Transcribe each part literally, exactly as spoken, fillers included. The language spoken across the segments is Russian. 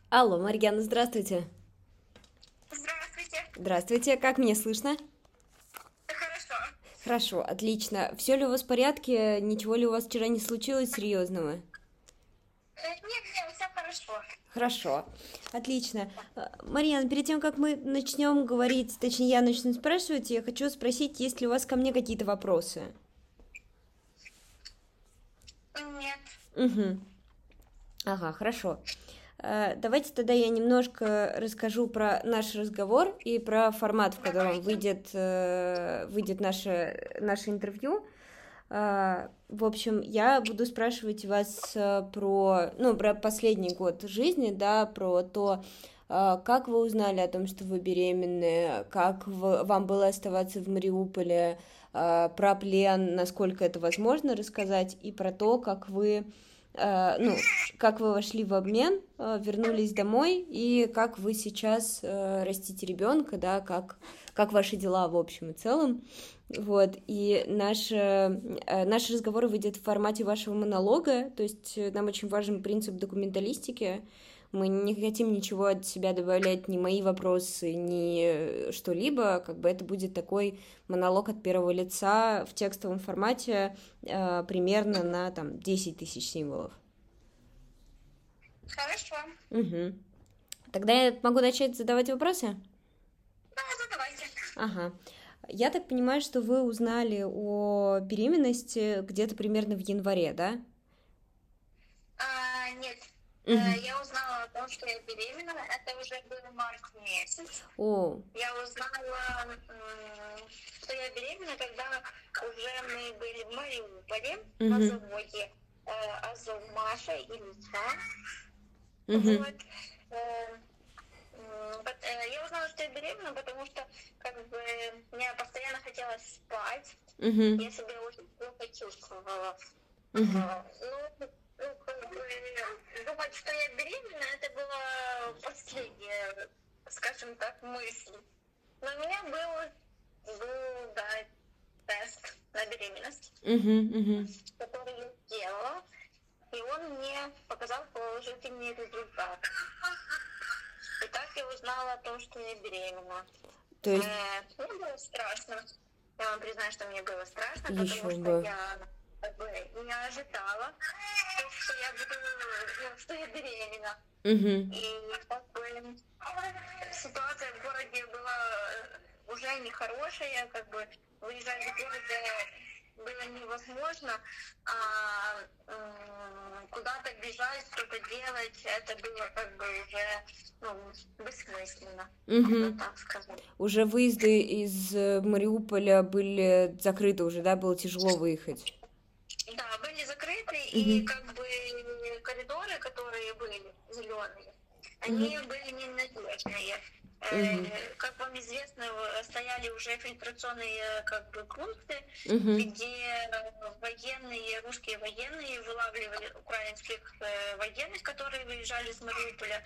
Алло, Марьяна, здравствуйте. Здравствуйте. Здравствуйте, как меня слышно? Хорошо. Хорошо, отлично. Все ли у вас в порядке? Ничего ли у вас вчера не случилось серьезного? Э, Нет, нет, все хорошо. Хорошо, отлично. Э, Марьяна, перед тем, как мы начнем говорить, точнее, я начну спрашивать, я хочу спросить, есть ли у вас ко мне какие-то вопросы? Нет. Угу. Ага, хорошо. Э, Давайте тогда я немножко расскажу про наш разговор и про формат, в котором Давайте. выйдет, э, выйдет наше, наше интервью. А, В общем, я буду спрашивать вас э, про, ну, про последний год жизни, да, про то, а, как вы узнали о том, что вы беременны, как вы- вам было оставаться в Мариуполе, а, про плен, насколько это возможно рассказать, и про то, как вы, э, ну, как вы вошли в обмен, э, вернулись домой, и как вы сейчас э, растите ребенка, да, как, как ваши дела в общем и целом. Вот, и наш, э, э, наш разговор выйдет в формате вашего монолога, то есть э, нам очень важен принцип документалистики. Мы не хотим ничего от себя добавлять, ни мои вопросы, ни э, что-либо, как бы это будет такой монолог от первого лица в текстовом формате э, примерно на там десять тысяч символов. Хорошо. Мгм. Тогда я могу начать задавать вопросы? Да, задавайте. Ага. Я так понимаю, что вы узнали о беременности где-то примерно в январе, да? А, нет. Э, Мгм. Я узнала о том, что я беременна. Это уже был март месяц. О, Я узнала, м, что я беременна, когда уже мы были в Мариуполе на мгм, заводе э, Азов Маша и Лиса. мгм, Вот. Э, м, пот- э, Я узнала, что я беременна, потому что как бы мне постоянно хотелось спать. мгм, Я себя очень плохо чувствовала. мгм, А, Ну, ну, как бы думать, что я беременна, это была последняя, скажем так, мысль. Но у меня был, был, да, тест на беременность, мгм, мгм. который я сделала, и он мне показал положительный результат. И так я узнала о том, что я беременна. То есть Э, Мне было страшно. Я вам признаю, что мне было страшно, потому еще что бы. я как бы не ожидала, то, что я буду, ну, что я беременна. Мгм, И как бы ситуация в городе была э, уже нехорошая, как бы выезжать из города было невозможно, а м, куда-то бежать, что-то делать, это было как бы уже ну, бессмысленно, можно мгм. так сказать. Уже выезды из э, Мариуполя были закрыты уже, да? Было тяжело выехать. Да, были закрыты, и Мгм, как бы коридоры, которые были зеленые, мгм, они были ненадежные. мгм, Э, Как вам известно, в- стояли уже фильтрационные как бы пункты, мгм, где э, военные, русские военные вылавливали украинских э, военных, которые выезжали с Мариуполя,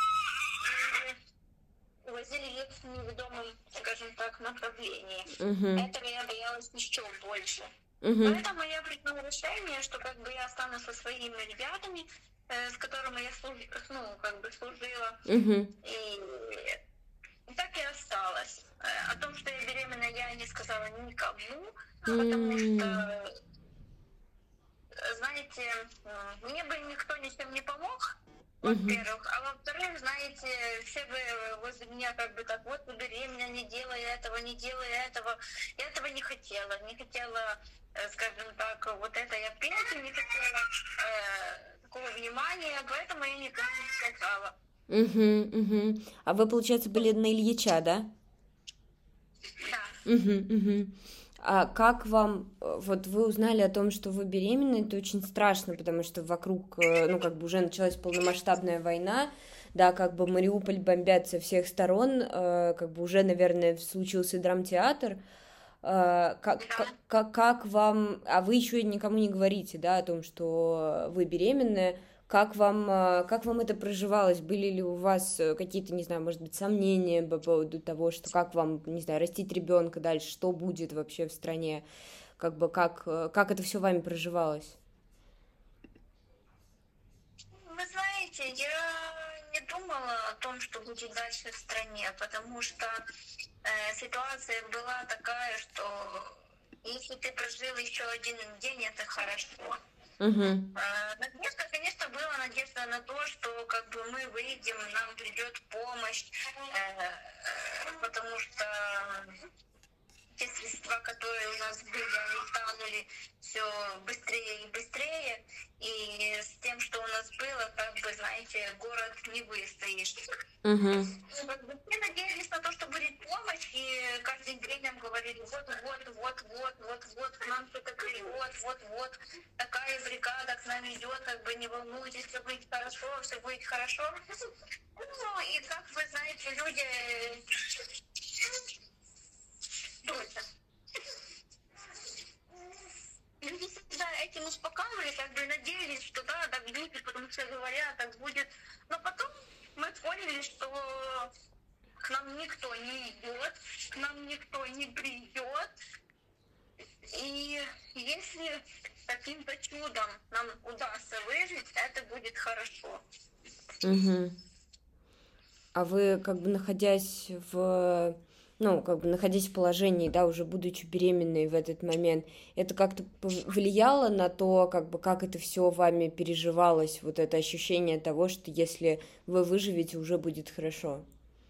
и увозили их в неведомом, скажем так, направлении. мгм, Этого я боялась еще больше. мгм, Поэтому я приняла решение, что как бы я останусь со своими ребятами, э, с которыми я служ... ну, как бы служила. мгм, И так и осталась. Э, О том, что я беременна, я не сказала никому, потому м, что, э, знаете, м, мне бы никто ничем не помог, мгм, во-первых. А во-вторых, знаете, все бы возле меня как бы так, вот ты беременна, не делай этого, не делай этого. Я этого не хотела. Не хотела, э, скажем так, вот это я пенсию, не хотела э, такого внимания, поэтому я никому не сказала. мгм, мгм. А вы, получается, были на Ильича, да? Да. Мгм, мгм. А как вам, э, вот вы узнали о том, что вы беременны, это очень страшно, потому что вокруг, э, ну, как бы уже началась полномасштабная война, да, как бы Мариуполь бомбят со всех сторон, э, как бы уже, наверное, случился драмтеатр. Э, как, Да. как, как как вам, а вы еще никому не говорите, да, о том, что вы беременны, как вам, э, как вам это проживалось? Были ли у вас э, какие-то, не знаю, может быть, сомнения по поводу того, что как вам, не знаю, растить ребенка дальше, что будет вообще в стране, как бы как, э, как это все вами проживалось? Вы знаете, я не думала о том, что будет дальше в стране, потому что э, ситуация была такая, что если ты прожил еще один день, это хорошо. Угу. Э, надежда, конечно, была надежда на то, что как бы мы выйдем, нам придет помощь, э, э, потому что те средства, которые у нас были, они танули все быстрее и быстрее. И с тем, что у нас было, как бы, знаете, город не выстоишь. Угу. Как бы все надеялись на то, что будет помощь, и каждый день нам говорили, вот, вот, вот, вот, вот, вот, к нам что-то придет, вот, вот, такая бригада к нам идет, как бы не волнуйтесь, все будет хорошо, все будет хорошо. Ну, и как вы знаете, люди... Люди всегда этим успокаивали, как бы надеялись, что да, так будет, потому что говорят, так будет. Но потом мы поняли, что к нам никто не идет, к нам никто не придет. И если каким-то чудом нам удастся выжить, это будет хорошо. Угу. А вы, как бы находясь в, ну, как бы находясь в положении, да, уже будучи беременной в этот момент, это как-то влияло на то, как бы, как это все вами переживалось, вот это ощущение того, что если вы выживете, уже будет хорошо?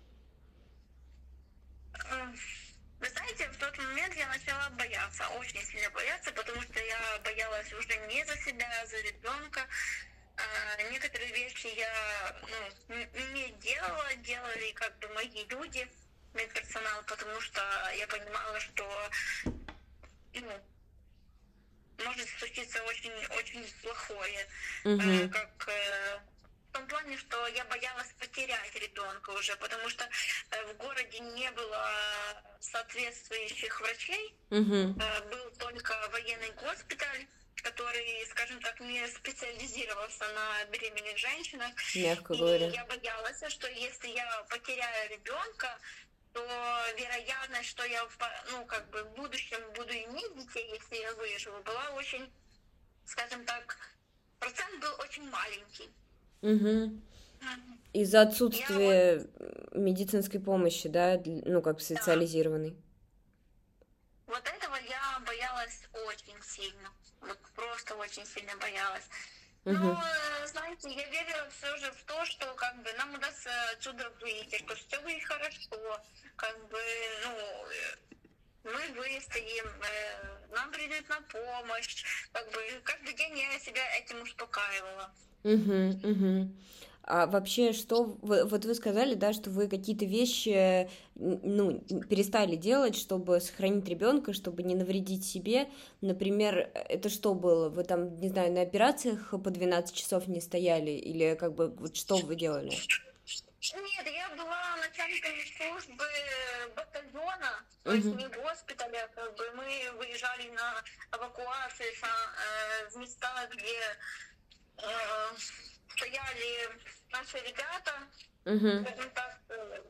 Вы знаете, в тот момент я начала бояться, очень сильно бояться, потому что я боялась уже не за себя, а за ребенка. Некоторые вещи я ну, не делала, делали как бы мои люди, медперсонал, потому что я понимала, что ну, может случиться очень, очень плохое, Угу. как в том плане, что я боялась потерять ребенка уже, потому что в городе не было соответствующих врачей, Угу. был только военный госпиталь, который, скажем так, не специализировался на беременных женщинах. Мягко И говоря. я боялась, что если я потеряю ребенка, то вероятность, что я в, ну, как бы в будущем буду иметь детей, если я выживу, была очень, скажем так, процент был очень маленький. Угу. Из-за отсутствия я... медицинской помощи, да, ну, как специализированной. Да. Вот этого я боялась очень сильно. Вот просто очень сильно боялась. Угу. Но, знаете, я верила все же в то, что как бы нам удастся отсюда выйти, что все будет хорошо, как бы, ну, мы выстоим, нам придет на помощь, как бы каждый день я себя этим успокаивала. Угу, угу. А вообще, что вы, вот вы сказали, да, что вы какие-то вещи, ну, перестали делать, чтобы сохранить ребенка, чтобы не навредить себе. Например, это что было? Вы там, не знаю, на операциях по двенадцать часов не стояли? Или как бы, вот что вы делали? Нет, я была начальником службы батальона, то есть не госпиталя, как бы мы выезжали на эвакуации в места, где э, стояли наши ребята, uh-huh. скажем так,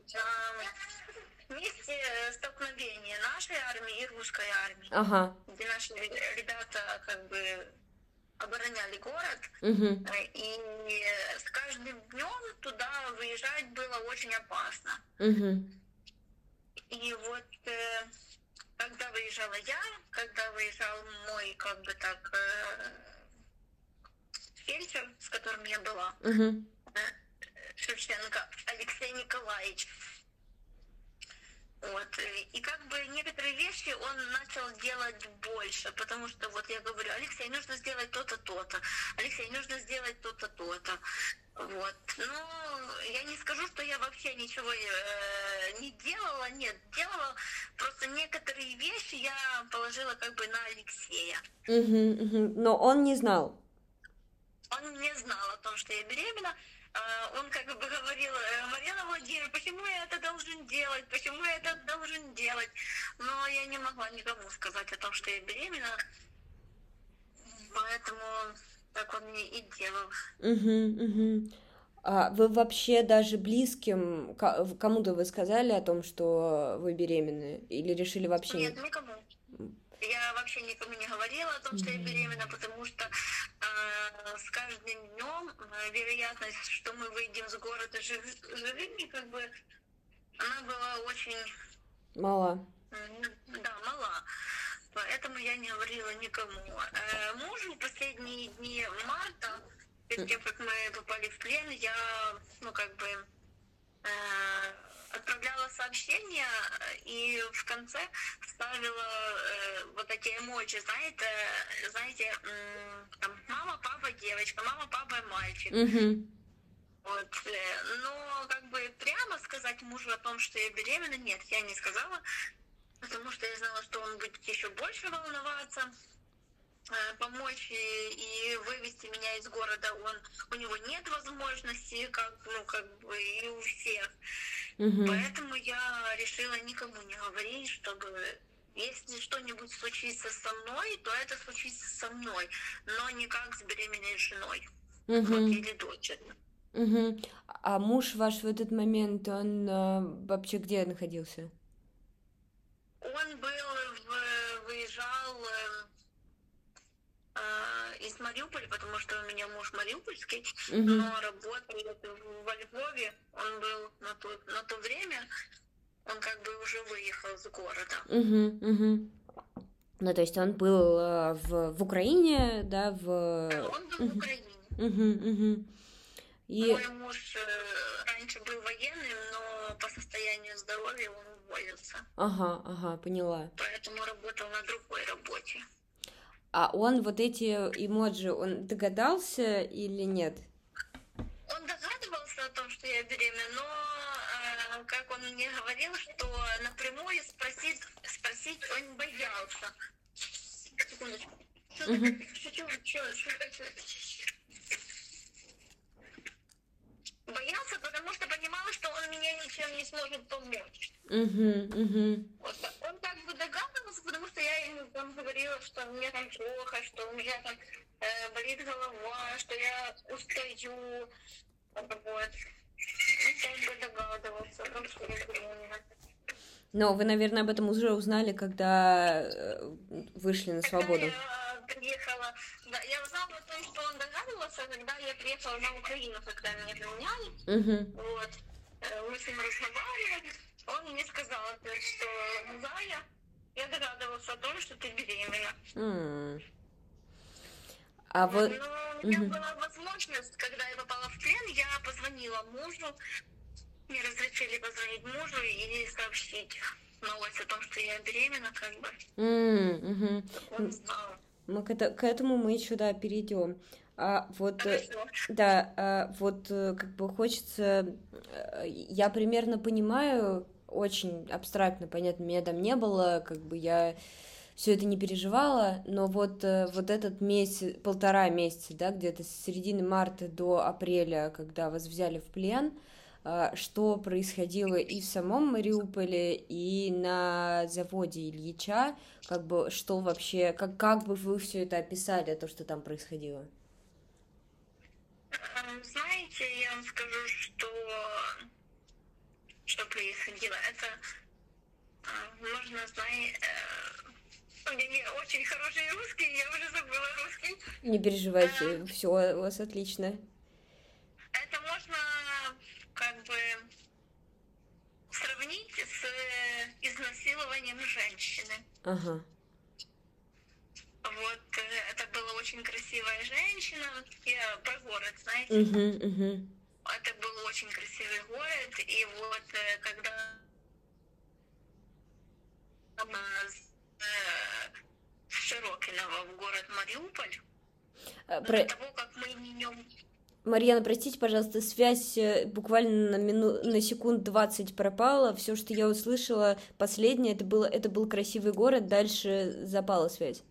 на месте столкновения нашей армии и русской армии, uh-huh. где наши ребята как бы обороняли город, uh-huh. и с каждым днем туда выезжать было очень опасно. Uh-huh. И вот когда выезжала я, когда выезжал мой, как бы так, фельдшер, с которым я была, uh-huh. Шевченко Алексей Николаевич. Вот. И как бы некоторые вещи он начал делать больше, потому что вот я говорю, Алексей, нужно сделать то-то, то-то, Алексей, нужно сделать то-то, то-то. Вот. Ну, я не скажу, что я вообще ничего э, не делала, нет, делала, просто некоторые вещи я положила как бы на Алексея. Uh-huh, uh-huh. Но он не знал? Он не знал о том, что я беременна. Он как бы говорил, Марьяна Владимировна, почему я это должен делать, почему я это должен делать? Но я не могла никому сказать о том, что я беременна, поэтому так он мне и делал. Угу, угу. А вы вообще даже близким, кому-то вы сказали о том, что вы беременны, или решили вообще? Нет, никому. Я вообще никому не говорила о том, что я беременна, потому что э, с каждым днем вероятность, что мы выйдем с города жив- живыми, как бы, она была очень... Мало. Да, мала. Поэтому я не говорила никому. Э, мужу в последние дни марта, перед тем, как мы попали в плен, я, ну, как бы, э, отправляла сообщения и в конце вставила э, вот эти эмоджи, знаете, знаете, м, там, мама, папа, девочка, мама, папа, мальчик. Угу. Вот, э, но как бы прямо сказать мужу о том, что я беременна, нет, я не сказала, потому что я знала, что он будет еще больше волноваться, э, помочь и, и вывести меня из города. Он, у него нет возможности, как, ну, как бы и у всех. Угу. Поэтому я решила никому не говорить, чтобы если что-нибудь случится со мной, то это случится со мной, но не как с беременной женой, Угу. вот, или дочерью. Угу. А муж ваш в этот момент, он э, вообще где находился? Он был, в, выезжал э, э, из Мариуполя, потому что у меня муж мариупольский, Угу. но работал во Львове. Он был на то, на то время, он как бы уже выехал из города. Угу. Угу. Ну, то есть он был э, в, в Украине, да, в... Да, он был в Украине. Угу. Угу. И... Мой муж э, раньше был военным, но по состоянию здоровья он уволился. Ага, ага, поняла. Поэтому работал на другой работе. А он вот эти эмоджи, он догадался или нет? Он догадывался о том, что я беременна, но, э, как он мне говорил, что напрямую спросить, спросить он боялся. Секундочку. Что Угу. такое? Шучу, что, что такое? Боялся, потому что понимал, что он меня ничем не сможет помочь. Угу. Угу. Вот. Он как бы догадывался, потому что я ему там говорила, что мне там плохо, что у меня там э, болит голова, что я устаю. Вот. Он как бы догадывался, о том, что я беременна. Но вы, наверное, об этом уже узнали, когда э, вышли на свободу. Когда я приехала, да, я узнала о том, что он догадывался, когда я приехала на Украину, когда меня поменяли. Угу. Вот. Э, Мы с ним разговаривали. Он мне сказал, что Зая, я догадывался о том, что ты беременна. М. А вот... Но у меня Мгм. была возможность, когда я попала в плен, я позвонила мужу, мне разрешили позвонить мужу и сообщить новость о том, что я беременна, как бы. М, мгм. Он знал. Мы к, это- к этому мы еще, да, перейдем. А вот, э, Хорошо. да, а вот э, как бы хочется, э, я примерно понимаю, очень абстрактно, понятно, меня там не было, как бы я все это не переживала, но вот, э, вот этот месяц, полтора месяца, да, где-то с середины марта до апреля, когда вас взяли в плен, а, что происходило и в самом Мариуполе, и на заводе Ильича, как бы, что вообще, как, как бы вы все это описали, то, что там происходило? Эм, Знаете, я вам скажу, что, что происходило. Это э, можно, знаете, у меня не очень хороший русский, я уже забыла русский. Не переживайте, все у вас отлично. Это можно как бы сравнить с изнасилованием женщины. Ага. Вот э, это была очень красивая женщина. Я про город, знаете. Угу, угу. Это был очень красивый город, и вот э, когда она с э, с Широкиного в город Мариуполь, А, до про- того, как мы в нем... Марьяна, простите, пожалуйста, связь э, буквально на, мину... на секунд двадцать пропала. Все, что я услышала, последнее, это, было... это был красивый город, дальше запала связь.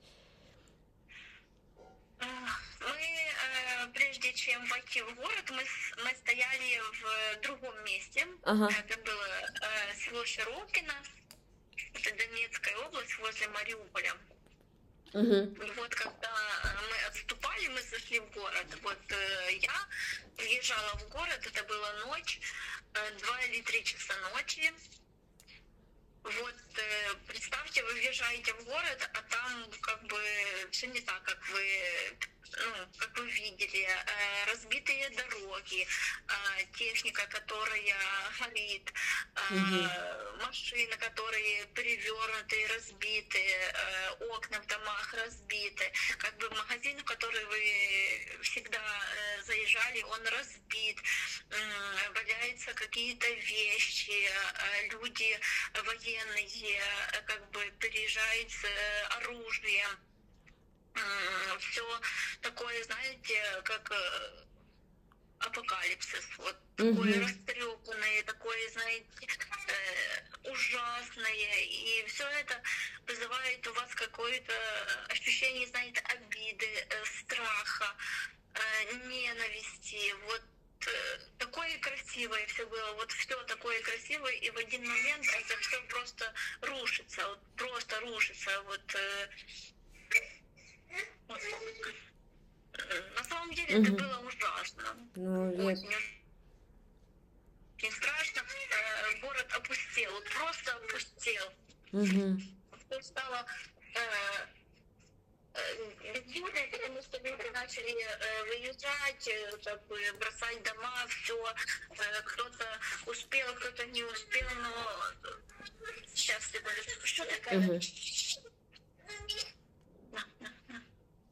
э, Мы, э, прежде чем войти в город, мы, с- мы стояли в другом месте. Ага. Это было э, село Широкино, это Донецкая область, возле Мариуполя. Угу. И вот когда э, мы отступали, мы зашли в город. Вот э, я въезжала в город, это была ночь, э, два или три часа ночи. Вот э, представьте, вы въезжаете в город, а там как бы все не так, как вы, ну, как вы видели. Э, разбитые дороги. дороги, техника, которая горит, Угу. машины, которые перевернуты, разбиты, окна в домах разбиты, как бы магазин, в который вы всегда заезжали, он разбит, валяются какие-то вещи, люди военные, как бы переезжают с оружием. Все такое, знаете, как апокалипсис, вот такое Угу. растрепанное, такое, знаете, ужасное, и все это вызывает у вас какое-то ощущение, знаете, обиды, страха, ненависти, вот такое красивое все было, вот все такое красивое, и в один момент это все просто рушится, вот просто рушится, вот. На самом деле это Угу. было ужасно. Ну, я... Очень, очень страшно. Город опустел, вот просто опустел. Угу. Все стало безлюдно, потому что люди начали выезжать, как бы бросать дома, все. Кто-то успел, кто-то не успел, но сейчас ты говоришь, что такое? Угу. На, на, на.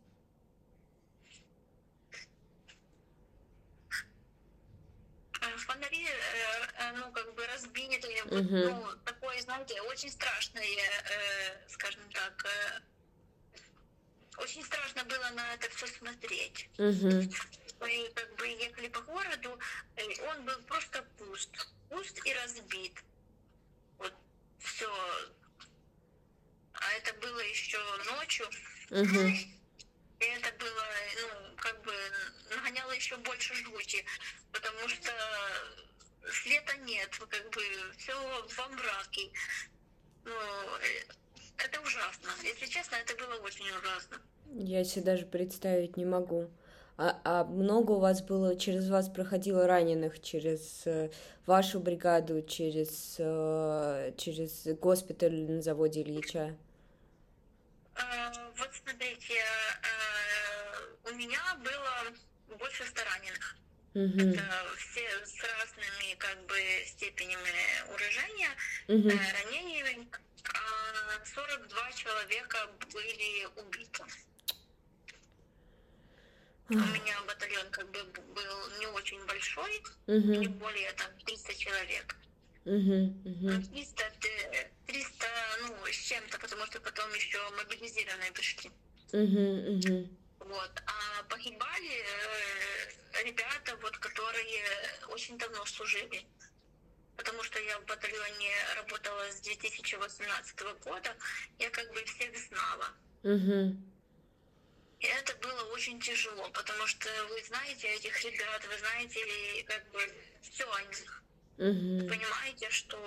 Фонари, ну, как бы разбитые, вот, Угу. ну, такое, знаете, очень страшное, скажем так, очень страшно было на это все смотреть. Угу. Мы как бы ехали по городу, он был просто пуст, пуст и разбит. Вот все. А это было еще ночью. Угу. И это было, ну, как бы нагоняло еще больше жути, потому что света нет, как бы все во мраке. Ну, это ужасно. Если честно, это было очень ужасно. Я себе даже представить не могу. А, а много у вас было, через вас проходило раненых, через э, вашу бригаду, через, э, через госпиталь на заводе Ильича? А, вот смотрите, а, у меня было больше ста раненых. Угу. Это все с разными как бы степенями уражения, Угу. э, ранениями. А сорок два человека были убиты. У меня батальон как бы был не очень большой, Угу. не более там триста человек. Угу. Угу. триста, триста, ну, с чем-то, потому что потом еще мобилизированные пришли. Угу. Угу. Вот. А погибали э, ребята, вот, которые очень давно служили. Потому что я в батальоне работала с две тысячи восемнадцатого года, я как бы всех знала. Угу. И это было очень тяжело, потому что вы знаете этих ребят, вы знаете как бы все о них. Угу. Вы понимаете, что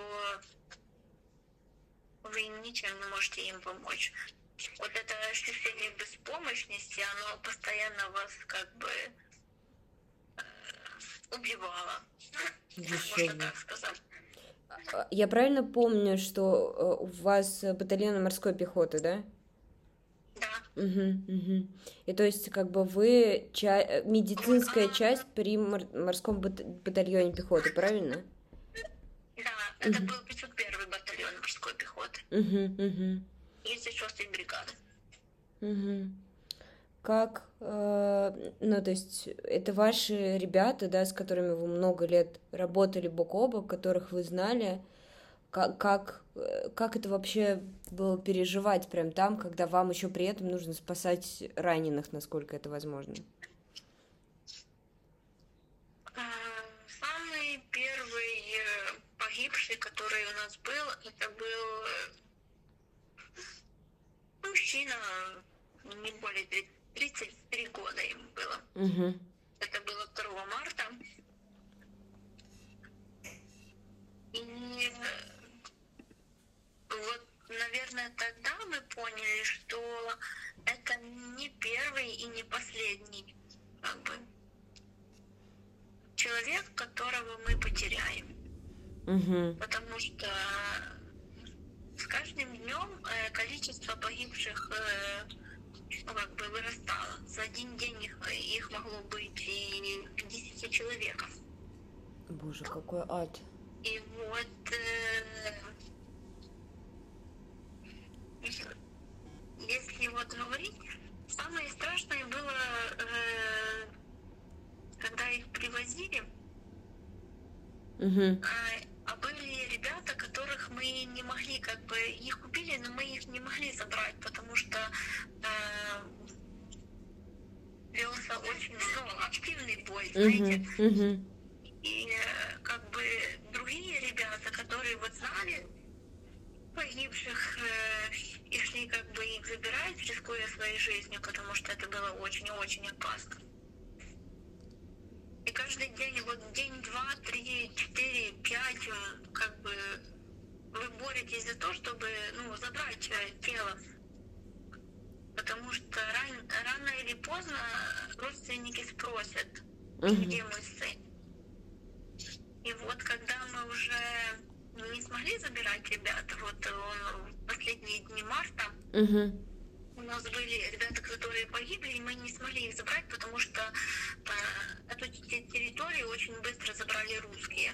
вы ничем не можете им помочь. Вот это ощущение беспомощности, оно постоянно вас как бы э, убивало. Еще Можно бы. так сказать. Я правильно помню, что у вас батальон морской пехоты, да? Да. Угу, угу. И то есть, как бы вы ча- медицинская часть при мор- морском бат- батальоне пехоты, правильно? Да, это Мгм. был пятьсот первый батальон морской пехоты. Угу, угу, тридцать шестой бригады. угу. Как, э, ну, то есть, это ваши ребята, да, с которыми вы много лет работали бок о бок, которых вы знали. Как, как, э, как это вообще было переживать прям там, когда вам еще при этом нужно спасать раненых, насколько это возможно? Э, Самый первый э, погибший, который у нас был, это был э, мужчина, не более тридцать три года ему было. Угу. Это было второго марта. И э, вот, наверное, тогда мы поняли, что это не первый и не последний как бы человек, которого мы потеряем. Угу. Потому что с каждым днем количество погибших ну, как бы вырастало. За один день их, их могло быть и десять человек. Боже, какой ад. И вот э, если вот говорить, самое страшное было, э, когда их привозили, Угу. а, а были ребята, которых мы не могли, как бы, их купили, но мы их не могли забрать, потому что э, велся очень, ну, активный бой, знаете. Угу. Угу. И э, как бы другие ребята, которые вот знали погибших, э, и шли как бы их забирать, рискуя своей жизнью, потому что это было очень-очень опасно. И каждый день, вот день, два, три, четыре, пять, как бы вы боретесь за то, чтобы, ну, забрать тело. Потому что ран, рано или поздно родственники спросят, где мой сын. И вот когда мы уже не смогли забирать ребят, вот он, в последние дни марта, Угу. у нас были ребята, которые погибли, и мы не смогли их забрать, потому что э, эту территорию очень быстро забрали русские.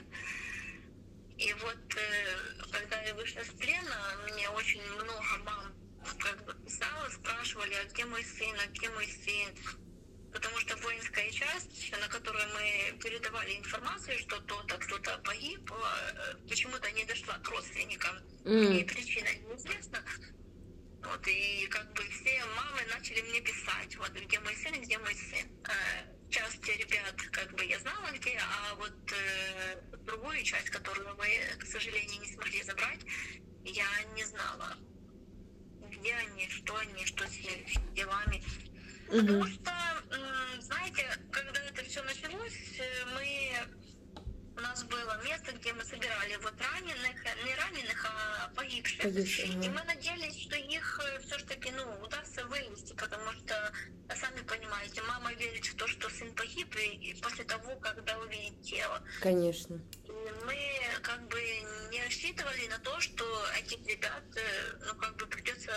И вот э, когда я вышла с плена, мне очень много мам как бы писало, спрашивали, а где мой сын, а где мой сын. Потому что воинская часть, на которой мы передавали информацию, что кто-то, кто-то погиб, почему-то не дошла к родственникам. Mm. И причина неизвестна. Вот, и как бы все мамы начали мне писать, вот, где мой сын, где мой сын. Часть ребят, как бы, я знала где, а вот э, другую часть, которую мы, к сожалению, не смогли забрать, я не знала, где они, что они, что с их делами. Mm-hmm. Потому что, знаете, когда это все началось, мы... У нас было место, где мы собирали вот раненых, не раненых, а погибших. Погибших, и ага. мы надеялись, что их все-таки, ну, удастся вывести, потому что, сами понимаете, мама верит в то, что сын погиб, и после того, когда увидит тело. Конечно. И мы как бы не рассчитывали на то, что этих ребят, ну, как бы придется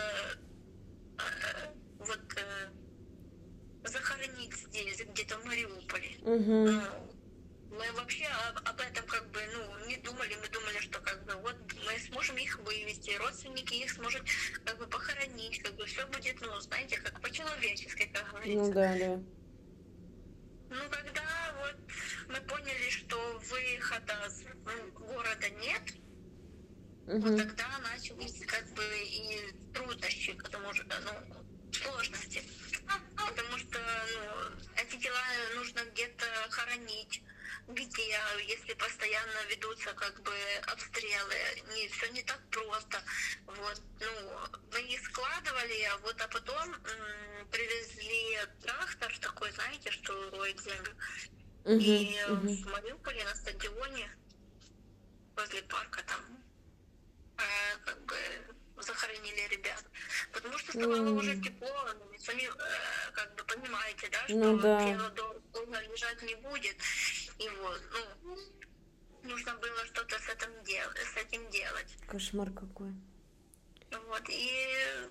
э, вот э, захоронить здесь, где-то в Мариуполе. Угу. Ну, мы вообще об, об этом как бы, ну, не думали, мы думали, что как бы вот мы сможем их вывести, родственники их сможет как бы похоронить, как бы все будет, ну, знаете, как по-человечески, как говорится. Ну да, да. Ну, когда вот мы поняли, что выхода с ну, города нет, Угу. вот тогда начались как бы и трудности, потому что, ну, сложности. Потому что, ну, эти дела нужно где-то хоронить, где, если постоянно ведутся как бы обстрелы, не, все не так просто. Вот, ну, мы их складывали, а вот, а потом м, привезли трактор такой, знаете, что роет землю. Угу. И Угу. в Мариуполе на стадионе возле парка там э, как бы захоронили ребят. Потому что стало Mm. уже тепло, ну, сами э, как бы понимаете, да, что Ну да. тело долго лежать не будет. И вот, ну, нужно было что-то с этим, дел- с этим делать. Кошмар какой. Вот, и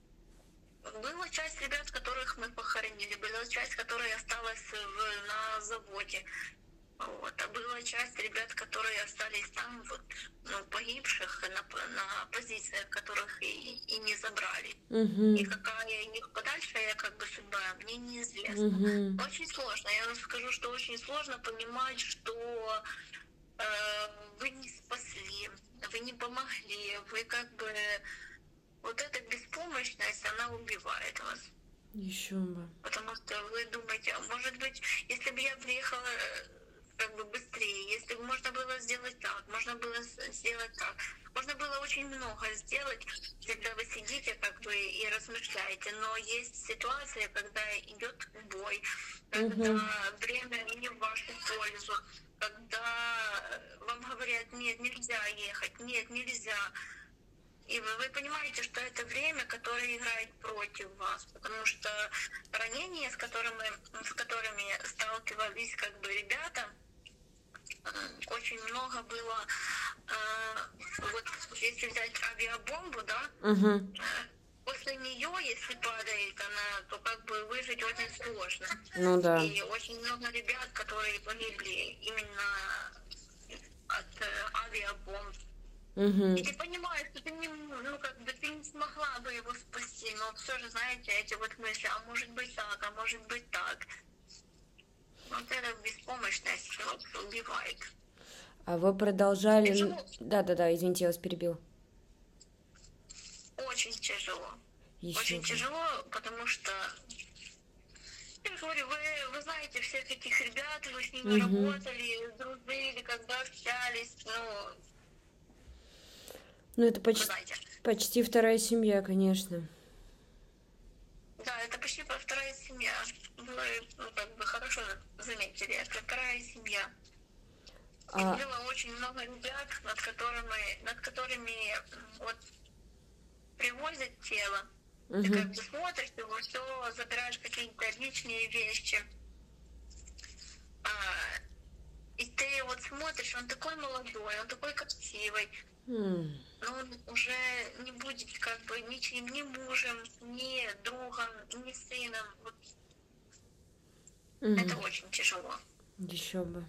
была часть ребят, которых мы похоронили, была часть, которая осталась в, на заводе. Вот. А была часть ребят, которые остались там, вот, ну, погибших на, на позициях, которых и, и не забрали. Угу. И какая у них подальшая как бы судьба, мне неизвестно. Угу. Очень сложно. Я вам скажу, что очень сложно понимать, что э, вы не спасли, вы не помогли, вы как бы... Вот эта беспомощность, она убивает вас. Еще бы. Потому что вы думаете, может быть, если бы я приехала как бы быстрее, если бы можно было сделать так, можно было сделать так. Можно было очень много сделать, когда вы сидите как бы и размышляете. Но есть ситуация, когда идет бой, когда Угу. время не в вашу пользу, когда вам говорят, нет, нельзя ехать, нет, нельзя. И вы, вы понимаете, что это время, которое играет против вас, потому что ранения, с которыми, с которыми сталкивались как бы ребята, очень много было, э, вот если взять авиабомбу, да, Угу. э, после нее, если падает она, то как бы выжить очень сложно. Ну да. И очень много ребят, которые погибли именно от э, авиабомб. Угу. И ты понимаешь, что ты не, ну, как бы ты не смогла бы его спасти, но все же, знаете, эти вот мысли, а может быть так, а может быть так. Вот эта беспомощность вот, убивает. А вы продолжали... Тяжело. Да-да-да, извините, я вас перебил. Очень тяжело. Еще Очень бы. тяжело, потому что, я же говорю, вы, вы знаете всех этих ребят, вы с ними Мгм. работали, дружили, когда общались, ну, Ну, это вы почти, знаете. почти вторая семья, конечно. Да, это почти вторая семья. Вы, ну, как бы хорошо заметили, это вторая семья. И А, было очень много ребят, над которыми, над которыми м, вот привозят тело. Ты как мгм. бы смотришь его, все, забираешь какие-то личные вещи. А, и ты вот смотришь, он такой молодой, он такой красивый, М, но он уже не будет как бы ничьим, ни мужем, ни другом, ни сыном. Вот это мгм. очень тяжело. Еще бы.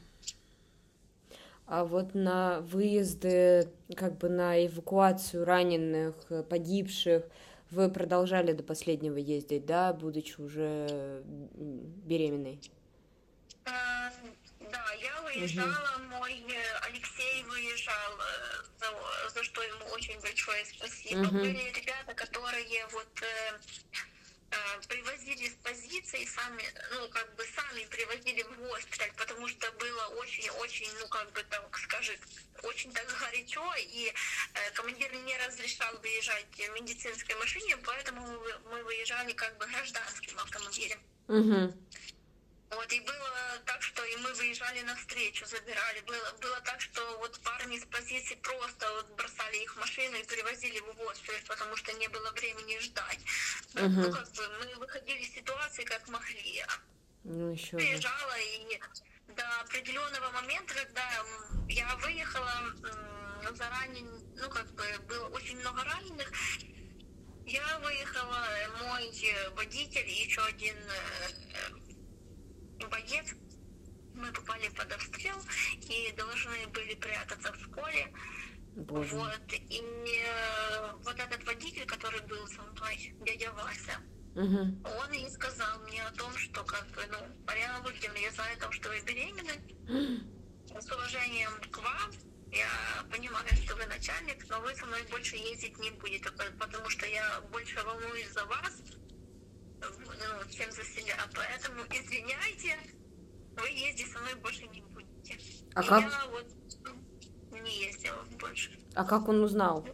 А вот на выезды, как бы на эвакуацию раненых, э, погибших, вы продолжали до последнего ездить, да, будучи уже м, беременной? А, Да, я Мгм. выезжала, мой э, Алексей выезжал, э, за, за что ему очень большое спасибо. Мгм. Были ребята, которые вот э, э, привозили с позиций, сами, ну, как бы сами привозили в госпиталь, потому что было очень-очень, ну, как бы так скажем, очень так горячо, и э, командир не разрешал выезжать в медицинской машине, поэтому мы, мы выезжали как бы гражданским автомобилем. Мгм. Вот, и было так, что и мы выезжали навстречу, забирали. Было, было так, что вот парни с позиции просто вот бросали их в машину и привозили в госпиталь, потому что не было времени ждать. Э, Ну, Мгм. как бы мы выходили из ситуации как могли. Ну, еще бы. Приезжала, и до определенного момента, когда м, я выехала, м, заранее, ну, как бы было очень много раненых, я выехала, э, мой э, водитель и еще один э, боец, мы попали под обстрел и должны были прятаться в школе. Боже мой. Вот. И э, вот этот водитель, который был со мной, дядя Вася, Мгм. он и сказал мне о том, что как бы, ну, Марьяна Владимировна, я знаю о том, что вы беременны. С уважением к вам, я понимаю, что вы начальник, но вы со мной больше ездить не будете, потому что я больше волнуюсь за вас, ну, чем за себя. Поэтому извиняйте, вы ездить со мной больше не будете. А И как, я вот ну, не ездила больше. а как он узнал?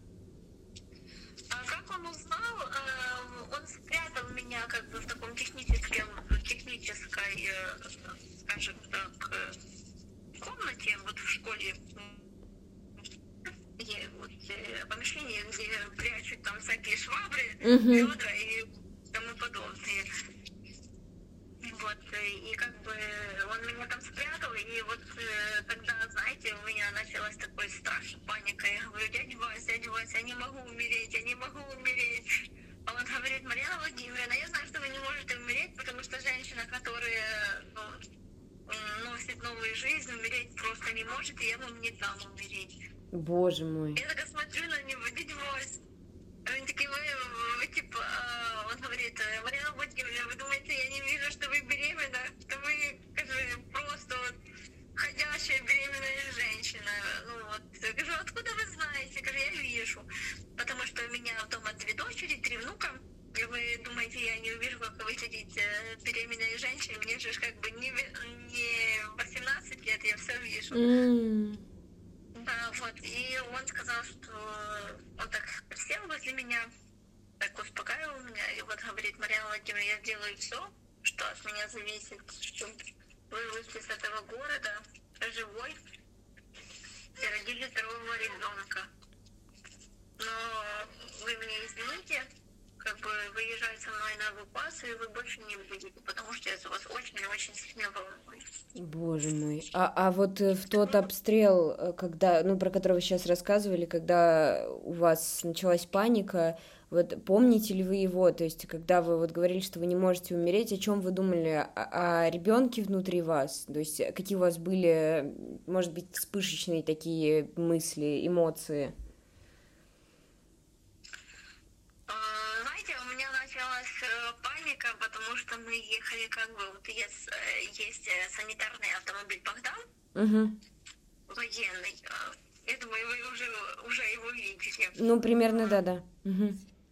А как он узнал? Э, Он спрятал меня как бы в таком техническом, технической, э, скажем так, э, комнате, вот в школе, где вот э, помещение, где прячут там всякие швабры, Мгм. ведра и тому подобное. Вот, э, и как бы он меня там спрятал, и вот э, тогда, знаете, у меня началась такой страх и паника. Я говорю, дядя Вася, дядя Вася, я не могу умереть, я не могу умереть. А он говорит, Марьяна Владимировна, я знаю, что вы не можете умереть, потому что женщина, которая ну, м, носит новую жизнь, умереть просто не может, и я вам не дам умереть. Боже мой. Я такая смотрю на него, дядя Вася. Они такие, вы, вы, типа, а, он говорит, Марьяна Владимировна, вы думаете, я не вижу, что вы беременна? Что вы, скажи, просто вот ходящая беременная женщина. Ну вот, я говорю, откуда вы знаете? Я говорю, я вижу. Потому что у меня дома две дочери, три внука. И вы думаете, я не увижу, как выглядит э, беременная женщина? Мне же как бы не, не восемнадцать лет, я все вижу. М. Да, вот, и он сказал, что он так присел возле меня, так успокаивал меня, и вот говорит, Марьяна Владимировна, я сделаю все, что от меня зависит, чтобы вы вышли с этого города живой и родили здорового ребенка. Но вы меня извините, как бы выезжать со мной на эвакуацию вы больше не будете, потому что я за вас очень и очень сильно волнуюсь. Боже мой. А, а вот э, в тот обстрел, э, когда, ну, про который вы сейчас рассказывали, когда у вас началась паника, Вот помните ли вы его, то есть когда вы вот говорили, что вы не можете умереть, о чем вы думали, о, о ребенке внутри вас, то есть какие у вас были, может быть, вспышечные такие мысли, эмоции? Знаете, у меня началась паника, потому что мы ехали как бы, вот есть, есть санитарный автомобиль «Богдан», угу. военный. Я думаю, вы уже, уже его видели. Ну, примерно, да-да. Угу.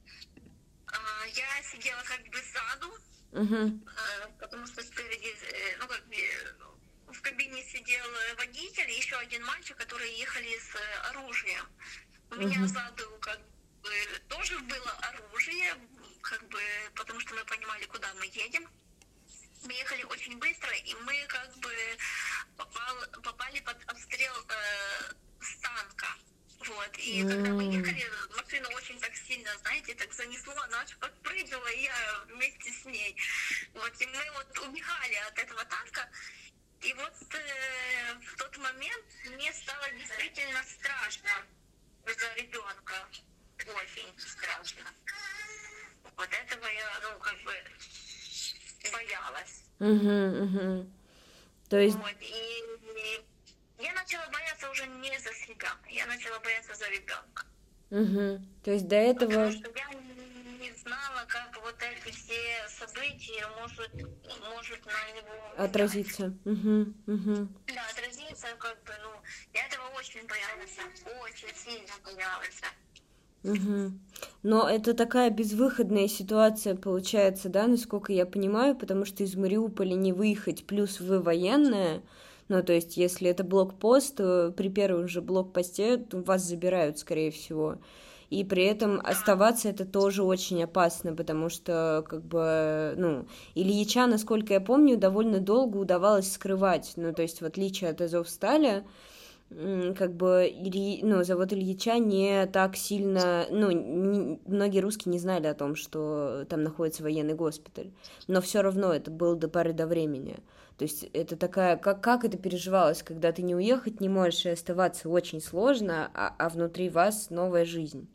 Я сидела как бы сзаду, угу. потому что спереди, ну, как бы, в кабине сидел водитель и еще один мальчик, которые ехали с оружием. У меня угу. сзаду как бы тоже было оружие, как бы, потому что мы понимали, куда мы едем. Мы ехали очень быстро, и мы как бы попал, попали под обстрел э, с танка. Вот. И mm. когда мы ехали, машина очень так сильно, знаете, так занесло, она аж подпрыгнула, и я вместе с ней. Вот. И мы вот убегали от этого танка. И вот э, в тот момент мне стало действительно страшно за ребенка. Очень страшно. Вот этого я, ну, как бы боялась. Угу, угу. То есть... Вот, и, и я начала бояться уже не за себя, я начала бояться за ребенка. Угу. То есть до этого... Потому что я не знала, как вот эти все события может, может на него... Отразиться. Угу, угу. Да, отразиться, как бы, ну, я этого очень боялась, очень сильно боялась. Угу. Но это такая безвыходная ситуация получается, да, насколько я понимаю, потому что из Мариуполя не выехать, плюс вы военная, ну, то есть, если это блокпост, то при первом же блокпосте вас забирают, скорее всего, и при этом оставаться это тоже очень опасно, потому что, как бы, ну, Ильича, насколько я помню, довольно долго удавалось скрывать, ну, то есть, в отличие от Азовстали, как бы, ну, завод Ильича не так сильно, ну, не, многие русские не знали о том, что там находится военный госпиталь, но все равно это было до поры до времени. То есть это такая, как, как это переживалось, когда ты не уехать не можешь и оставаться очень сложно, а, а внутри вас новая жизнь?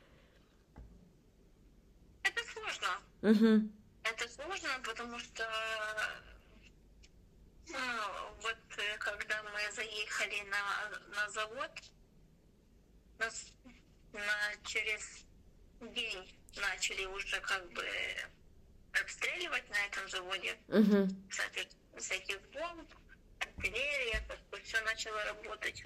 Это сложно. Угу. Это сложно, потому что ну, вот когда мы заехали на, на завод, нас на, через день начали уже как бы обстреливать на этом заводе. Угу. Кстати, с этих бомб, артиллерия, как бы все начало работать.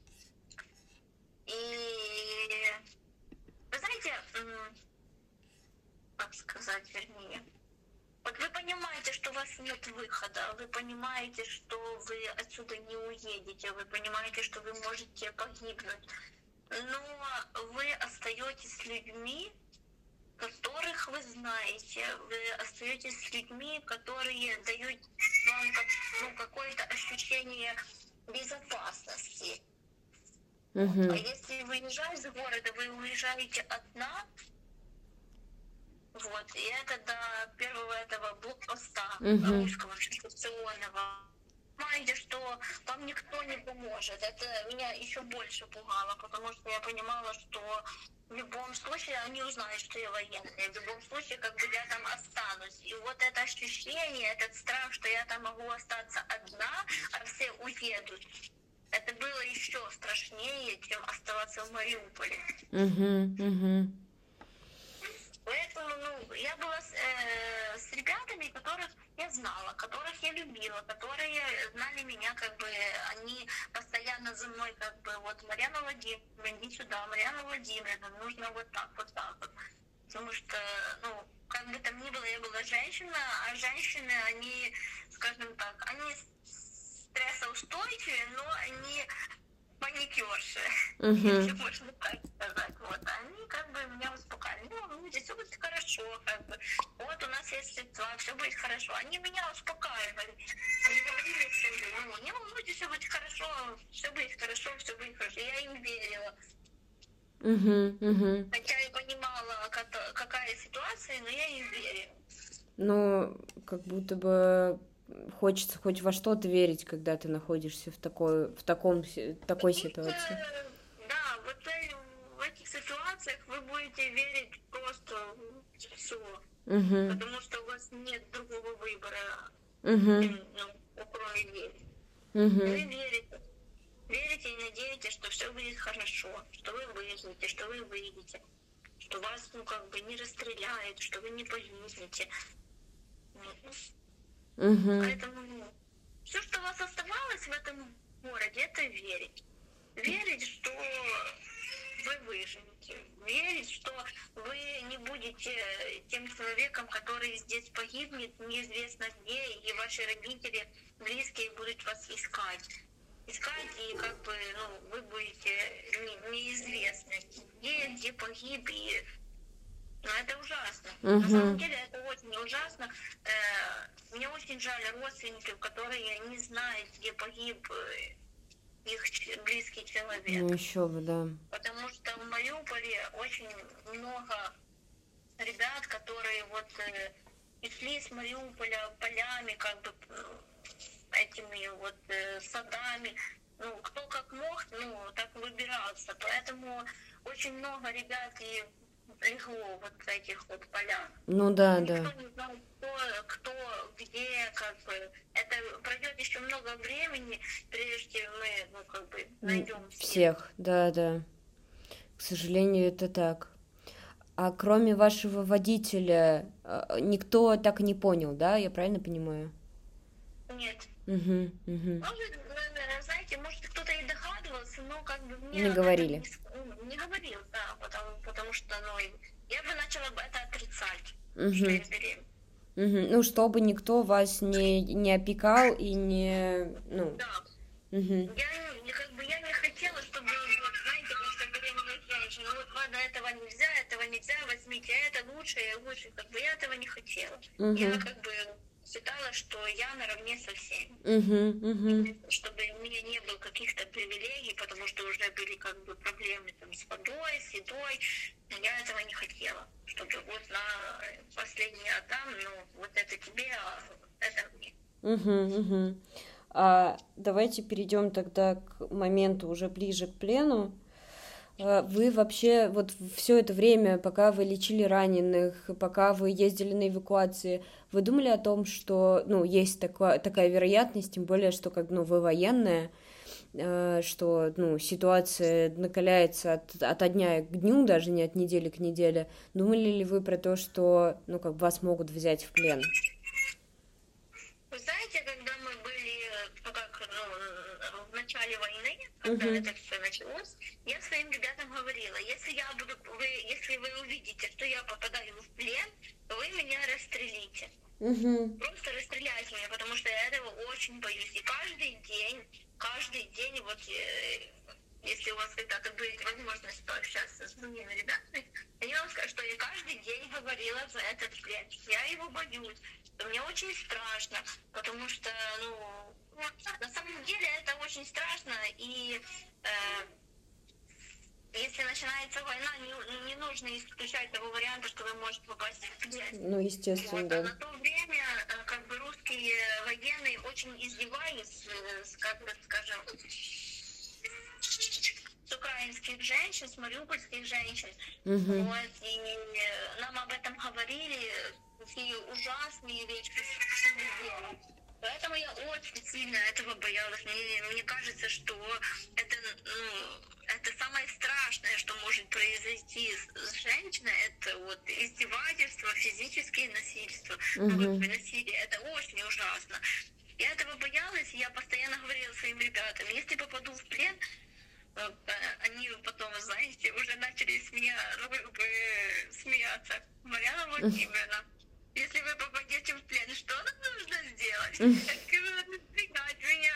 И вы знаете, как сказать, вернее, вот вы понимаете, что у вас нет выхода, вы понимаете, что вы отсюда не уедете, вы понимаете, что вы можете погибнуть, но вы остаетесь с людьми, которых вы знаете, вы остаетесь с людьми, которые дают вам как, ну, какое-то ощущение безопасности. Uh-huh. А если вы уезжаете из города, вы уезжаете одна, вот, и это до первого этого блокпоста uh-huh. русского конституционного. Понимаете, что вам никто не поможет. Это меня еще больше пугало, потому что я понимала, что в любом случае они узнают, что я военная. В любом случае, как бы я там останусь. И вот это ощущение, этот страх, что я там могу остаться одна, а все уедут. Это было еще страшнее, чем оставаться в Мариуполе. Uh-huh, uh-huh. Поэтому, ну, я была с, э, с ребятами, которых я знала, которых я любила, которые знали меня, как бы, они постоянно за мной, как бы, вот, Марьяна Владимировна, иди сюда, Марьяна Владимировна, нужно вот так, вот так вот. Потому что, ну, как бы там ни было, я была женщина, а женщины, они, скажем так, они стрессоустойчивые, но они паникерши, uh-huh. если можно так сказать. Вот, они как бы меня успокаивали. Ну, ну, здесь все будет хорошо, как бы. Вот у нас есть средства, все будет хорошо. Они меня успокаивали. Они говорили, что ну, не волнуйтесь, все будет хорошо, все будет хорошо, все будет хорошо. Я им верила. Uh-huh, uh-huh. Хотя я понимала, как, какая ситуация, но я им верила. Ну, как будто бы хочется хоть во что-то верить, когда ты находишься в такой, в таком, в такой Потому ситуации. Что, да, вот в этих таких ситуациях вы будете верить просто в все, Угу. потому что у вас нет другого выбора, Угу. ну, кроме верить. Угу. Вы верите, верите и надеетесь, что все будет хорошо, что вы выживете, что вы выйдете, что вас, ну, как бы не расстреляют, что вы не погибнете. Угу. Поэтому ну, все, что у вас оставалось в этом городе, это верить. Верить, что вы выживете. Верить, что вы не будете тем человеком, который здесь погибнет, неизвестно где, и ваши родители, близкие будут вас искать. Искать, и как бы, ну, вы будете не, неизвестны, где, где погиб, и ну, это ужасно. Мгм. На самом деле это очень ужасно. Э, Мне очень жаль родственников, которые не знают, где погиб э, их ч- близкий человек. Ну, еще бы, да. Потому что в Мариуполе очень много ребят, которые вот э, и шли с Мариуполя полями, как бы э, этими вот э, садами. Ну, кто как мог, ну, так выбирался. Поэтому очень много ребят и легло вот в этих вот полях. Ну да, Никто да. не знал, кто, кто, где, как бы. Это пройдет еще много времени, прежде мы, ну, как бы, найдем всех. Всех, да, да. К сожалению, это так. А кроме вашего водителя, э, никто так и не понял, да? Я правильно понимаю? Нет. Угу, угу. Может, э, знаете, может, кто-то и догадывался, но как бы мне... Не об этом говорили. Не, с- ну, не говорил, да, потому, потому что, ну, я бы начала бы это отрицать, что Угу. я беременна. Угу. Ну, чтобы никто вас не, не опекал и не... Ну, Да. угу. Я, не- как бы, я не хотела, чтобы, вот, знаете, просто беременная женщина, вот, ладно, этого нельзя, этого нельзя, возьмите, а это лучше, лучше, как бы, я этого не хотела. Я, Угу. как бы, считала, что я наравне со всеми, Угу. Угу. чтобы у меня не было каких-то привилегий, потому что уже были, как бы, проблемы, там, с водой, с едой, я этого не хотела, чтобы вот на последний отдам, ну, вот это тебе, а это мне. Угу. Угу. А давайте перейдем тогда к моменту уже ближе к плену. А Вы вообще вот все это время, пока вы лечили раненых, пока вы ездили на эвакуации, вы думали о том, что, ну, есть такая, такая вероятность, тем более, что как, ну, вы военная, э, что, ну, ситуация накаляется от, от дня к дню, даже не от недели к неделе. Думали ли вы про то, что, ну, как вас могут взять в плен? Вы знаете, когда мы были, ну, как, ну, в начале войны, когда Мгм. это все началось, я своим ребятам говорила, если я буду, вы, если вы увидите, что я попадаю в плен, то вы меня расстрелите. Угу. Просто расстреляйте меня, потому что я этого очень боюсь. И каждый день, каждый день, вот, э, если у вас когда-то будет возможность пообщаться с другими ребятами, я вам скажу, что я каждый день говорила за этот плен. Я его боюсь. Мне очень страшно, потому что, ну, на самом деле это очень страшно, и э, если начинается война, не, не нужно исключать того варианта, что вы можете попасть в плен. Ну, естественно, Вот. А да. на то время, э, как бы, русские военные очень издевались, э, с, как бы, скажем, с украинских женщин, с мариупольских женщин. Угу. Вот, и э, нам об этом говорили, такие ужасные вещи, что мы делаем. Поэтому я очень сильно этого боялась. Мне, мне кажется, что это, ну, это самое страшное, что может произойти с, с женщиной, это вот издевательство, физические насильства, ну, как Угу. бы насилие. Это очень ужасно. Я этого боялась, и я постоянно говорила своим ребятам, если попаду в плен, э, они потом, знаете, уже начали смея... ну, как бы, смеяться. Марьяна Владимировна, если вы попадете в плен, что нам нужно сделать? Я скажу, надо сбегать меня.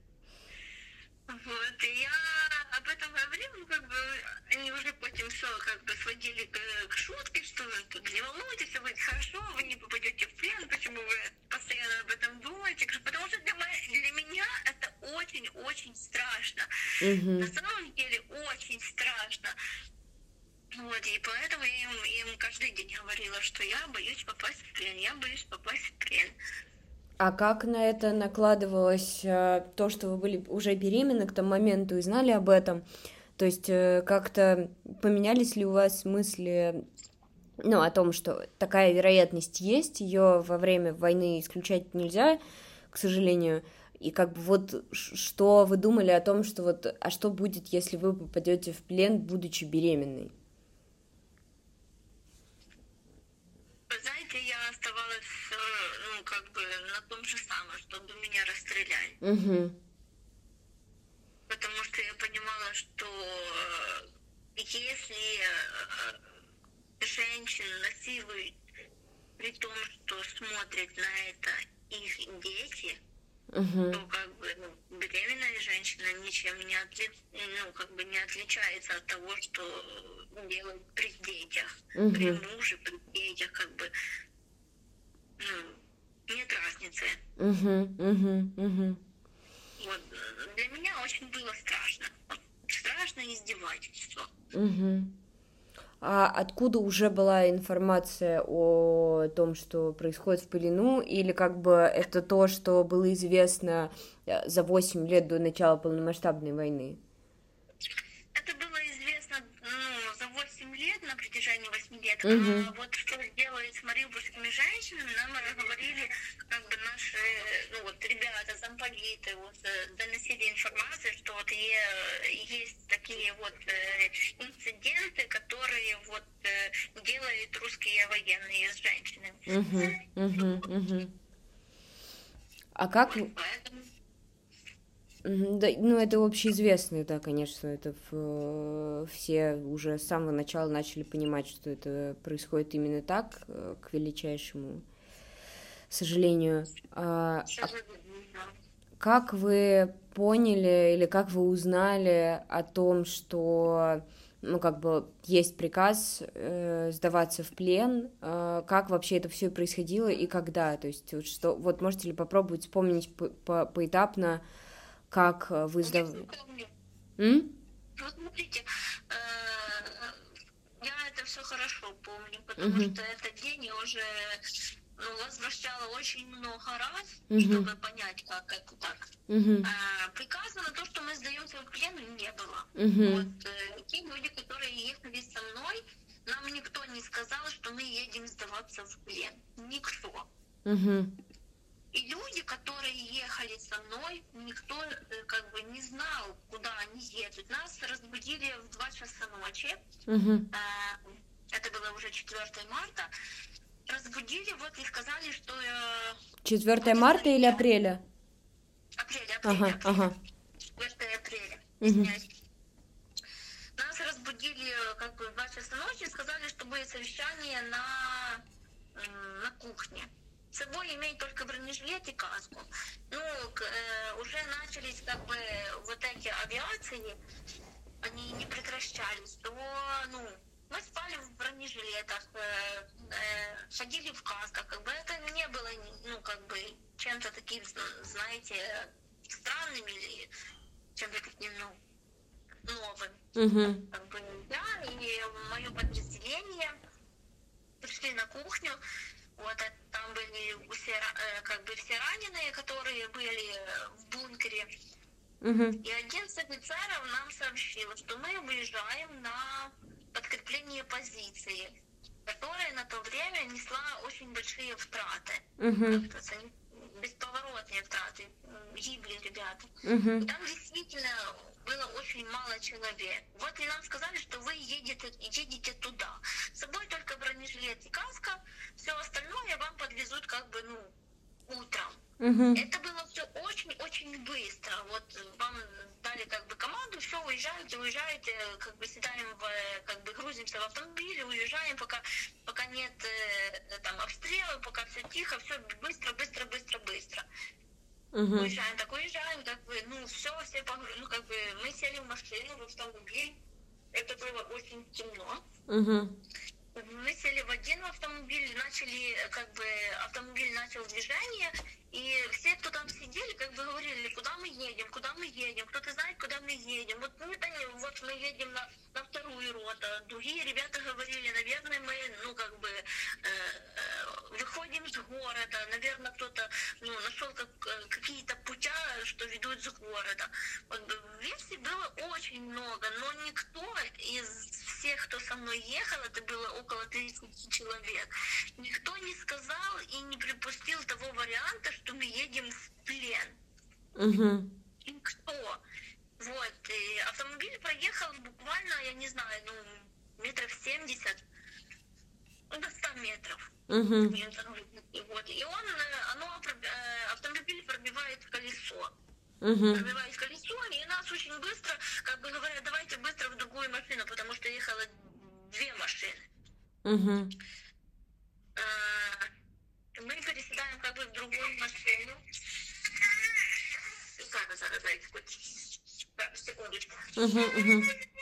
Вот, и я об этом говорила, ну, как бы, они уже потом все как бы сводили к, к шутке, что тут не волнуйтесь, все будет хорошо, вы не попадете в плен, почему вы постоянно об этом думаете? Я говорю, потому что для, мо- для меня это очень-очень страшно. Угу. На самом деле очень страшно. Вот, и поэтому я им, им каждый день говорила, что я боюсь попасть в плен, я боюсь попасть в плен. А как на это накладывалось э, то, что вы были уже беременны к тому моменту и знали об этом? То есть э, как-то поменялись ли у вас мысли, ну, о том, что такая вероятность есть, ее во время войны исключать нельзя, к сожалению, и как бы вот что вы думали о том, что вот, а что будет, если вы попадете в плен, будучи беременной? Вы знаете, я оставалась, ну, как бы на том же самом, чтобы меня расстреляли. Угу. Потому что я понимала, что если женщин насилуют, при том, что смотрят на это их дети, угу. то как бы ну, беременная женщина ничем не, отли... ну, как бы не отличается от того, что делают при детях, угу. при муже, при детях, как бы ну, нет разницы. Угу, угу, угу. Вот. Для меня очень было страшно. Страшно издевательство. Угу. А откуда уже была информация о том, что происходит в плену, или как бы это то, что было известно за восемь лет до начала полномасштабной войны? Это было известно ну, за восемь лет, на протяжении восьми лет. Угу. А вот что делают с мариупольскими женщинами, нам говорили как бы наши ну, вот, ребята, замполиты, вот, доносили информацию, что вот есть такие вот инциденты, которые вот делают русские военные с женщинами. Угу, угу, угу. А как... Вот, поэтому... Да, ну, это общеизвестно, да, конечно, это в, все уже с самого начала начали понимать, что это происходит именно так, к величайшему сожалению. А, а как вы поняли или как вы узнали о том, что, ну, как бы есть приказ э, сдаваться в плен, э, как вообще это все происходило и когда, то есть, вот, что, вот можете ли попробовать вспомнить по- по- поэтапно, как вы сдавали? Вот смотрите, я это все хорошо помню, потому uh-huh. что этот день я уже ну, возвращала очень много раз, uh-huh. чтобы понять, как это так. Uh-huh. А, приказа на то, что мы сдаемся в плен, не было. Uh-huh. Вот, те люди, которые ехали со мной, нам никто не сказал, что мы едем сдаваться в плен. Никто. Uh-huh. И люди, которые ехали со мной, никто как бы не знал, куда они едут. Нас разбудили в два часа ночи. Uh-huh. Это было уже четвёртого марта. Разбудили, вот и сказали, что... четвёртого марта или апреля? Апреля, апреля, ага, апреля. Ага. четвёртого апреля. Uh-huh. Нас разбудили как бы в два часа ночи и сказали, что будет совещание на, на кухне. С собой имеют только бронежилет и каску. Ну, э, уже начались как бы вот эти авиации, они не прекращались, то, ну, мы спали в бронежилетах, э, э, ходили в касках, как бы это не было, ну, как бы чем-то таким, знаете, странным или чем-то таким, ну, новым. Uh-huh. Как бы я и мое подразделение пришли на кухню. Вот там были все, как бы все раненые, которые были в бункере. Uh-huh. И один из офицеров нам сообщил, что мы выезжаем на подкрепление позиции, которая на то время несла очень большие втраты. Uh-huh. Бесповоротные втраты. Гибли ребята. Uh-huh. И там действительно было очень мало человек. Вот и нам сказали, что вы едете, едете туда. С собой только бронежилет и каска, все остальное вам подвезут как бы, ну, утром. Uh-huh. Это было все очень-очень быстро. Вот вам дали как бы команду, все, уезжаете, уезжаете, как бы седаем, в, как бы грузимся в автомобиле, уезжаем, пока, пока нет э, там обстрела, пока все тихо, все быстро, быстро, быстро, быстро. Uh-huh. Уезжаем, так уезжаем, как бы, ну, все, все, ну, как бы, мы сели в машину, в автомобиль, это было очень темно. Uh-huh. Мы сели в один автомобиль, начали, как бы, автомобиль начал движение, и все, кто там сидели, как бы говорили, куда мы едем, куда мы едем, кто-то знает, куда мы едем. Вот, ну, это не, вот мы едем на, на вторую роту, другие ребята говорили, наверное, мы, ну, как бы, э, э, выходим с города, наверное, кто-то, ну, нашел как, какие-то путя, что ведут с города. Вот, версий было очень много, но никто из всех, кто со мной ехал, это было около тридцати человек, никто не сказал и не припустил того варианта, что мы едем в плен. Угу. Никто. Вот, и автомобиль проехал буквально, я не знаю, ну, метров семьдесят, ну, до ста метров. Угу. Вот, и он, оно, автомобиль пробивает колесо. Угу. Пробивает колесо, и нас очень быстро, как бы говорят, давайте быстро в другую машину, потому что ехало две машины. Угу. Мы переседаем как бы в другую машину. Зараз, зараз, дайте хоть. Так, секундочку. Угу, угу.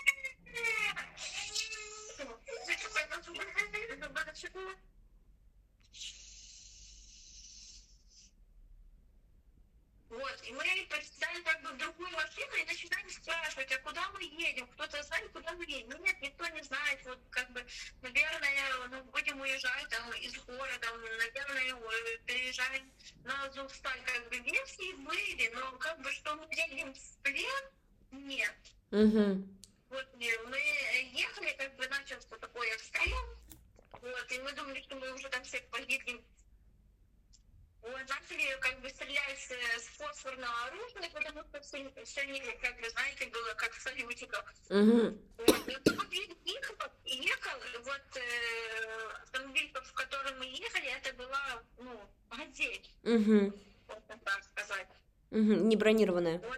Вот, и мы переседаем как бы в другую машину и начинаем спрашивать, а куда мы едем? Кто-то знает, куда мы едем? Ну нет, никто не знает. Вот как бы, наверное, ну, будем уезжать там из города, наверное, переезжаем на Азовсталь. Как бы версии были, но как бы, что мы едем в плен, нет. Угу. Вот мы ехали, как бы начался такой обстрел, вот, и мы думали, что мы уже там все погибнем. Вот, начали как бы стрелять с, с фосфорного оружия, потому что все, все не, как вы знаете, было как в салютиках. Угу. Вот, и автомобиль ехал, ехал, вот э, автомобиль, в котором мы ехали, это была, ну, «Газель», Угу. можно так сказать. Угу. Не бронированная. Вот,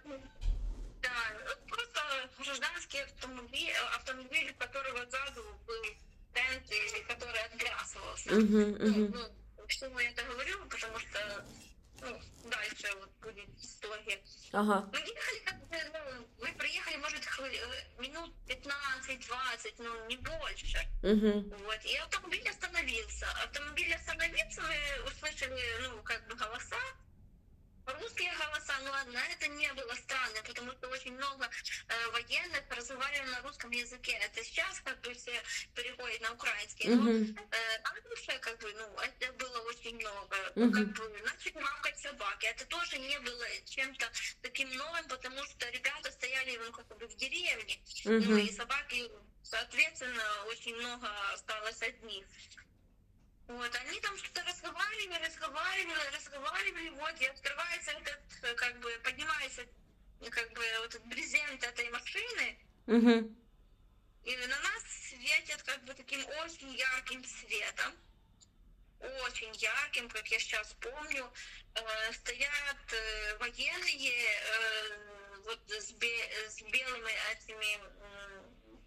да, просто гражданский автомобиль, автомобиль, у которого сзади был тент, и который отбрасывался. Угу. Ну, Угу. ну, почему я это говорю? Потому что, ну, дальше вот будет история. Ага. Мы ехали, как бы, ну, мы проехали, может, минут пятнадцать-двадцать, ну, не больше. Угу. Вот, и автомобиль остановился. Автомобиль остановился, мы услышали, ну, как бы голоса. Русские голоса, ну ладно, это не было странно, потому что очень много э, военных разговаривали на русском языке. Это сейчас как бы все переходят на украинский, но Угу. э, раньше, как бы, ну, это было очень много. Мгм. Ну, как бы, начали мавкать собаки. Это тоже не было чем-то таким новым, потому что ребята стояли, ну, как бы в деревне, ну, Угу. и собаки, соответственно, очень много осталось одних. Вот, они там что-то разговаривали, разговаривали, разговаривали, вот, и открывается этот, э, как бы, поднимается, э, как бы, вот этот брезент этой машины, Угу. и на нас светит, как бы, таким очень ярким светом, очень ярким, как я сейчас помню, э, стоят э, военные, э, вот, с, бе- с белыми этими, м,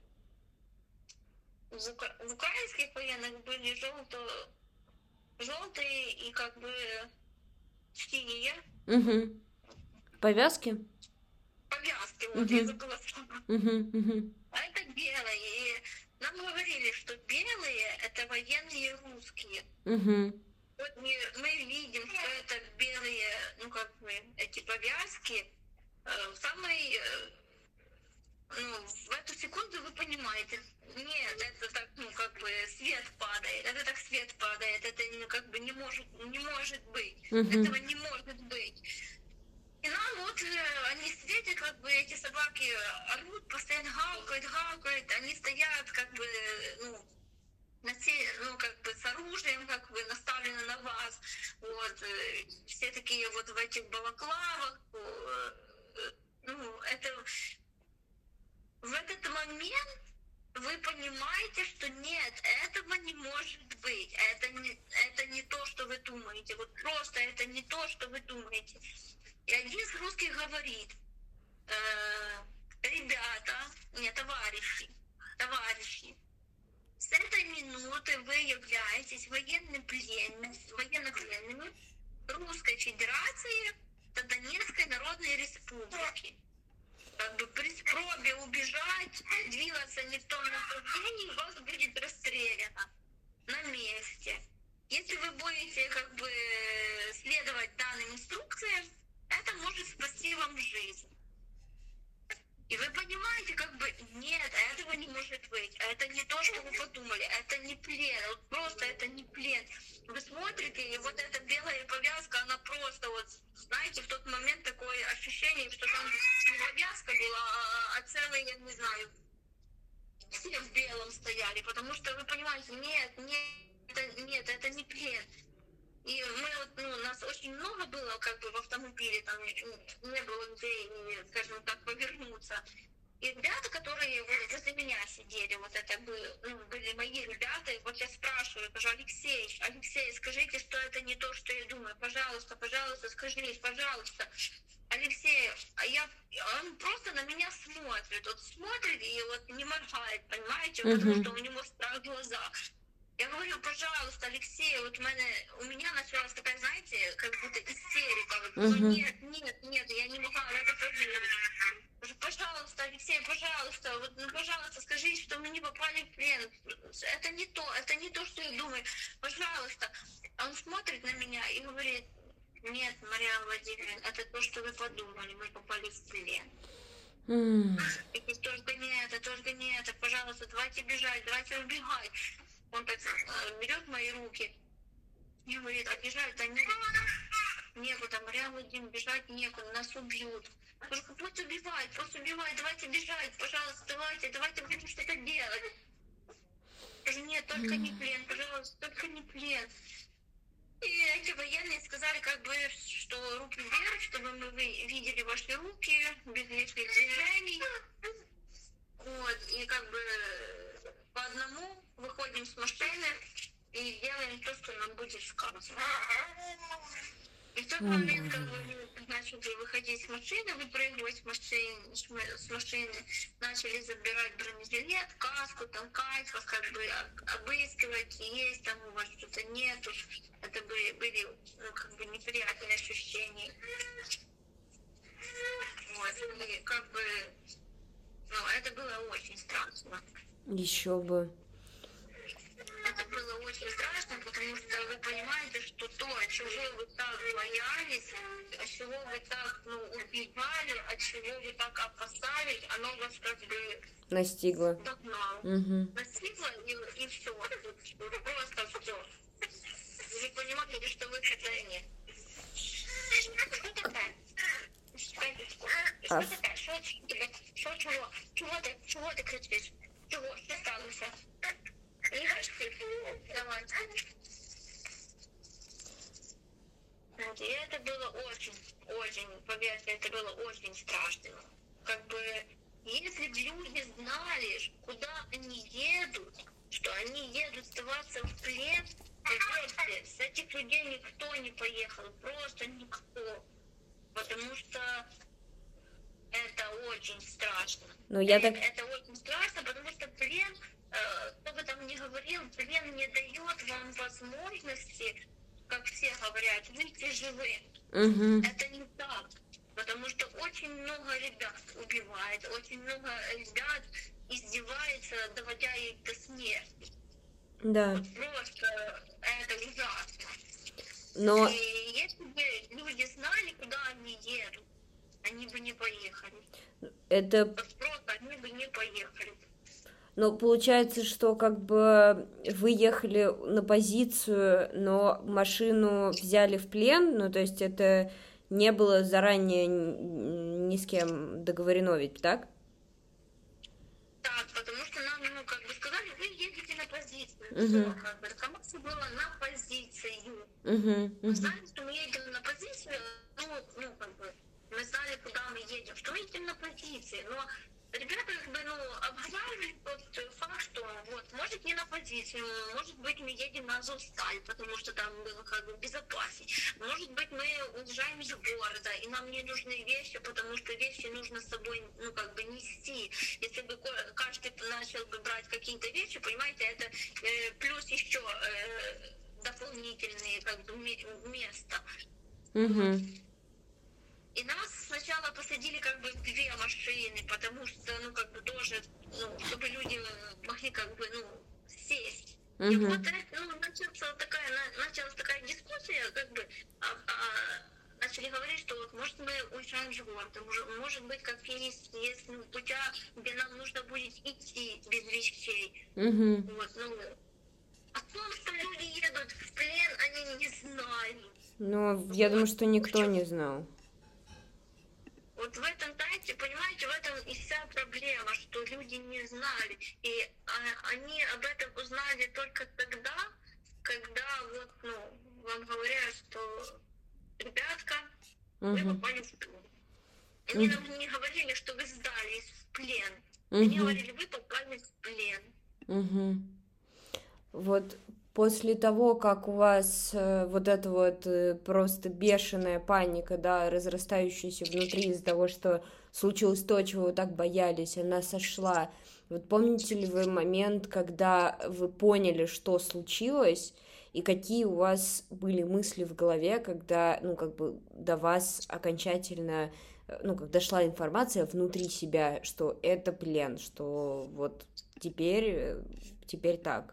в, ука- в украинских военных были желто, желтые и как бы синие Угу. Повязки? повязки, вот я забыла слово. Угу. Угу. А это белые. И нам говорили, что белые это военные русские. Угу. Вот мы, мы видим, что это белые, ну как бы эти повязки. Э, в самый, э, ну, в эту секунду вы понимаете, нет, это так, ну, как бы свет падает, это так свет падает, это, ну, как бы не может, не может быть, Мгм. этого не может быть. И нам вот э, они светят, как бы эти собаки орут, постоянно гавкают, гавкают, они стоят, как бы, ну, на те, ну, как бы с оружием, как бы наставлены на вас, вот, э, все такие вот в этих балаклавах, э, э, ну, это, в этот момент вы понимаете, что нет, этого не может быть, это не, это не то, что вы думаете, вот просто это не то, что вы думаете. И один из русских говорит, э, ребята, не, товарищи, товарищи, с этой минуты вы являетесь военнопленными, военнопленными Русской Федерации до Донецкой Народной Республики. Как бы при пробе убежать, двигаться не в том направлении, вас будет расстреляно на месте. Если вы будете как бы следовать данным инструкциям, это может спасти вам жизнь. И вы понимаете, как бы, нет, этого не может быть. Это не то, что вы подумали. Это не плен. Вот просто это не плен. Вы смотрите, и вот эта белая повязка, она просто вот, знаете, в тот момент такое ощущение, что там не повязка была, а, а целый, я не знаю, все в белом стояли. Потому что вы понимаете, нет, нет, это, нет, это не плен. И мы вот, ну, нас очень много было, как бы, в автомобиле, там не было где, скажем так, повернуться. И ребята, которые вот возле меня сидели, вот это были, ну, были мои ребята, и вот я спрашиваю, скажу, Алексей, Алексей, скажите, что это не то, что я думаю, пожалуйста, пожалуйста, скажите, пожалуйста. Алексей, а я, он просто на меня смотрит, вот смотрит и вот не моргает, понимаете, mm-hmm. потому что у него страх в глазах. Я говорю, пожалуйста, Алексей, вот у меня, у меня началась такая, знаете, как будто истерика. Вот, uh-huh. ну, нет, нет, нет, я не могла в это поверить. Говорю, пожалуйста, Алексей, пожалуйста, вот, ну, пожалуйста, скажите, что мы не попали в плен. Это не то, это не то, что я думаю. Пожалуйста. А он смотрит на меня и говорит, нет, Мария Владимировна, это то, что вы подумали, мы попали в плен. Mm. И только не это, только не это, пожалуйста, давайте бежать, давайте убегать. Он так берет мои руки и говорит, а бежать-то некуда. Некуда, Мария Владимировна, бежать некуда, нас убьют. Я говорю, пусть убивает, пусть убивает, давайте бежать, пожалуйста, давайте, давайте будем что-то делать. Я говорю, нет, только не плен, пожалуйста, только не плен. И эти военные сказали, как бы, что руки вверх, чтобы мы видели ваши руки, без лишних движений. Вот, и как бы по одному выходим с машины и делаем то, что нам будет сказано. И в тот момент, когда мы начали выходить с машины, выпрыгивать с машины, с машины, начали забирать бронежилет, каску, там кайф, как бы обыскивать, есть там у вас что-то нету. Это были, были ну, как бы неприятные ощущения. Вот, и как бы, ну, это было очень страшно. Еще бы. Это было очень страшно, потому что вы понимаете, что то, от чего вы так боялись, от чего вы так, ну, убивали, от чего вы так опасались, оно вас как бы настигло. Догнало. Угу. Настигло и, и все. Просто все. Вы понимаете, что вы это нет. Что такое? Что такое? Что тебе? Что чего? Чего ты? Чего ты кричишь? Чего? Что сталося? Давай. Вот, и это было очень, очень, поверьте, это было очень страшно. Как бы, если бы люди знали, куда они едут, что они едут сдаваться в плен, поверьте, с этих людей никто не поехал, просто никто. Потому что это очень страшно. Ну, я это, так... это очень страшно, потому что плен, э, кто бы там ни говорил, плен не дает вам возможности, как все говорят, выйти живым. Угу. Это не так. Потому что очень много ребят убивает, очень много ребят издевается, доводя их до смерти. Да. Вот просто это ужасно. Но... И если бы люди знали, куда они едут, они бы не поехали. Это... Просто они бы не поехали. Но получается, что как бы вы ехали на позицию, но машину взяли в плен, ну то есть это не было заранее ни с кем договорено ведь, так? Так, потому что нам, ну, как бы сказали, вы едете на позицию. Uh-huh. Все, как бы, руководство было на позицию. Uh-huh. Uh-huh. Мы знали, что мы едем на позицию, ну, ну, как бы, мы знали, куда мы едем, что мы едем на позиции, но ребята, как бы, ну, обговаривали тот факт, что вот, может, не на позицию, может быть, мы едем на Азовсталь, потому что там было как бы безопаснее. Может быть, мы уезжаем из города, и нам не нужны вещи, потому что вещи нужно с собой, ну, как бы, нести. Если бы каждый начал бы брать какие-то вещи, понимаете, это э, плюс еще э, дополнительные, как бы, места. Угу. И нас сначала посадили как бы в две машины, потому что, ну, как бы тоже, ну, чтобы люди могли как бы, ну, сесть. Uh-huh. И вот, ну, началась такая, началась такая дискуссия, как бы, а, а, начали говорить, что вот, может, мы уезжаем транспортом. Может быть, как есть, есть ну, путя, где нам нужно будет идти без вещей. Угу. Вот, ну, о том, что люди едут в плен, они не знали. Ну, я вот. думаю, что никто не знал. Вот в этом, знаете, понимаете, в этом и вся проблема, что люди не знали. И а, они об этом узнали только тогда, когда вот, ну, вам говорят, что, ребятка, угу. вы попали в плен. Они угу. нам не говорили, что вы сдались в плен. Угу. Они говорили, вы попали в плен. Угу. Вот после того, как у вас э, вот эта вот э, просто бешеная паника, да, разрастающаяся внутри из-за того, что случилось то, чего вы так боялись, она сошла. Вот помните ли вы момент, когда вы поняли, что случилось, и какие у вас были мысли в голове, когда, ну, как бы до вас окончательно, ну, как дошла информация внутри себя, что это плен, что вот теперь, теперь так?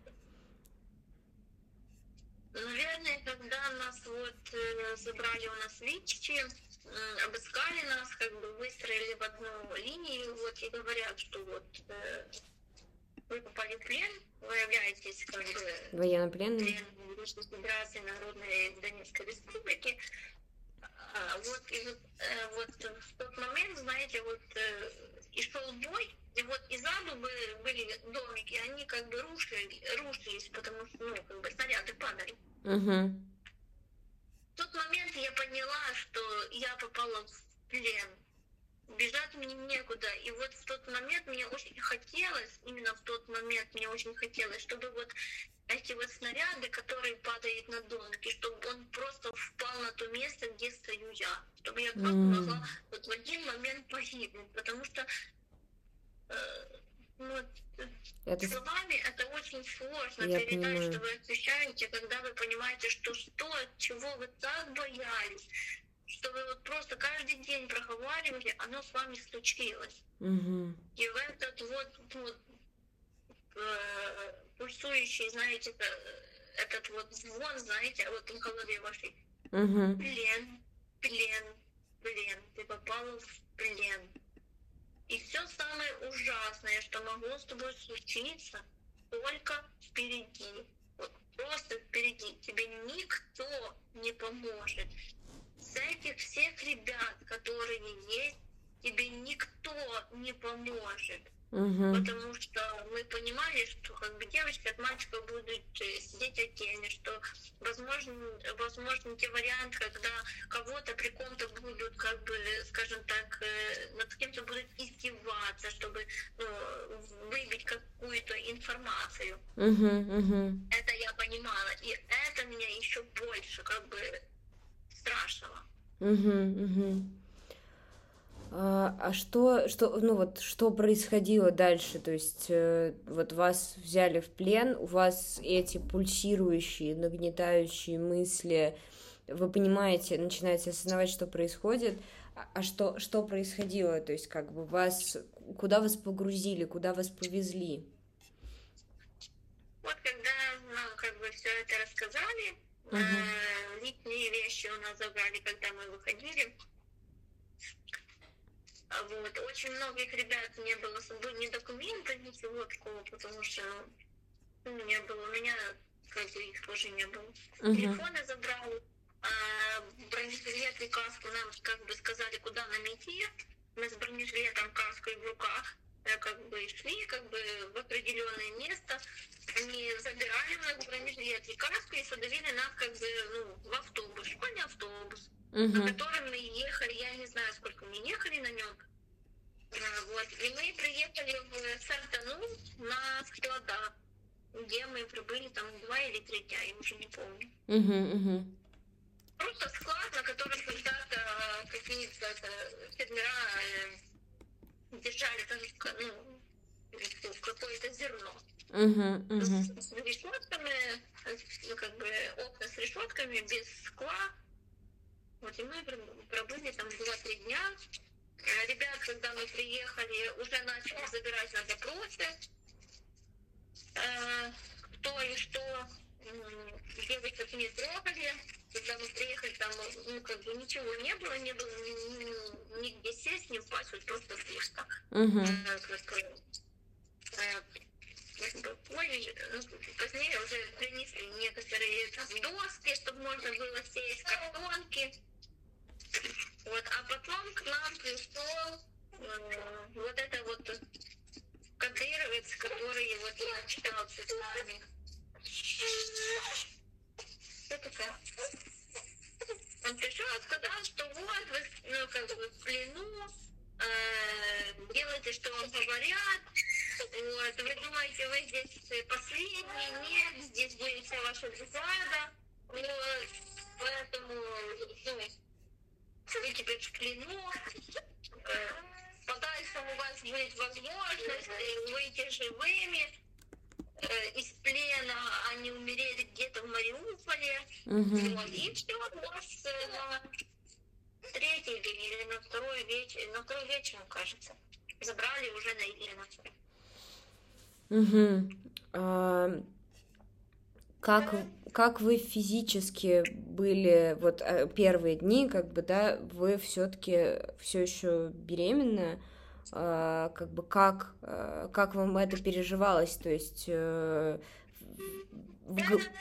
Наверное, когда нас вот э, забрали у нас лички, э, обыскали нас, как бы выстроили в одну линию, вот, и говорят, что вот э, вы попали в плен, вы являетесь как бы военнопленным, пленным Русской Федерации Народной Донецкой Республики. А, вот, и вот, э, вот в тот момент, знаете, вот э, и шел бой, и вот из аду были домики, они как бы рушили, рушились, потому что, ну, как бы снаряды падали. угу. В тот момент я поняла, что я попала в плен. Бежать мне некуда. И вот в тот момент мне очень хотелось, именно в тот момент мне очень хотелось, чтобы вот эти вот снаряды, которые падают на домики, чтобы он просто впал на то место, где стою я. Чтобы я просто Mm. могла вот в один момент погибнуть. Потому что э, ну, Это... словами это очень сложно Я передать, понимаю. что вы ощущаете, когда вы понимаете, что что, от чего вы так боялись, что вы вот просто каждый день проговаривали, оно с вами случилось. Угу. И в этот вот, вот э, пульсующий, знаете, этот вот звон, знаете, вот в голове вашей. Угу. Плен, плен, плен. Ты попала в плен. И все самое ужасное, что могло с тобой случиться, только впереди. Вот просто впереди. Тебе никто не поможет. С этих всех ребят, которые есть, тебе никто не поможет. Угу. Потому что мы понимали, что как бы девочки от мальчиков будут сидеть отдельно, что возможно, возможно те варианты, когда кого-то при ком-то будут, как бы, скажем так, над кем-то будут издеваться, чтобы ну, выбить какую-то информацию. Угу, угу. Это я понимала. И это меня еще больше как бы страшного. Угу, угу. А, а что, что, ну вот, что происходило дальше? То есть, э, вот вас взяли в плен, у вас эти пульсирующие, нагнетающие мысли, вы понимаете, начинаете осознавать, что происходит, а, а что, что происходило? То есть, как бы вас, куда вас погрузили, куда вас повезли? Вот когда нам как бы все это рассказали, Угу. э, личные вещи у нас забрали, когда мы выходили. Вот. Очень многих ребят не было с собой ни документов, ничего такого, потому что ну, не было. У меня как бы их тоже не было. Угу. Телефоны забрали, а бронежилет и каску нам как бы сказали, куда нам идти. Мы с бронежилетом, каской в руках как бы шли как бы в определенное место. Они забирали у нас бронежилет и каску и садовили нас как бы ну, в автобус, школьный автобус. Угу. На котором мы ехали, я не знаю, сколько мы ехали на нем. Вот. И мы приехали в Сартану на склада, где мы прибыли там два или три дня, я уже не помню. Угу, угу. Просто склад, на котором когда-то какие-то фермера держали там, ну, какое-то зерно. Угу, угу. С, с решетками, ну, как бы окна с решетками, без скла. Вот и мы пробыли там два-три дня. Ребят, когда мы приехали, уже начали забирать на допросы. Кто и что, девочек не трогали. когда мы приехали, там, ну, как бы ничего не было, не было ни- ни- нигде сесть, не упасть, вот просто пусто. Угу. Э, как, э, как бы, позже, ну, позднее уже принесли некоторые там доски, чтобы можно было сесть, картонки. Вот, а потом к нам пришел э, вот это вот кадыровец, который вот отчитался с нами. Что такое? Он пришел и сказал, что вот вы, ну, как бы в плену, э, делайте, что вам говорят. Вот, вы думаете, вы здесь последний? Нет, здесь будет вся ваша бригада. Вот, поэтому, ну, вы теперь в плену. Э, подальше у вас будет возможность выйти живыми э, из плена, а не умереть где-то в Мариуполе. Угу. Вот, и все, нас э, на третий или на второй вечер, на второй вечер, кажется, забрали уже на Елена. Угу. А, как, как вы физически были вот э, первые дни, как бы, да, вы все-таки все еще беременны, а, как бы как, а, как вам это переживалось, то есть э, в г-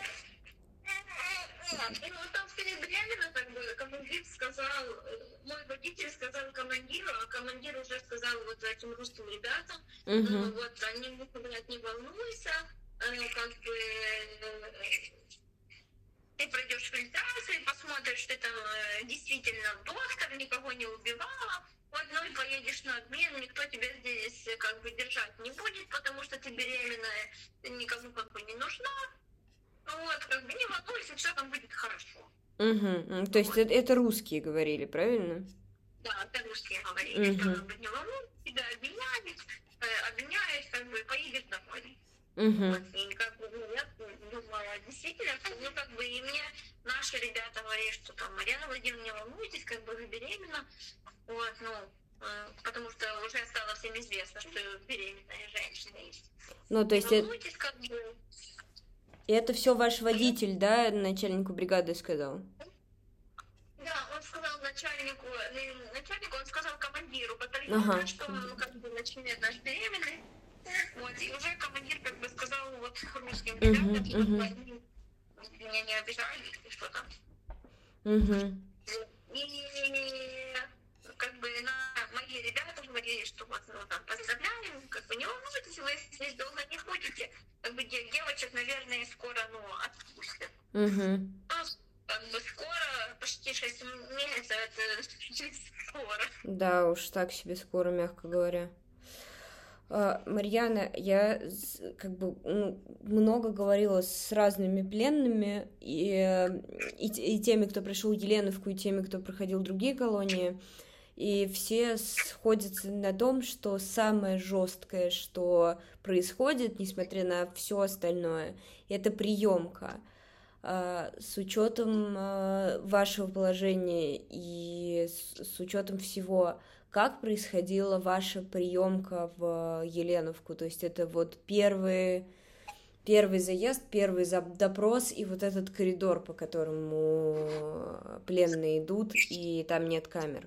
Ну, там скорее беременна, как бы, командир сказал, э, мой водитель сказал командиру, а командир уже сказал вот этим русским ребятам, ну, Мгм. вот они ему говорят, не волнуйся, э, как бы, э, ты пройдешь фильтрацию, посмотришь, ты там э, действительно доктор, никого не убивала, вот, ну и поедешь на обмен, никто тебя здесь э, как бы держать не будет, потому что ты беременная, ты никому как бы не нужна. Вот, как бы не волнуйся, все там будет хорошо. Мгм. М, То есть это, это русские говорили, правильно? Да, это русские говорили, что Мгм. как бы не волнуйся, тебя обменяют, э, обменяют, как бы поедешь домой. Мгм. Вот, и как бы, ну, я думала, действительно, ну, как бы, и мне наши ребята говорили, что там, Марьяна Владимировна, не волнуйтесь, как бы вы беременна, вот, ну, э, потому что уже стало всем известно, что беременная женщина есть. Ну, то Не есть это, волнуйтесь, как бы. это все ваш водитель, да, начальнику бригады сказал? Да, он сказал начальнику, э, начальнику, он сказал командиру батальона, Ага. что ну, как бы начинает наш беременный. Вот, и уже командир как бы сказал вот русским Мгм, ребятам, чтобы мгм. они меня не обижали или что там. Мгм. И как бы на мои ребята говорили, что вот, ну, там, поздравляем, как бы не волнуйтесь, вы здесь долго не ходите, как бы де- девочек, наверное, скоро, ну, отпустят. Мгм. Ну, как бы скоро, почти шесть месяцев, это скоро. Да уж, так себе скоро, мягко говоря. А, Марьяна, я с- как бы ну, много говорила с разными пленными, и, э, и, те- и теми, кто пришел в Еленовку, и теми, кто проходил другие колонии, и все сходятся на том, что самое жесткое, что происходит, несмотря на все остальное, это приемка. А, С учетом а, вашего положения и с, с учетом всего, как происходила ваша приемка в Еленовку? То есть это вот первый, первый заезд, первый за- допрос и вот этот коридор, по которому пленные идут, и там нет камер.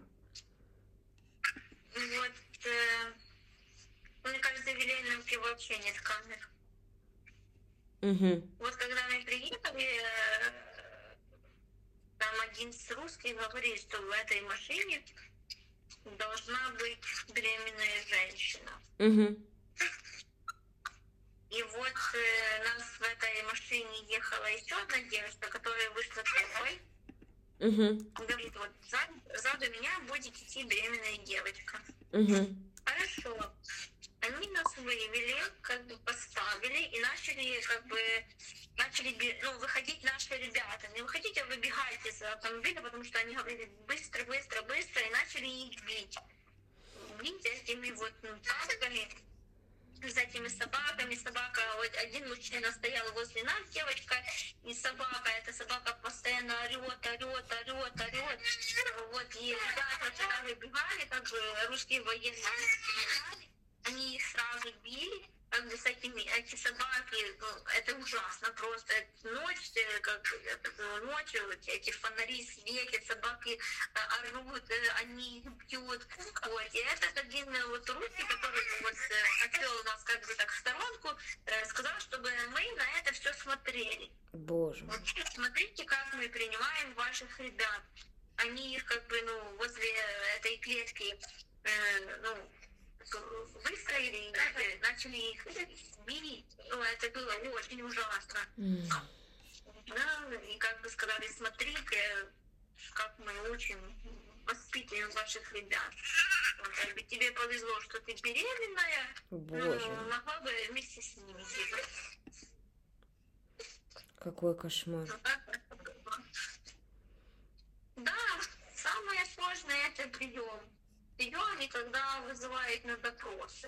Вот, э, мне кажется, в Еленовке вообще нет камер. Угу. Вот когда мы приехали, э, там один из русских говорит, что в этой машине должна быть беременная женщина. Угу. И вот э, нас в этой машине ехала еще одна девушка, которая вышла первой. Угу. Говорит, вот сзади, сзади меня будет идти беременная девочка. Угу. Хорошо. Они нас вывели, как бы поставили и начали, как бы, начали, бе- ну, выходить наши ребята. Не выходите, а выбегайте из автомобиля, потому что они говорили быстро, быстро, быстро, и начали их бить. Бить этими вот ну, палками, с этими собаками. Собака, вот один мужчина стоял возле нас, девочка, и собака, эта собака постоянно орет, орет, орет, орет. Вот, и ребята тогда выбегали, как бы русские военные, они их сразу били, как бы с этими, эти собаки, ну, это ужасно просто. Ночь, как это, ночью вот эти фонари светят, собаки орут, они их бьют. Вот. И этот один вот русский, который вот отвел нас как бы так в сторонку, сказал, чтобы мы на это все смотрели. Боже. Вот, смотрите, как мы принимаем ваших ребят. Они их как бы, ну, возле этой клетки, э, ну, выстроили и начали их бить. Ну, это было очень ужасно. Mm. Да, и как бы сказали, смотрите, как мы учим, воспитываем ваших ребят. Вот, как бы тебе повезло, что ты беременная, Боже. но могла бы вместе с ними типа. Какой кошмар. Да, самое сложное это прием. Прием, и когда вызывают на допросы.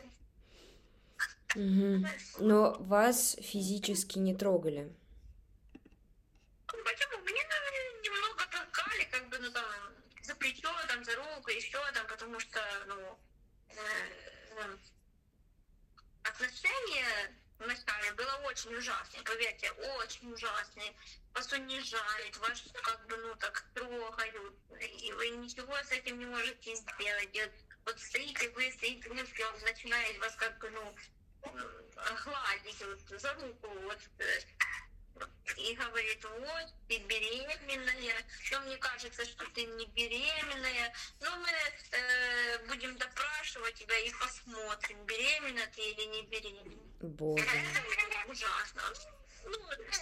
Угу. Но вас физически не трогали? Почему? Мне наверное, немного толкали, как бы, ну там, за плечо, там, за руку, еще там, потому что, ну, э, э, отношения вначале было очень ужасное, поверьте, очень ужасное. Вас унижают, вас как бы, ну, так трогают, и вы ничего с этим не можете сделать. И вот стоите вы, стоите русский, он начинает вас как бы, ну, гладить вот, за руку, вот, и говорит, вот, ты беременная, но мне кажется, что ты не беременная, но мы э, будем допрашивать тебя и посмотрим, беременна ты или не беременна. Боже. Это ужасно. Ну,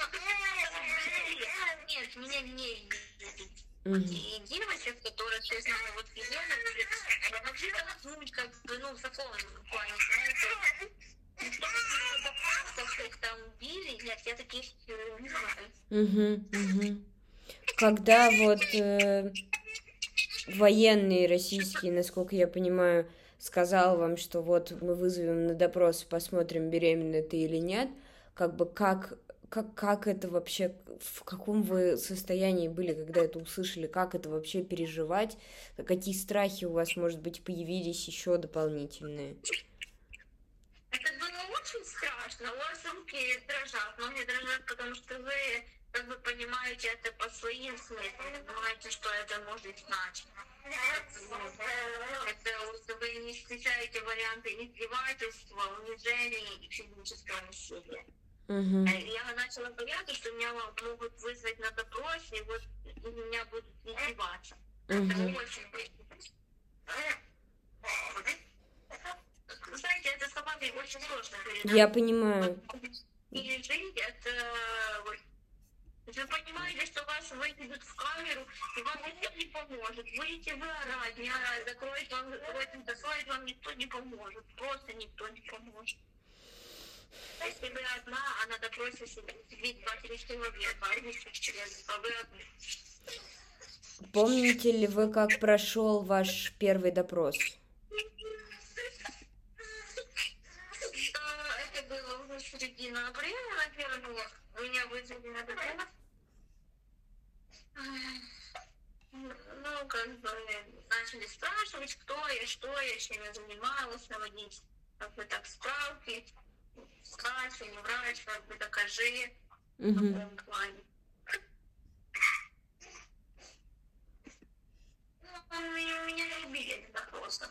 нет, меня не видит. Mm-hmm. И девочек, которые, честно, вот беременные, могли толкнуть, как бы, ну, в таком плане, знаете, никто не допрашивал, что их там били, нет, я таких не знаю. Угу, угу. Когда вот э, военный российский, насколько я понимаю, сказал вам, что вот мы вызовем на допрос, посмотрим, беременна ты или нет, как бы как, как, как это вообще, в каком вы состоянии были, когда это услышали, как это вообще переживать, какие страхи у вас, может быть, появились еще дополнительные? Это было очень страшно, у вас руки дрожат, ноги дрожат, потому что вы как бы понимаете это по своим смыслам, понимаете, что это может значить. Это вы не встречаете варианты издевательства, унижения и физического насилия. Uh-huh. Я начала бояться, что меня могут вызвать на допрос, и вот и меня будут издеваться. Uh-huh. Это очень знаете, это словами очень сложно передать. Я понимаю. И жить, это вот, вы понимаете, что вас выкидут в камеру, и вам никто не поможет. Будете вы орать, не орать, закроет вам, закроет вам, никто не поможет. Просто никто не поможет. Если вы одна, а на допросе сидит два-три человека, а десять человек, а вы одни. Помните ли вы, как прошел ваш первый допрос? Это было уже середина апреля, наверное, меня вызвали на допрос. Ну, как бы начали спрашивать, кто я, что я, чем я занималась, наводить, как бы так, справки, врач, не врач, как бы докажи, в каком плане. Ну, меня не убили допроса.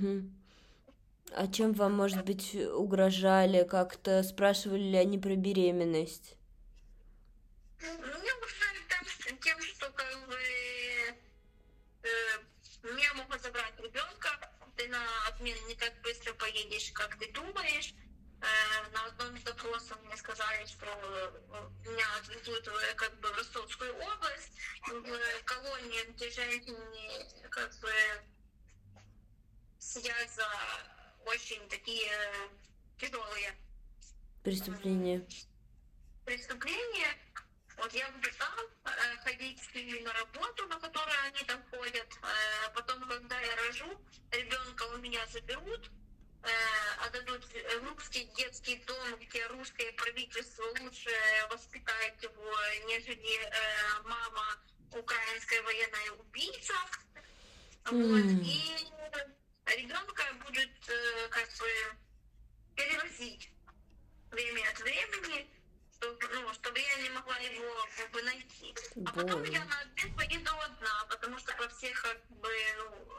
А чем вам, может быть, угрожали, как-то спрашивали ли они про беременность? Ну, угрожали тем, что как бы э, меня могут забрать ребенка, ты на обмен не так быстро поедешь, как ты думаешь. Э, на одном из допросов мне сказали, что меня отвезут в, как бы, в Ростовскую область, в колонию, где женщины как бы сидят за очень такие тяжелые преступления. Преступления. Вот я буду там э, ходить с ними на работу, на которую они там ходят. Э, потом, когда я рожу, ребенка у меня заберут, э, отдадут в русский детский дом, где русское правительство лучше воспитает его, нежели э, мама украинская военная убийца. Mm. Вот. И ребенка будут э, как бы перевозить бы найти. А потом Боже. я на обед поеду одна, потому что по всех как бы, ну,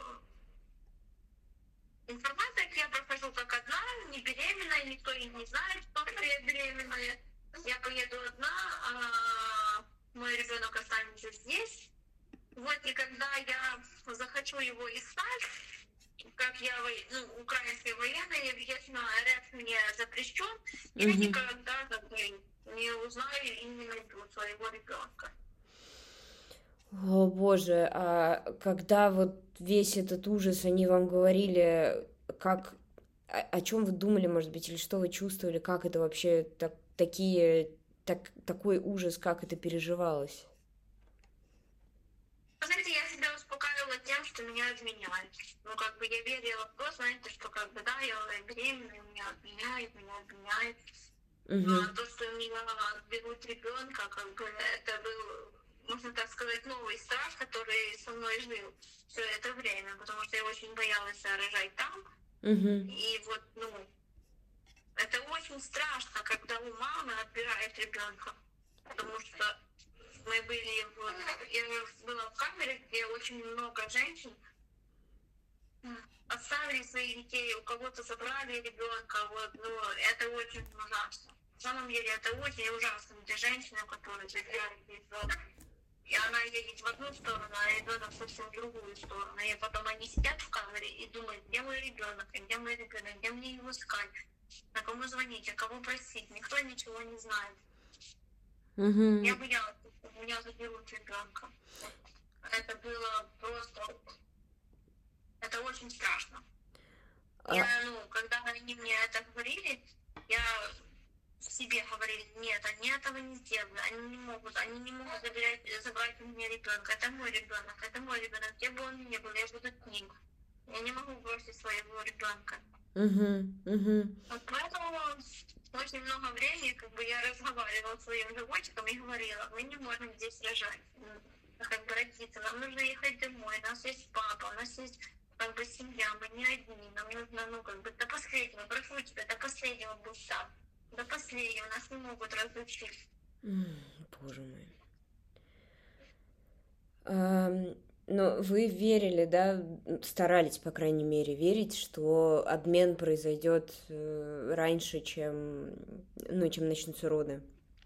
информациях я прохожу как одна, не беременная, никто и не знает, что я беременная. Я поеду одна, а мой ребенок останется здесь. Вот, и когда я захочу его искать, как я, ну, украинский военный, естественно, арест мне запрещен, я Мгм. никогда как бы не узнаю и не найду своего ребенка. О боже, а когда вот весь этот ужас, они вам говорили, как, о, о чем вы думали, может быть, или что вы чувствовали, как это вообще, так, такие, так, такой ужас, как это переживалось? Вы знаете, я себя успокаивала тем, что меня обменяют. Ну, как бы я верила в то, знаете, что как бы, да, я беременная, меня обменяют, меня обменяют. Угу. А то, что у меня берут ребенка, как бы это был, можно так сказать, новый страх, который со мной жил все это время, потому что я очень боялась рожать там. Угу. И вот, ну, это очень страшно, когда у мамы отбирают ребенка, потому что мы были в... Я была в камере, где очень много женщин оставили своих детей, у кого-то забрали ребенка, вот, ну, это очень ужасно. На самом деле это очень ужасно для женщины, которая забирает ребенка. И она едет в одну сторону, а ребенок совсем в другую сторону. И потом они сидят в камере и думают, где мой ребенок, где мой ребенок, где мне его искать, на кому звонить, а кого просить. Никто ничего не знает. Угу. Я боялась, что у меня заберут ребенка. Это было просто... Это очень страшно. А... Я, ну, когда они мне это говорили, я себе говорила, нет, они этого не сделают, они не могут, они не могут забирать, забрать у меня ребенка. Это мой ребенок, это мой ребенок, где бы он ни был, я буду с ним. Я не могу бросить своего ребенка. Угу, угу. Вот поэтому очень много времени, как бы, я разговаривала с своим животиком и говорила, мы не можем здесь рожать, как бы родиться, нам нужно ехать домой, у нас есть папа, у нас есть как бы семья, мы не одни, нам нужно, ну, как бы, до последнего, прошу тебя, до последнего быть там, до последнего, нас не могут разлучить. Боже мой. А, но вы верили, да, старались, по крайней мере, верить, что обмен произойдет раньше, чем, ну, чем начнутся роды?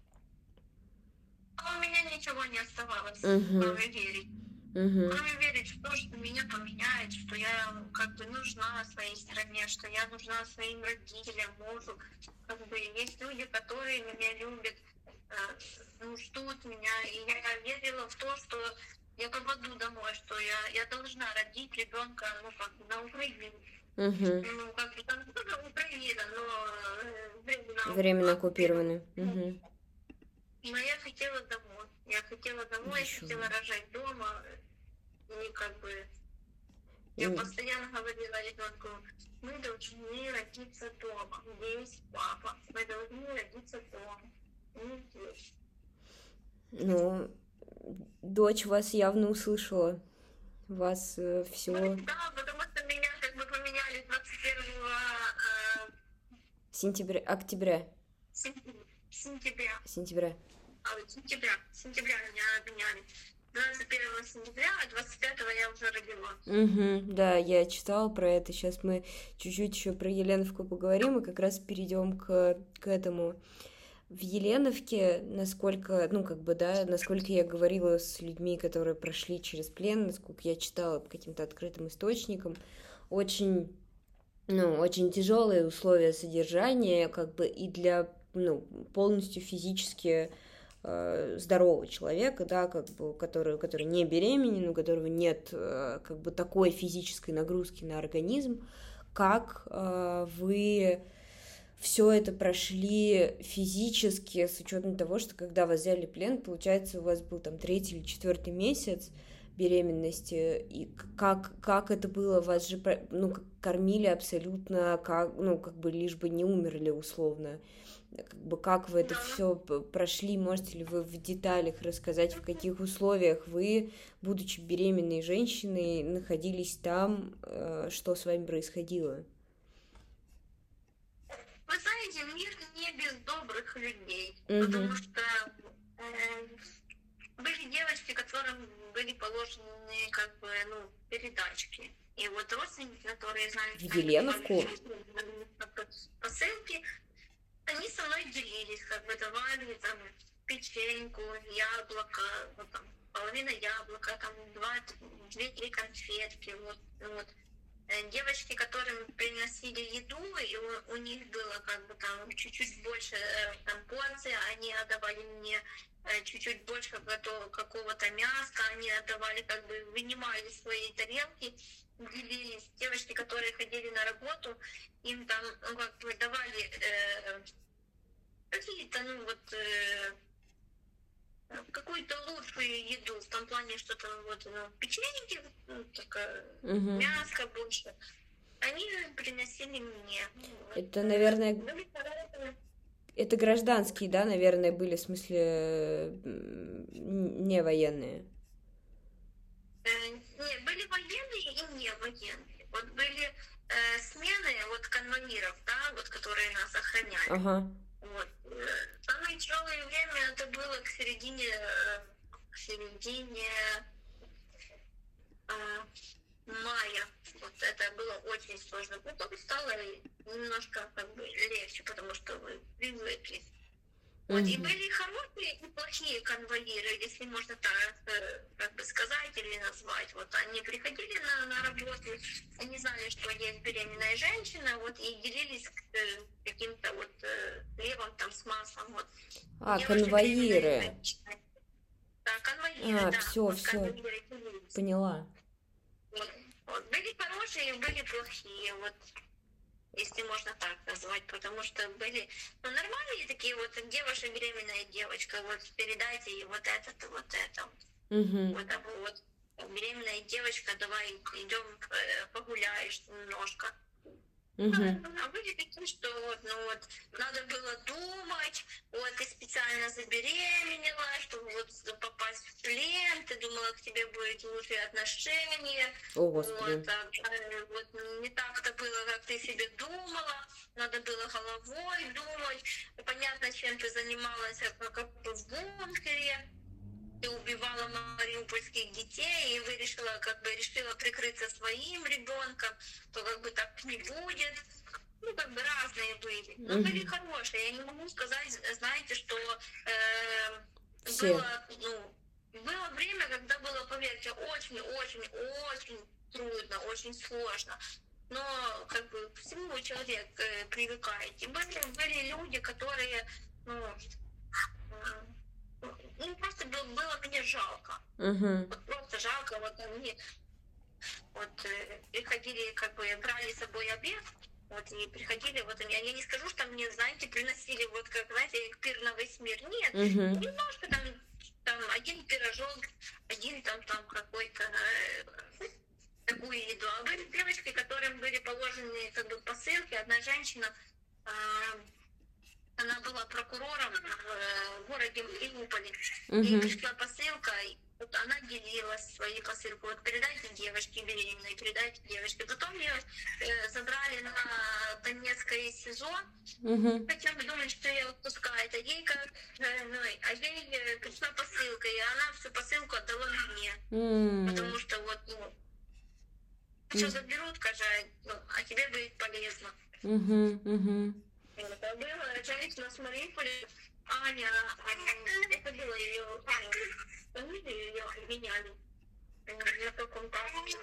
А у меня ничего не оставалось, Угу. кроме верить. Угу. Кроме верить в то, что меня поменяет, что я как бы нужна своей стране, что я нужна своим родителям, мужу. Как бы есть люди, которые меня любят, ну, ждут меня. И я верила в то, что я попаду домой, что я, я должна родить ребенка, ну, как бы на Украине. Угу. Ну, как бы там ну, Украина, но временно, временно оккупированный. Угу. Но я хотела домой. Я хотела домой, я хотела рожать дома. И как бы я mm. постоянно говорила ребенку, мы должны родиться дома, где есть папа, мы должны родиться дома, не здесь. Ну, дочь вас явно услышала, вас э, все... Ну, да, потому что меня как бы поменяли двадцать первого э... сентября, октября. Сентября. Сентября. А, сентября. Сентября меня обменяли. двадцать первого сентября, а двадцать пятого я уже родила. Угу, да, я читала про это. Сейчас мы чуть-чуть еще про Еленовку поговорим и как раз перейдем к, к этому. В Еленовке, насколько, ну, как бы, да, насколько я говорила с людьми, которые прошли через плен, насколько я читала по каким-то открытым источникам, очень, ну, очень тяжелые условия содержания, как бы, и для, ну, полностью физически здорового человека, да, как бы, который, который не беременен, у которого нет как бы такой физической нагрузки на организм, как э, вы все это прошли физически, с учетом того, что когда вас взяли в плен, получается, у вас был там третий или четвертый месяц беременности, и как, как это было, вас же, ну, кормили абсолютно, как, ну, как бы лишь бы не умерли условно. Как бы как вы это да. все прошли, можете ли вы в деталях рассказать, в каких условиях вы, будучи беременной женщиной, находились там, что с вами происходило? Вы знаете, мир не без добрых людей, угу. потому что э, были девочки, которым были положены как бы, ну, передачки. И вот родственники, которые знали, В Еленовку? посылки, они со мной делились, как бы давали там печеньку, яблоко, вот, там, половина яблока, там два, две-три конфетки, вот, вот. Девочки, которым приносили еду, и у, у них было как бы там чуть-чуть больше там порции, они отдавали мне чуть-чуть больше какого-то мяса, они отдавали, как бы вынимали свои тарелки, делились. Девочки, которые ходили на работу, им там, ну, как бы давали э, какие-то, ну вот, э, какую-то лучшую еду, в том плане, что там вот, ну, печеньки, ну, такое, uh-huh. мяско больше. Они приносили мне. Это, наверное, это гражданские, да, наверное, были, в смысле, не военные? Не, были военные и не военные. Вот были э, смены вот конвоиров, да, вот которые нас охраняли. Ага. Вот. Самое тяжелое время это было к середине, к середине э, мая. Вот это было очень сложно. Потом стало немножко как бы легче, потому что вы привыкли. Вот, mm-hmm. И были хорошие и плохие конвоиры, если можно так как бы сказать или назвать. Вот они приходили на, на работу, они знали, что есть беременная женщина, вот, и делились каким-то вот хлебом там с маслом. Вот. А, конвоиры. Да, конвоиры, а, да. все, вот, все, поняла. Вот, вот. Были хорошие, были плохие, вот. Если можно так назвать, потому что были, ну, нормальные такие вот девушка, беременная девочка, вот передайте ей вот это, вот это. Mm-hmm. Вот, а вот беременная девочка, давай идем погуляешь немножко. Mm-hmm. А были такие, что вот, ну вот, надо было думать, вот, ты специально забеременела, чтобы вот попасть в плен, ты думала, к тебе будет лучшие отношения. О, Господи. Вот, а, вот, не так-то было, как ты себе думала, надо было головой думать, понятно, чем ты занималась, как в бункере. Ты убивала мариупольских детей, и вы решила, как бы решила прикрыться своим ребенком, то как бы так не будет. Ну, как бы разные были. Но mm-hmm. были хорошие. Я не могу сказать, знаете, что э, было, ну, было время, когда было, поверьте, очень-очень-очень трудно, очень сложно. Но как бы к всему человек э, привыкает. И были, были люди, которые, ну, э, им просто было, было мне жалко. Uh-huh. Вот просто жалко. Вот они вот, э, приходили, как бы брали с собой обед, вот, и приходили, вот они, я не скажу, что мне, знаете, приносили, вот как, знаете, пир на весь мир. Нет, uh-huh. немножко там, там один пирожок, один там, там какой-то э, такую еду. А были девочки, которым были положены как бы посылки. Одна женщина, э, она была прокурором в городе Мариуполе. Uh-huh. Ей пришла посылка, и вот она делилась своей посылкой. Вот передайте девочке беременной, передайте девочке. Потом ее э, забрали на Донецкое СИЗО. Uh-huh. Хотя бы думали, что ее отпускают. А ей, как, э, ну, а ей э, пришла посылка, и она всю посылку отдала мне. Uh-huh. Потому что вот, ну, что заберут, скажи, ну, а тебе будет полезно. Uh-huh. Uh-huh. Это было, женщина с Мариуполя, Аня, это было ее, фамилию ее меняли на каком паспорте.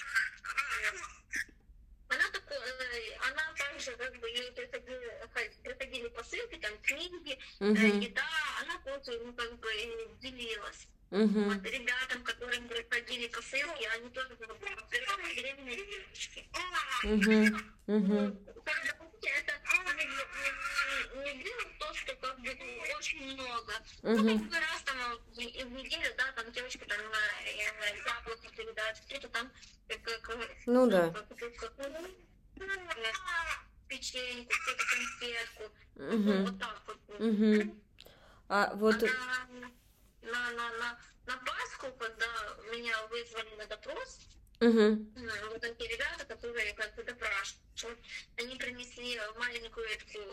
Она такой, она также, как бы, ей приходили, приходили посылки, там, книги, uh-huh. еда, она тоже, ну, как бы, делилась. Uh-huh. Вот ребятам, которым приходили посылки, они тоже были беременные девочки. Uh-huh. Uh-huh. Это не, не, не было то, что как бы очень много. Uh-huh. Ну, как бы раз там в неделю, да, там девочка там яблоко передает, кто-то там как, ну да. Как, как, как, печеньку, какую-то конфетку. Uh-huh. Ну, вот так вот. Uh-huh. А вот... А на, на, на, на, на Пасху, когда меня вызвали на допрос, uh-huh. вот такие ребята, которые как бы допрашивают, они принесли маленькую такую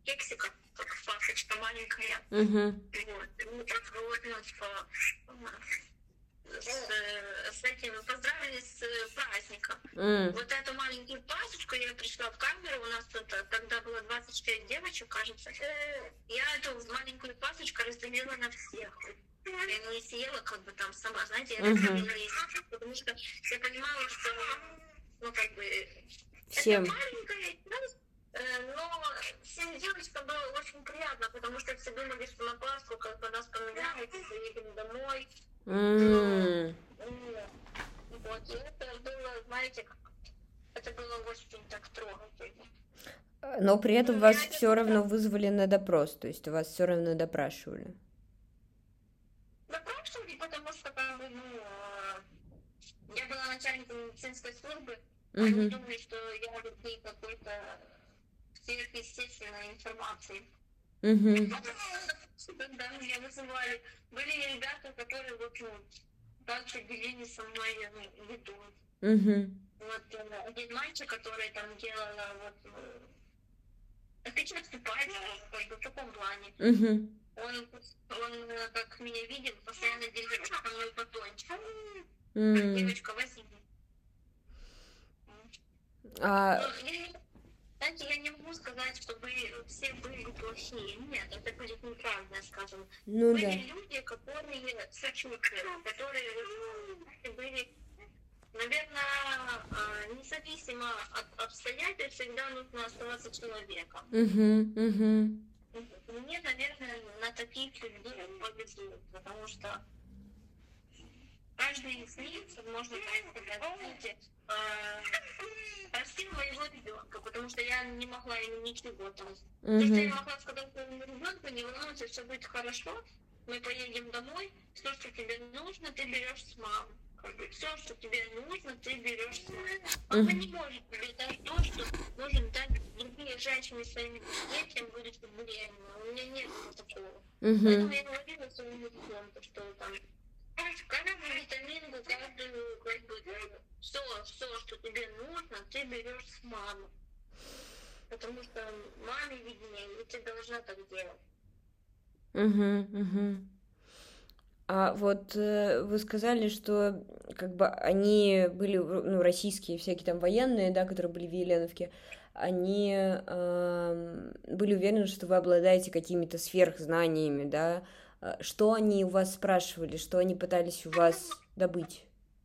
кексика, как пасочка маленькая. Угу. Вот. И мы так вот, ну, типа, с, с этим поздравили с праздником. Mm. Вот эту маленькую пасочку я пришла в камеру, у нас тут тогда было двадцать четыре девочек, кажется. Я эту маленькую пасочку разделила на всех. Я не съела как бы там сама, знаете, я uh-huh. так не есть, потому что я понимала, что, ну, как бы, всем. Это маленькая, но всем девочкам было очень приятно, потому что все думали, что на Пасху как бы нас поменяют, едем домой. Mm. Вот, и это было, знаете, это было очень так трогательно. Но при этом вас все равно вызвали на допрос, то есть вас все равно допрашивали. Допрашивали, потому что, как бы, ну, я была начальником медицинской службы, uh-huh. Они думали, что я людей какой-то сверхъестественной информации. Uh-huh. Когда меня вызывали, были ребята, которые, в общем, также делились со мной еду. Uh-huh. Вот один мальчик, который там делал вот отпечатки пальцев, в таком плане. Uh-huh. Он, он, как меня видел, постоянно держит со мной батончик. Mm. Как девочка возьми. А... Знаете, я не могу сказать, чтобы все были плохие. Нет, это будет неправильно, скажем. Ну, были да. люди, которые сочувствовали, которые были, наверное, независимо от обстоятельств, всегда нужно оставаться человеком. Uh-huh, uh-huh. Мне, наверное, на таких людей повезло, потому что каждый из них, можно так сказать, знаете, простил моего ребенка, потому что я не могла ему ничего там. Uh-huh. То, что я могла сказать своему ребенку, не волнуйся, все будет хорошо, мы поедем домой, все, что тебе нужно, ты берешь с мамой. Все, что тебе нужно, ты берешь с мамой. Папа uh-huh. не может тебе дать то, что может дать другие женщины своим детям, будучи беременными. У меня нет такого. Uh-huh. Поэтому я говорила своему ребенку, что там каждую витаминку, каждую, как бы, все, все, что тебе нужно, ты берешь с мамы. Потому что маме виднее, и ты должна так делать. Угу, угу. А вот э, вы сказали, что как бы они были, ну, российские всякие там военные, да, которые были в Еленовке, они э, были уверены, что вы обладаете какими-то сверхзнаниями, да. Что они у вас спрашивали, что они пытались у вас добыть?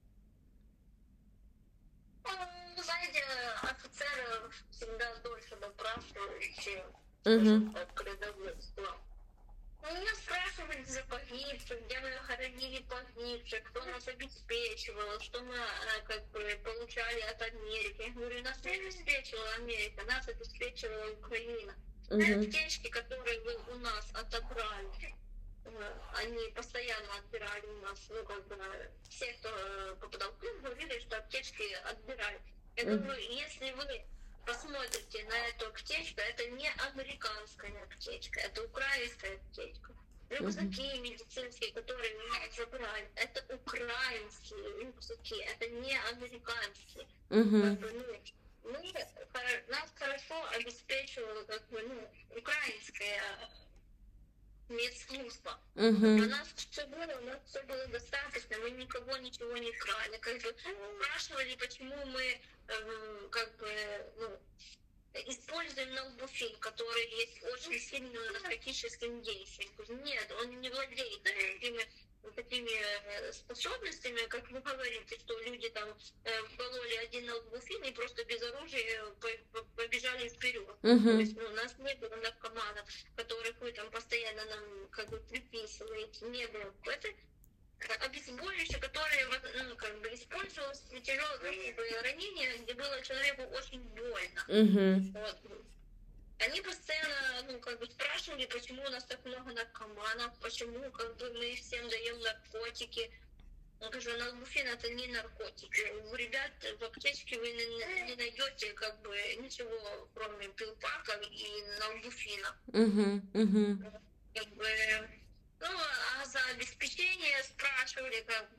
Ну, знаете, офицеры всегда дольше допрашивают, чем рядоводство. Меня спрашивали за погибших, где мы хоронили погибших, кто нас обеспечивал, что мы как бы получали от Америки. Я говорю, нас не обеспечивала Америка, нас обеспечивала Украина. Uh-huh. Аптечки, которые вы у нас отобрали, они постоянно отбирали у нас, ну, как бы, все, кто попадал в клуб, говорили, что аптечки отбирают. Я uh-huh. говорю, если вы посмотрите на эту аптечку, это не американская аптечка, это украинская аптечка. Рюкзаки uh-huh. медицинские, которые у нас забрали, это украинские рюкзаки, это не американские. Uh-huh. Как бы, ну, мы, нас хорошо обеспечивала, как бы, ну, украинская медслужба. Uh-huh. У нас все было, у нас все было достаточно, мы никого ничего не крали. Как бы спрашивали, почему мы эм, как бы, ну, используем налбуфин, который есть очень сильным наркотическим действием. Нет, он не владеет такими, такими способностями, как вы говорите, что люди там э, вкололи один налбуфин и просто без оружия побежали вперед. Uh-huh. То есть, ну, у нас не было наркоманов, которых вы там постоянно нам как бы приписываете, не было. Это обезболивающее, которое, ну, как бы использовалось при тяжелых ранениях, где было человеку очень больно. Uh-huh. Вот. Они постоянно, ну, как бы спрашивали, почему у нас так много наркоманов, почему, как бы, мы всем даем наркотики. Я говорю, налбуфин это не наркотики. У ребят в аптечке вы не, не найдете, как бы, ничего, кроме пилпака и налбуфина. Uh-huh. Uh-huh. Как бы, ну, а за обеспечение спрашивали, как бы,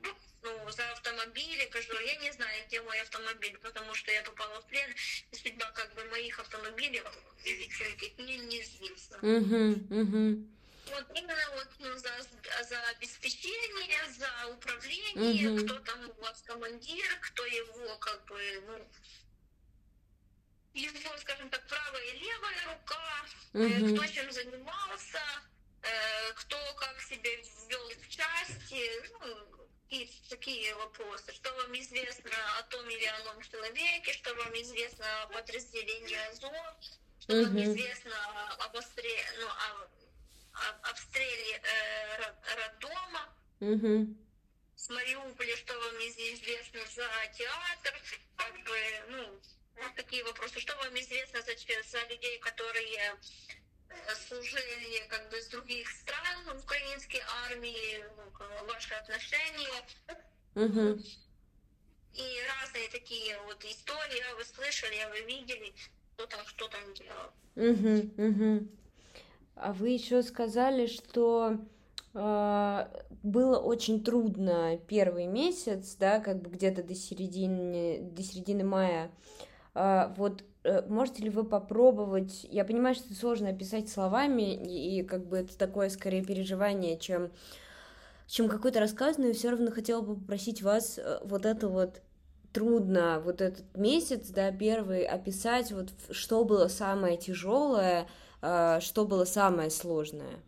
ну, за автомобиль. Я говорю, я не знаю, где мой автомобиль, потому что я попала в плен, и судьба как бы моих автомобилей мне неизвестна. Угу, угу. Вот именно вот ну, за, за обеспечение, за управление, Угу. кто там у вас командир, кто его как бы, ну, его, скажем так, правая и левая рука, Угу. кто чем занимался, кто как себя вел в части, ну, и такие вопросы. Что вам известно о том или ином человеке, что вам известно о подразделении Азов, что Угу. вам известно об обстреле, ну, о, о обстреле э, роддома Угу. с Мариуполя, что вам известно за театр, как бы, ну, вот такие вопросы. Что вам известно за, за людей, которые служили как бы с других стран в украинской армии, ну, ваши отношения. Угу. И разные такие вот истории, вы слышали, вы видели, кто там, что там делал. Угу. Угу. А вы еще сказали, что э, было очень трудно первый месяц, да, как бы где-то до середины, до середины мая. Э, вот э, можете ли вы попробовать? Я понимаю, что это сложно описать словами, и, и как бы это такое скорее переживание, чем, чем какой-то рассказ, но я все равно хотела бы попросить вас э, вот это вот трудно, вот этот месяц, да, первый, описать, вот что было самое тяжелое, что было самое сложное?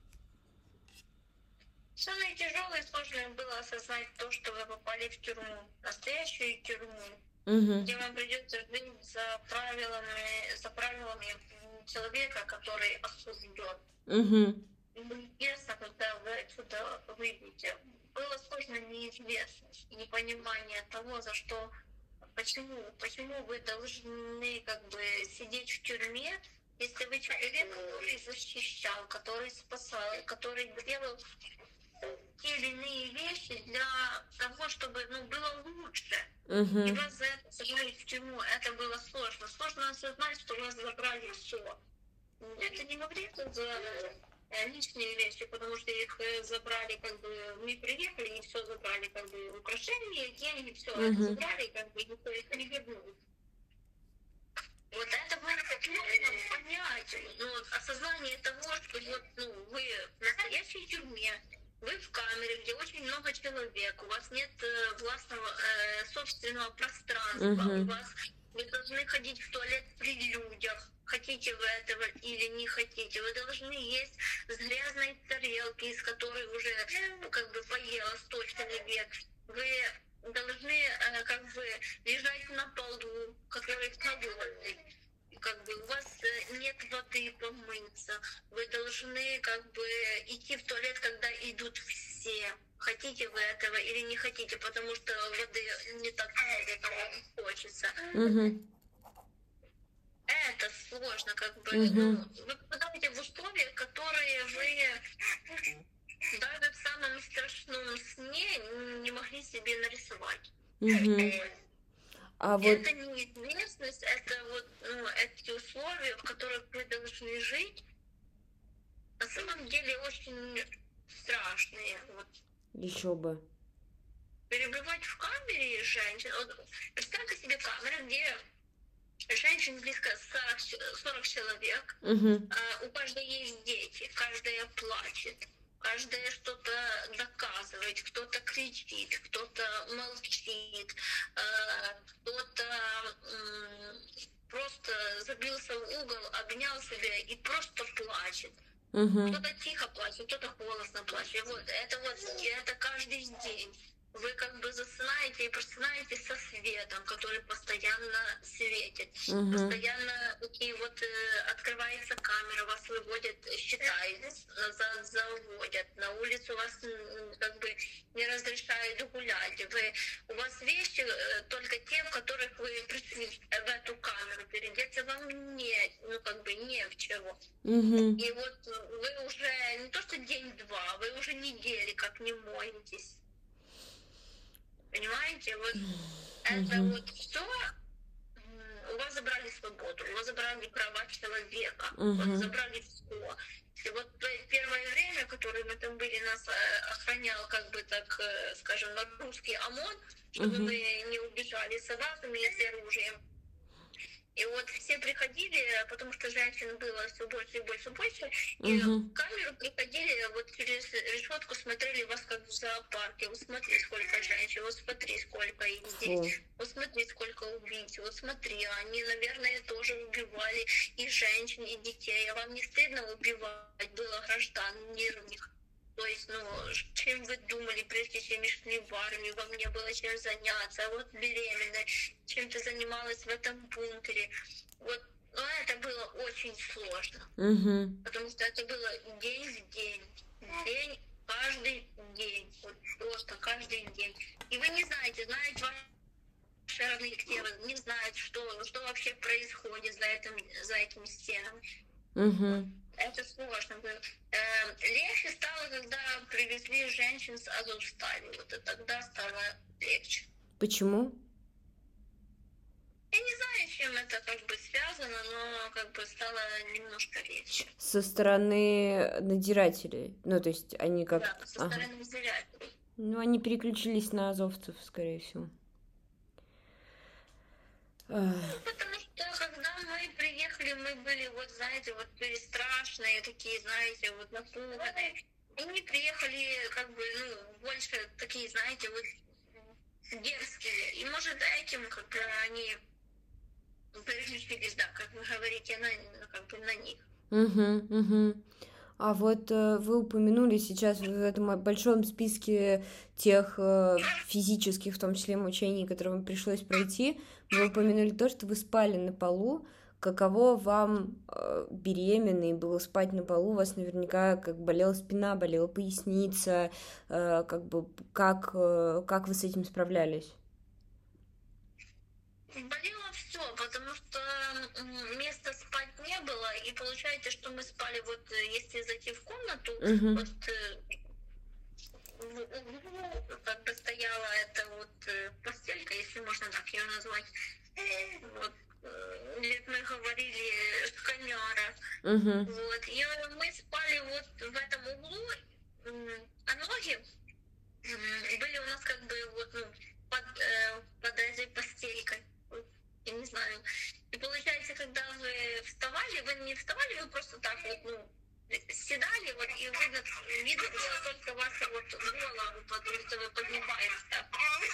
Самое тяжелое и сложное было осознать то, что вы попали в тюрьму, настоящую тюрьму, угу. где вам придется жить за правилами, за правилами человека, который осужден. Угу. Неизвестно, когда вы отсюда выйдете. Было сложно неизвестность и непонимание того, за что, почему, почему вы должны как бы сидеть в тюрьме, если вы человек, который защищал, который спасал, который делал те или иные вещи для того, чтобы ну, было лучше. Uh-huh. И вас за это сажали в тюрьму. Это было сложно. Сложно осознать, что вас забрали все. Это не говорится за личные вещи, потому что их забрали, как бы, мы приехали, и все забрали, как бы, украшения, деньги, все uh-huh. это забрали, как бы, никто их не вернул. Вот это было сложно понять, ну, осознание того, что вот, ну, вы в настоящей тюрьме, вы в камере, где очень много человек, у вас нет э, властного э, собственного пространства, uh-huh. у вас вы должны ходить в туалет при людях, хотите вы этого или не хотите, вы должны есть с грязной тарелки, из которой уже ну, как бы поела сто человек, вы должны э, как бы лежать на полу, который холодный. Как бы у вас нет воды помыться, вы должны как бы идти в туалет, когда идут все. Хотите вы этого или не хотите, потому что воды не так много, кому хочется. Uh-huh. Это сложно, как бы. Uh-huh. Ну, вы попадаете в условия, которые вы даже в самом страшном сне не могли себе нарисовать. Uh-huh. А вот... Это неизвестность, это вот ну, эти условия, в которых вы должны жить, на самом деле очень страшные. Вот. Еще бы. Перебывать в камере женщин. Вот, представьте себе камеру, где женщин близко сорок, сорок человек, uh-huh. а у каждой есть дети, каждая плачет. Каждая что-то доказывает, кто-то кричит, кто-то молчит, кто-то просто забился в угол, обнял себя и просто плачет. Uh-huh. Кто-то тихо плачет, кто-то голосно плачет. Вот это вот это каждый день. Вы как бы засынаете и просынаетесь со светом, который постоянно светит. Uh-huh. Постоянно такие вот э, открывается камера, вас выводят, считают, назад заводят. На улицу вас как бы не разрешают гулять. Вы, у вас вещи э, только те, в которых вы пришли в эту камеру. Переодеться вам не, ну как бы не в чего. Uh-huh. И вот вы уже не то что день-два, вы уже недели как не моетесь. Понимаете, вот uh-huh. это вот все, у вас забрали свободу, у вас забрали права человека, uh-huh. вот забрали все. И вот первое время, которое мы там были, нас охранял, как бы так, скажем, русский ОМОН, чтобы uh-huh. мы не убежали с собаками и с оружием. И вот все приходили, потому что женщин было все больше и больше и больше, и uh-huh. в камеру приходили, вот через решетку смотрели вас как в зоопарке. Вот смотри, сколько женщин, вот смотри, сколько их здесь, uh-huh. вот смотри, сколько убийц, вот смотри, они, наверное, тоже убивали и женщин, и детей. А вам не стыдно убивать было граждан мирных? То есть, ну, чем вы думали, прежде чем шли в армию, вам не было чем заняться, а вот беременная, чем ты занималась в этом бункере. Вот, ну, это было очень сложно, угу. потому что это было день в день, день, каждый день, вот просто каждый день. И вы не знаете, знаете, ваши родные, где вы, не знают, что, что вообще происходит за, этим, за этими стенами. Угу. Это сложно было. Э, легче стало, когда привезли женщин с Азовстали. Вот и тогда стало легче. Почему? Я не знаю, с чем это как бы связано, но как бы стало немножко легче. Со стороны надзирателей? Ну, то есть они как... Да, со стороны ага. надзирателей. Ну, они переключились на азовцев, скорее всего. Ну, потому что, когда мы приехали, мы были, вот, знаете, вот перестрашные, такие, знаете, вот напуганные. Они приехали, как бы, ну, больше такие, знаете, вот дерзкие. И, может, этим, как бы, они переключились, да, как вы говорите, на, как бы, на них. Угу, угу. А вот э, вы упомянули сейчас в этом большом списке тех э, физических, в том числе, мучений, которые вам пришлось пройти, вы упомянули то, что вы спали на полу. Каково вам э, беременной было спать на полу? У вас наверняка как болела спина, болела поясница. Э, как бы как, э, как вы с этим справлялись? Болело все, потому что места спать не было, и получается, что мы спали, вот если зайти в комнату, uh-huh. вот в углу как бы стояла эта вот постелька, если можно так ее назвать, вот, мы говорили, шканера, uh-huh. вот, и мы спали вот в этом углу, а ноги были у нас как бы вот ну, под, под этой постелькой. Я не знаю. И получается, когда вы вставали, вы не вставали, вы просто так вот, ну, седали, вот, и видно, видно было только вашу вот голову, потому что вы поднимаетесь так.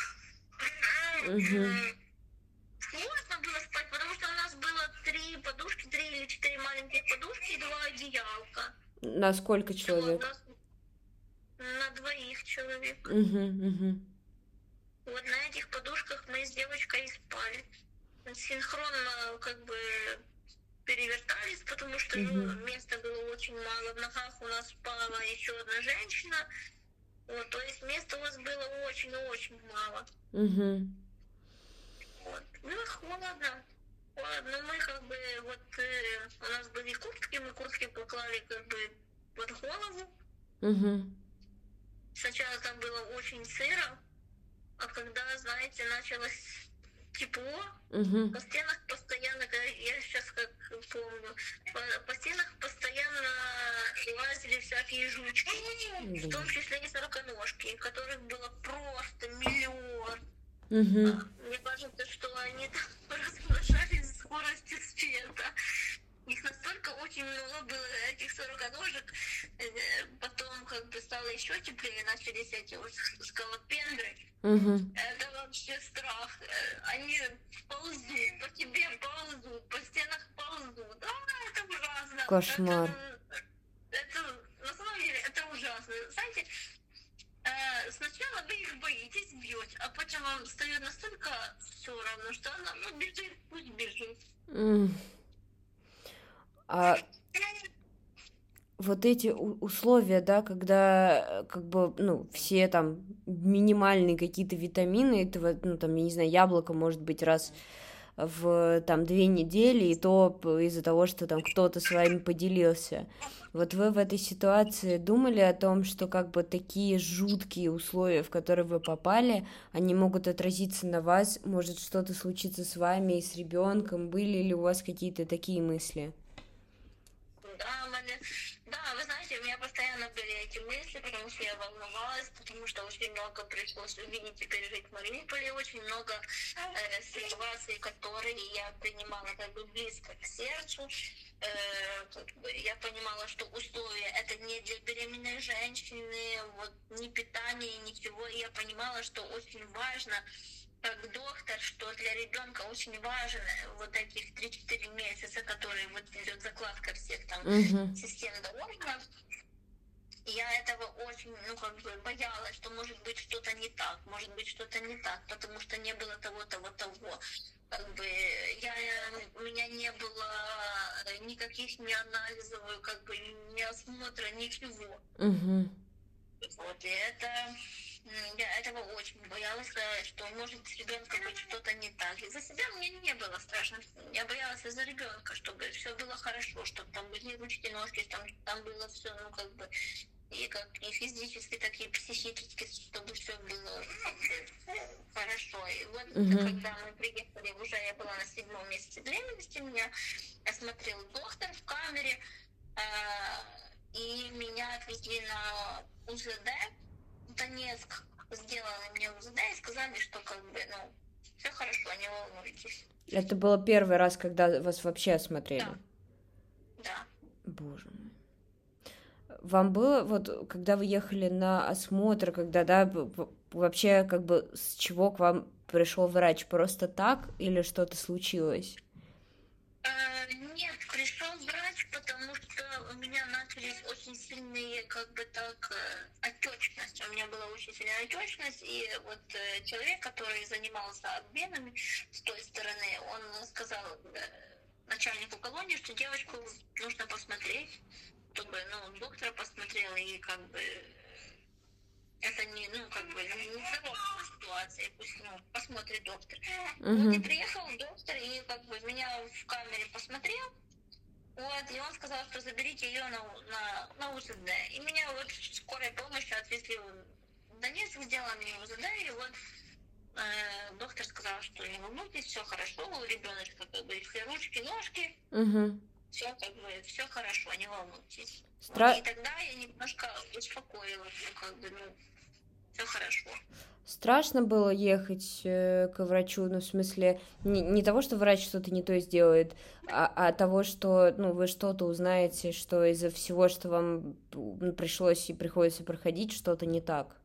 Угу. Сложно было спать, потому что у нас было три подушки, три или четыре маленьких подушки и два одеялка. На сколько человек? Вот, на, на двоих человек. Угу, угу. Вот на этих подушках мы с девочкой и спали. Синхронно как бы перевертались, потому что uh-huh. ну, места было очень мало. В ногах у нас спала еще одна женщина. Вот, то есть места у нас было очень-очень мало. Uh-huh. Вот. Было холодно. Холодно. Мы как бы вот э, у нас были куртки, мы куртки поклали как бы под голову. Uh-huh. Сначала там было очень сыро, а когда, знаете, началось тепло, uh-huh. по стенах постоянно, я сейчас как помню, по, по стенах постоянно лазили всякие жучки, uh-huh. в том числе и сороконожки, которых было просто миллион. Uh-huh. Мне кажется, что они там размножались с скоростью света. Их настолько очень много было, этих сороконожек. Потом как бы стало еще теплее, начались эти вот скалопендры. Uh-huh. Это вообще страх. Они ползут, по тебе ползут, по стенах ползут. А, это ужасно. Кошмар. Это, это, на самом деле, это ужасно. Знаете, сначала вы их боитесь, бьете, а потом вам стает настолько все равно, что она, ну, бежит, пусть бежит. Mm. А вот эти условия, да, когда как бы, ну, все там минимальные какие-то витамины, этого, ну, там, я не знаю, яблоко может быть раз в, там, две недели, и то из-за того, что там кто-то с вами поделился. Вот вы в этой ситуации думали о том, что как бы такие жуткие условия, в которые вы попали, они могут отразиться на вас, может что-то случиться с вами и с ребенком, были ли у вас какие-то такие мысли? Да, мене... да, ви знаєте, потому что я волновалась, потому что очень много пришлось увидеть и пережить в Мариуполе, очень много э, ситуаций, которые я принимала как бы близко к сердцу. Э, как бы я понимала, что условия это не для беременной женщины, вот ни питания, ничего. И я понимала, что очень важно, как доктор, что для ребенка очень важен вот этих три-четыре месяца, которые вот идет закладка всех там Мгм. систем до органов. И я этого очень, ну, как бы боялась, что может быть что-то не так, может быть что-то не так, потому что не было того, того, того. Как бы я, у меня не было никаких ни анализов, как бы ни осмотра, ничего. Мгм. Вот, и это, м, я этого очень боялась, э, что может с ребенком быть что-то не так. И за себя мне не было страшно. Я боялась из-за ребенка, чтобы все было хорошо, чтобы там были ручки, ножки, там, там было все, ну, как бы, и как и физически, так и психически, чтобы все было как бы хорошо. И вот Мгм. когда мы приехали, уже я была на седьмом месяце беременности, меня осмотрел доктор в камере, а, и меня отвезли на УЗД в Донецк, сделали мне УЗД и сказали, что как бы, ну, все хорошо, не волнуйтесь. Это было первый раз, когда вас вообще осмотрели? Да. Да. Боже мой. Вам было, вот, когда вы ехали на осмотр, когда, да, б- б- вообще, как бы, с чего к вам пришел врач? Просто так или что-то случилось? Э, Нет, пришел врач, потому что у меня начались очень сильные, как бы так, э, отечность. У меня была очень сильная отечность, и вот э, человек, который занимался обменами с той стороны, он сказал э, начальнику колонии, что девочку нужно посмотреть, чтобы, ну, доктора посмотрел, и как бы это не, ну, как бы, не здоровая ситуация, пусть, ну, посмотрит доктор. Вот и Угу. приехал доктор, и как бы меня в камере посмотрел, вот, и он сказал, что заберите ее на, на, на УЗД. И меня вот скорой помощью отвезли в Донецк, сделали УЗД, и вот э, доктор сказал, что не волнуйтесь, все хорошо, у ребеночка как бы все ручки, ножки, Угу. все как бы, все хорошо, не волнуйтесь. Стра... Вот, и тогда я немножко успокоилась, ну, как бы, ну, все хорошо. Страшно было ехать э, к врачу, ну, в смысле, не, не того, что врач что-то не то сделает, а, а того, что, ну, вы что-то узнаете, что из-за всего, что вам м, пришлось и приходится проходить, что-то не так.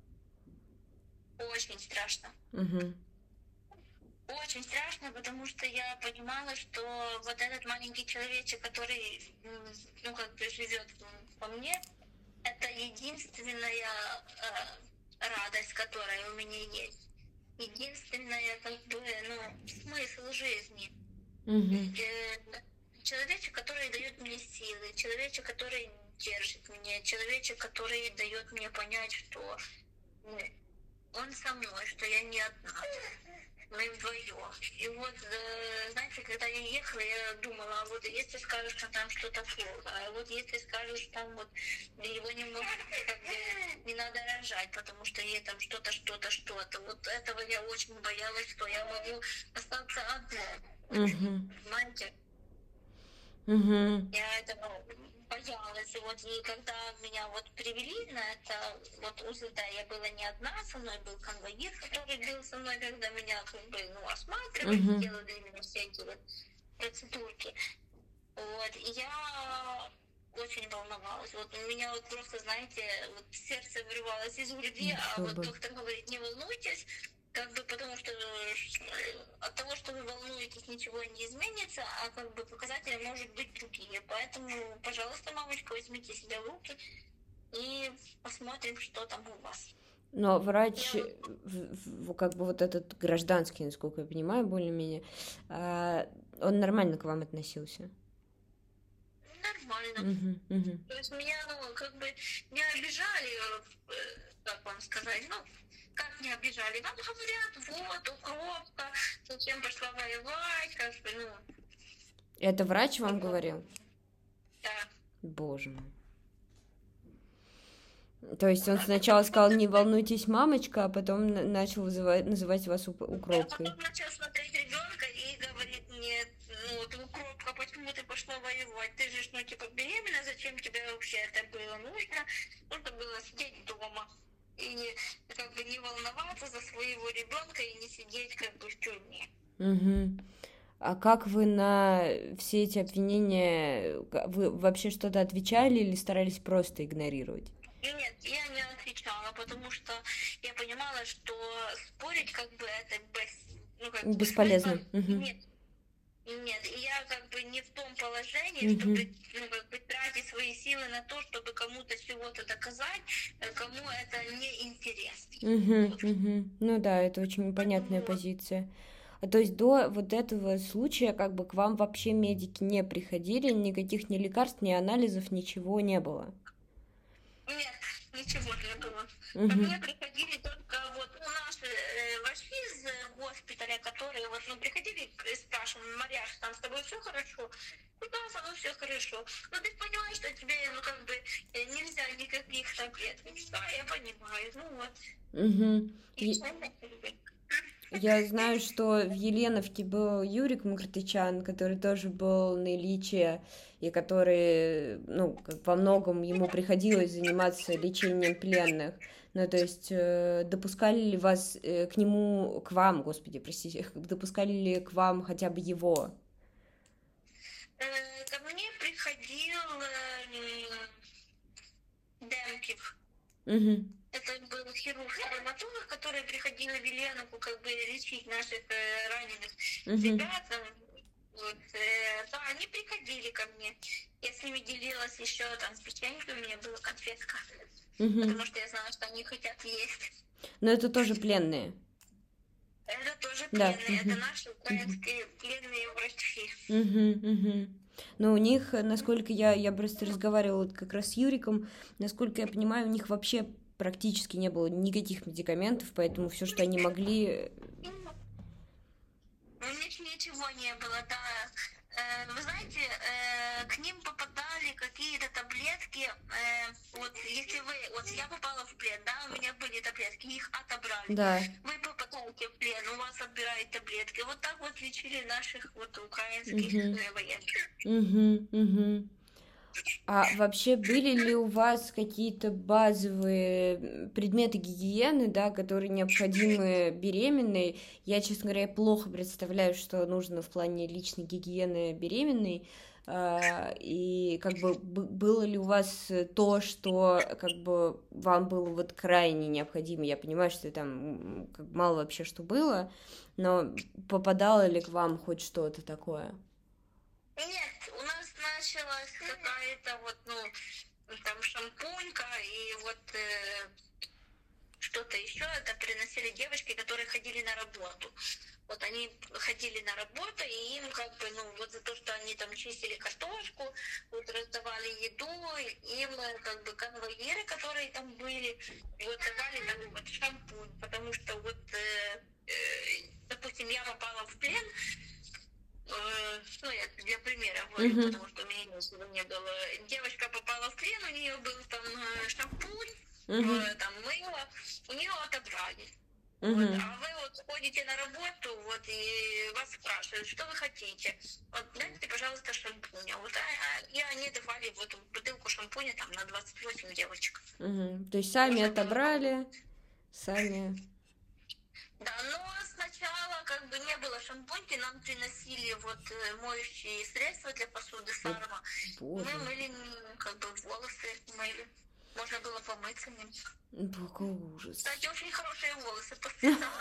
Очень страшно. Угу. Очень страшно, потому что я понимала, что вот этот маленький человечек, который, м, ну, как бы живет во мне, это единственная э, радость, которая у меня есть. Единственная, как бы, ну, смысл жизни. Угу. Э, человечек, который дает мне силы, человечек, который держит меня, человечек, который дает мне понять, что, ну, он со мной, что я не одна. Мы вдвоем. И вот, э, знаете, когда я ехала, я думала, а вот если скажешь, что там что-то плохо, а вот если скажешь, там вот его не могут, как бы, не надо рожать, потому что ей там что-то, что-то, что-то. Вот этого я очень боялась, что я могу остаться одна. Угу. Понимаете? Угу. Я этого боялась. И вот и когда меня вот привели на это вот УЗД, я была не одна, со мной был конвоир, который был со мной, когда меня как бы, ну, осматривали, Мгм. делали именно все эти вот процедурки. Вот, и я очень волновалась. Вот у меня вот просто, знаете, вот сердце вырывалось из груди, а Еще вот бы. доктор говорит, не волнуйтесь, как бы потому что э, от того, что вы волнуетесь, ничего не изменится, а как бы показатели может быть другие. Поэтому, пожалуйста, мамочка, возьмите себя в руки и посмотрим, что там у вас. Но врач, Я в- в- как бы вот этот гражданский, насколько я понимаю, более-менее, а, он нормально к вам относился. нормально. Мгм, мгм. То есть меня, ну, как бы не обижали, э, как вам сказать, ну, как не обижали? Вам говорят, вот, укропка, зачем пошла воевать, как бы, ну, Это врач вам говорил? да. Боже мой. То есть он сначала сказал, не волнуйтесь, мамочка, а потом на- начал вызывать, называть вас уп- Я укропкой. потом начала смотреть ребенка и говорит, нет, ну, вот укропка, почему бы ты пошла воевать? Ты же, ну, типа, беременна, зачем тебе вообще это было нужно? Нужно было сидеть дома и как бы не волноваться за своего ребенка и не сидеть как бы в тюрьме. Угу. А как вы на все эти обвинения, вы вообще что-то отвечали или старались просто игнорировать? Нет, я не отвечала, потому что я понимала, что спорить как бы это без, ну, как бесполезно. Смысла угу. нет. Нет, и я как бы не в том положении, угу. чтобы, ну, как бы тратить свои силы на то, чтобы кому-то чего-то доказать, кому это не интересно. Угу, угу. Ну да, это очень понятная вот. позиция. А то есть до вот этого случая как бы к вам вообще медики не приходили, никаких ни лекарств, ни анализов, ничего не было? Нет, ничего не было. Угу. Ко мне приходили только вот ну, наши э, врачи из госпиталя, которые вот ну, приходили и спрашивали: Марьяш, там с тобой все хорошо? Ну да, со мной все хорошо. Но ты понимаешь, что тебе ну как бы нельзя никаких таблеток. Да, я понимаю. Ну вот. Угу. И... Я знаю, что в Еленовке был Юрик Мкртычан, который тоже был на Ильиче, и который, ну, как во многом ему приходилось заниматься лечением пленных. Ну, то есть, допускали ли вас к нему, к вам, господи, простите, допускали ли к вам хотя бы его? Ко мне приходил Демкив. Угу. Это был хирург-травматолог, который приходил в Еленовку как бы лечить наших э, раненых uh-huh. ребят. Вот, э, да, они приходили ко мне. Я с ними делилась еще там с печенькой, у меня была конфетка. Uh-huh. Потому что я знала, что они хотят есть. Но это тоже пленные? Это тоже пленные. Да. Uh-huh. Это наши украинские uh-huh. пленные врачи. Uh-huh. Uh-huh. Но у них, насколько я, я просто разговаривала как раз с Юриком, насколько я понимаю, у них вообще практически не было никаких медикаментов, поэтому все, что они могли... У них ничего не было, да. Вы знаете, к ним попадали какие-то таблетки, вот если вы... Вот я попала в плен, да, у меня были таблетки, их отобрали. Да. Вы попадаете в плен, у вас отбирают таблетки. Вот так вот лечили наших вот украинских uh-huh. военных. Угу, угу. А вообще были ли у вас какие-то базовые предметы гигиены, да, которые необходимы беременной? Я, честно говоря, плохо представляю, что нужно в плане личной гигиены беременной. И как бы было ли у вас то, что как бы вам было вот крайне необходимо? Я понимаю, что там как бы мало вообще что было, но попадало ли к вам хоть что-то такое? Нет, у нас началась какая-то вот, ну, там шампунька и вот э, что-то еще. Это приносили девочки, которые ходили на работу. Вот они ходили на работу, и им как бы, ну, вот за то, что они там чистили картошку, вот раздавали еду, им как бы конвоиры, которые там были, вот давали там вот шампунь, потому что вот, э, э, допустим, я попала в плен, ну, я для примера говорю, uh-huh. потому что у меня ничего не было. Девочка попала в плен, у нее был там шампунь, uh-huh. там мыло, у нее отобрали. Uh-huh. Вот, а вы вот ходите на работу, вот, и вас спрашивают, что вы хотите. Вот, дайте, пожалуйста, шампунь. Вот, а, и они давали вот бутылку шампуня там на двадцать восемь девочек. Uh-huh. То есть сами Можно отобрали, было... сами... Да, но сначала как бы не было шампуньки, нам приносили вот моющие средства для посуды Сарма. Мы мыли как бы волосы, мыли. Можно было помыться ним. Какой ужас. Кстати, очень хорошие волосы постоянно.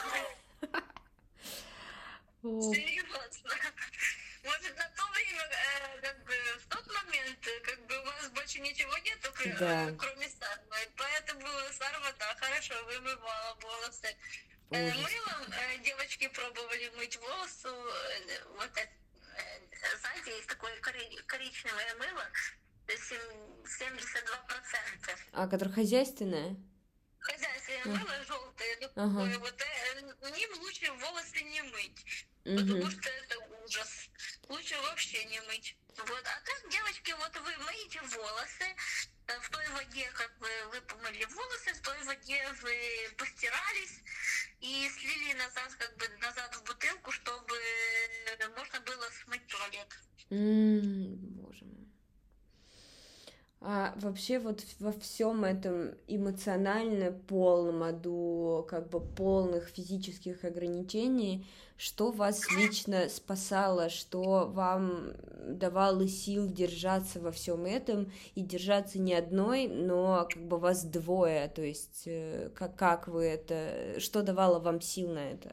Серьезно. Может, на то время, как бы, в тот момент, как бы, у вас больше ничего нет, кроме Сарма. Поэтому Сарма, да, хорошо вымывала волосы. Ужас. Мылом девочки пробовали мыть волосы, вот это, знаете, есть такое коричневое мыло, семьдесят два процента. А, которое хозяйственное? Хозяйственное а. мыло желтое, такое, ага. Вот ним лучше волосы не мыть, угу. Потому что это ужас. Лучше вообще не мыть. Вот. А так, девочки, вот вы мыете волосы, в той воде, как бы, вы помыли волосы, в той воде вы постирались и слили назад, как бы, назад в бутылку, чтобы можно было смыть туалет. М, Боже мой. А вообще вот во всем этом эмоционально полном аду, как бы полных физических ограничений, что вас лично спасало, что вам давало сил держаться во всем этом и держаться не одной, но как бы вас двое, то есть э, как, как вы это, что давало вам сил на это?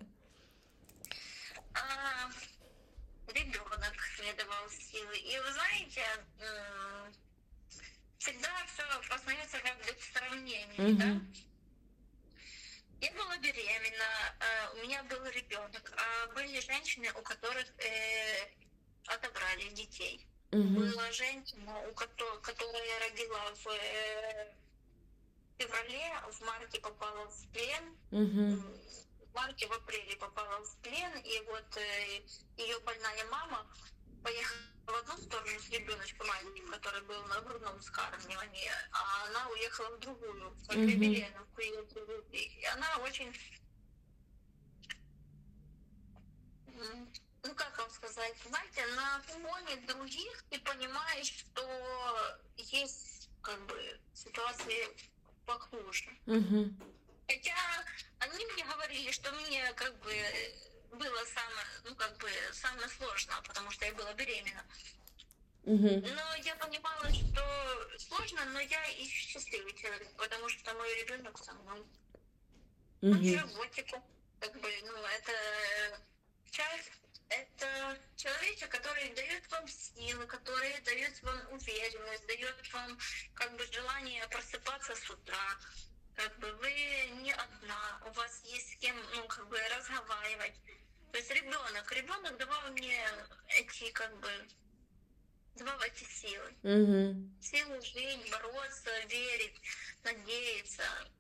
А, ребенок мне давал силы. И вы знаете, м, всегда все познается как бы в сравнении, да? Мгм. Я была беременна, э, у меня был ребенок, а были женщины, у которых э, отобрали детей. Мгм. Была женщина, у которой, которая родила в э, феврале, в марте попала в плен, Мгм. м, в марте, в апреле попала в плен, и вот э, ее больная мама поехала в одну сторону с ребеночком маленьким, который был на грудном вскармливании, а она уехала в другую, в Мгм. Фербеленовку, ее привезли. И она очень, м, ну как вам сказать, знаете, на фоне других ты понимаешь, что есть как бы ситуации похуже. Мгм. Хотя они мне говорили, что мне как бы было самое, ну как бы самое сложное, потому что я была беременна. Мгм. Но я понимала, что сложно, но я и счастливый человек, потому что мой ребенок со мной. Он в Мгм. животику. Как бы, ну, это часть, это человечек, который дает вам силы, который дает вам уверенность, дает вам как бы желание просыпаться с утра. Как бы вы не одна, у вас есть с кем, ну, как бы разговаривать. То есть ребенок, ребенок давал мне эти, как бы, давал эти силы. Мгм. Силы жить, бороться, верить, надеяться.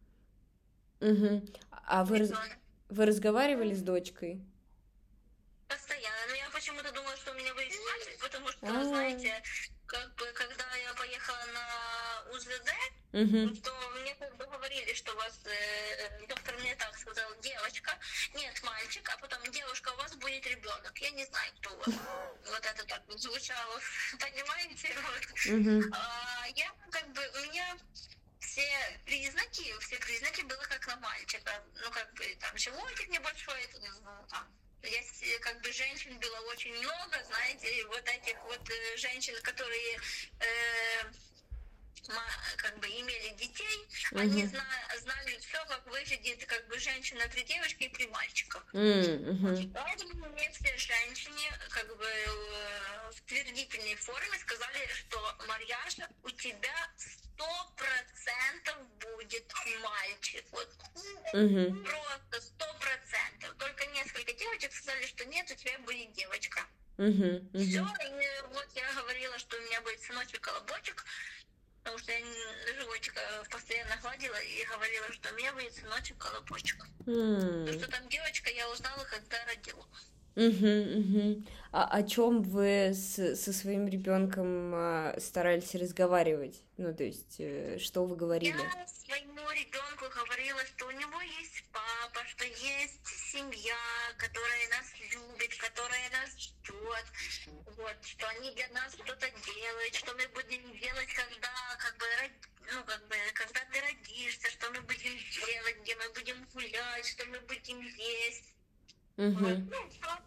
Мгм. А вы, раз- Ребенок. вы разговаривали с дочкой? Постоянно. Но я почему-то думала, что у меня будет мальчик, потому что, А. знаете, как бы, когда я поехала на УЗД, Мгм. то мне как бы говорили, что у вас, э, доктор мне так сказал, девочка, нет, мальчик, а потом девушка, у вас будет ребенок. Я не знаю, кто у вас. Вот это так звучало, понимаете? Вот. Мгм. А я как бы, у меня все признаки, все признаки было как на мальчика. Ну, как бы, там, животик небольшой, ну, там, есть как бы женщин было очень много, знаете, и вот этих вот э, женщин, которые э, ма- как бы имели детей, они Мгм. зна- знали все, как выглядит как бы женщина при девочке и при мальчиках. М, мгм. Поэтому мне все женщины как бы э, в твердительной форме сказали, что Марьяша, у тебя сто процентов будет мальчик. Вот Мгм. просто сто процентов. Только несколько девочек сказали, что нет, у тебя будет девочка. Мгм. Все, Мгм. и вот я говорила, что у меня будет сыночек-колобочек, потому что я н- животик э, постоянно гладила и говорила, что у меня будет сыночек-колобочек. То, М. что там девочка, я узнала, когда родила. Мгм. Мгм. А о чем вы с- со своим ребенком старались разговаривать? Ну, то есть, э, что вы говорили? Я своему ребенку говорила, что у него есть папа, что есть семья, которая нас любит, которая нас ждет, вот, что они для нас что-то делают, что мы будем делать, когда, как бы, род- ну, как бы, когда ты родишься, что мы будем делать, где мы будем гулять, что мы будем есть. Вот, Мгм. ну, что-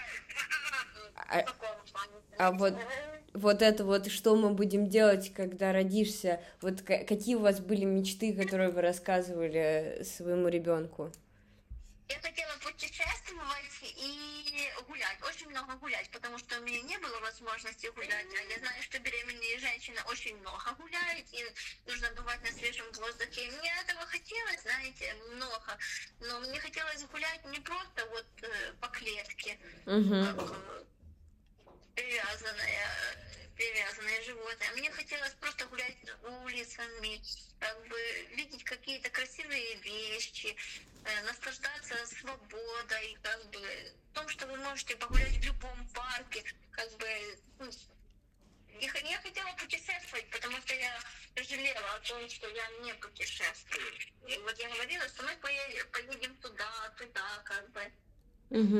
А, в таком плане, а вот, знаете. вот это вот, что мы будем делать, когда родишься? Вот ка- какие у вас были мечты, которые вы рассказывали своему ребенку? Я хотела путешествовать и гулять, очень много гулять, потому что у меня не было возможности гулять. А я знаю, что беременные женщины очень много гуляют, и нужно бывать на свежем воздухе. И мне этого хотелось, знаете, много. Но мне хотелось гулять не просто вот э, по клетке, Мгм. как э, привязанное, привязанное животное. Мне хотелось просто гулять улицами, как бы видеть какие-то красивые вещи, э, наслаждаться свободой, как бы в том, что вы можете погулять в любом парке, как бы ну, и х- я хотела путешествовать, потому что я жалела о том, что я не путешествую. И вот я говорила, что мы поедем, поедем туда, туда, как бы. Мгм.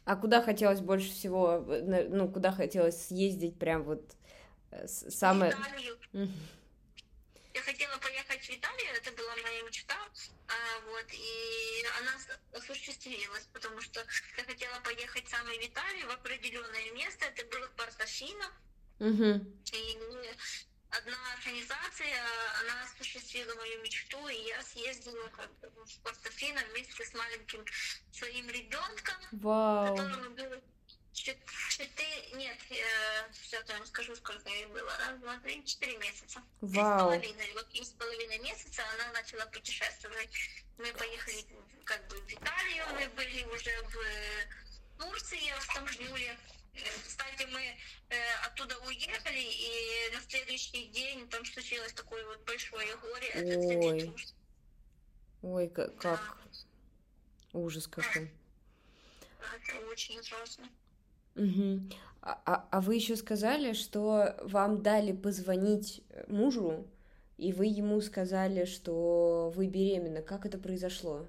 А куда хотелось больше всего, на- ну, куда хотелось съездить прям вот э, с- В самое... Италию. Мгм. Я хотела поехать в Италию, это была моя мечта, а, вот, и она с- осуществилась, потому что я хотела поехать самой в Италию, в определенное место, это было Портофино, Мгм. и одна организация, она осуществила мою мечту, и я съездила как бы в Портофино вместе с маленьким своим ребенком, Вау, которому было четыре, нет, сейчас я вам скажу, сколько ей было, раз, два, три, четыре месяца. Три с вау. половиной, вот три с половиной месяца она начала путешествовать. Мы поехали как бы в Италию, мы были уже в Турции, в Стамбуле. Э, Кстати, мы э, оттуда уехали, и на следующий день там случилось такое вот большое горе, это Ой, землетрус. ой, ка- Да, как ужас какой. это очень ужасно. Мгм. А, а- а вы еще сказали, что вам дали позвонить э, мужу, и вы ему сказали, что вы беременны. Как это произошло?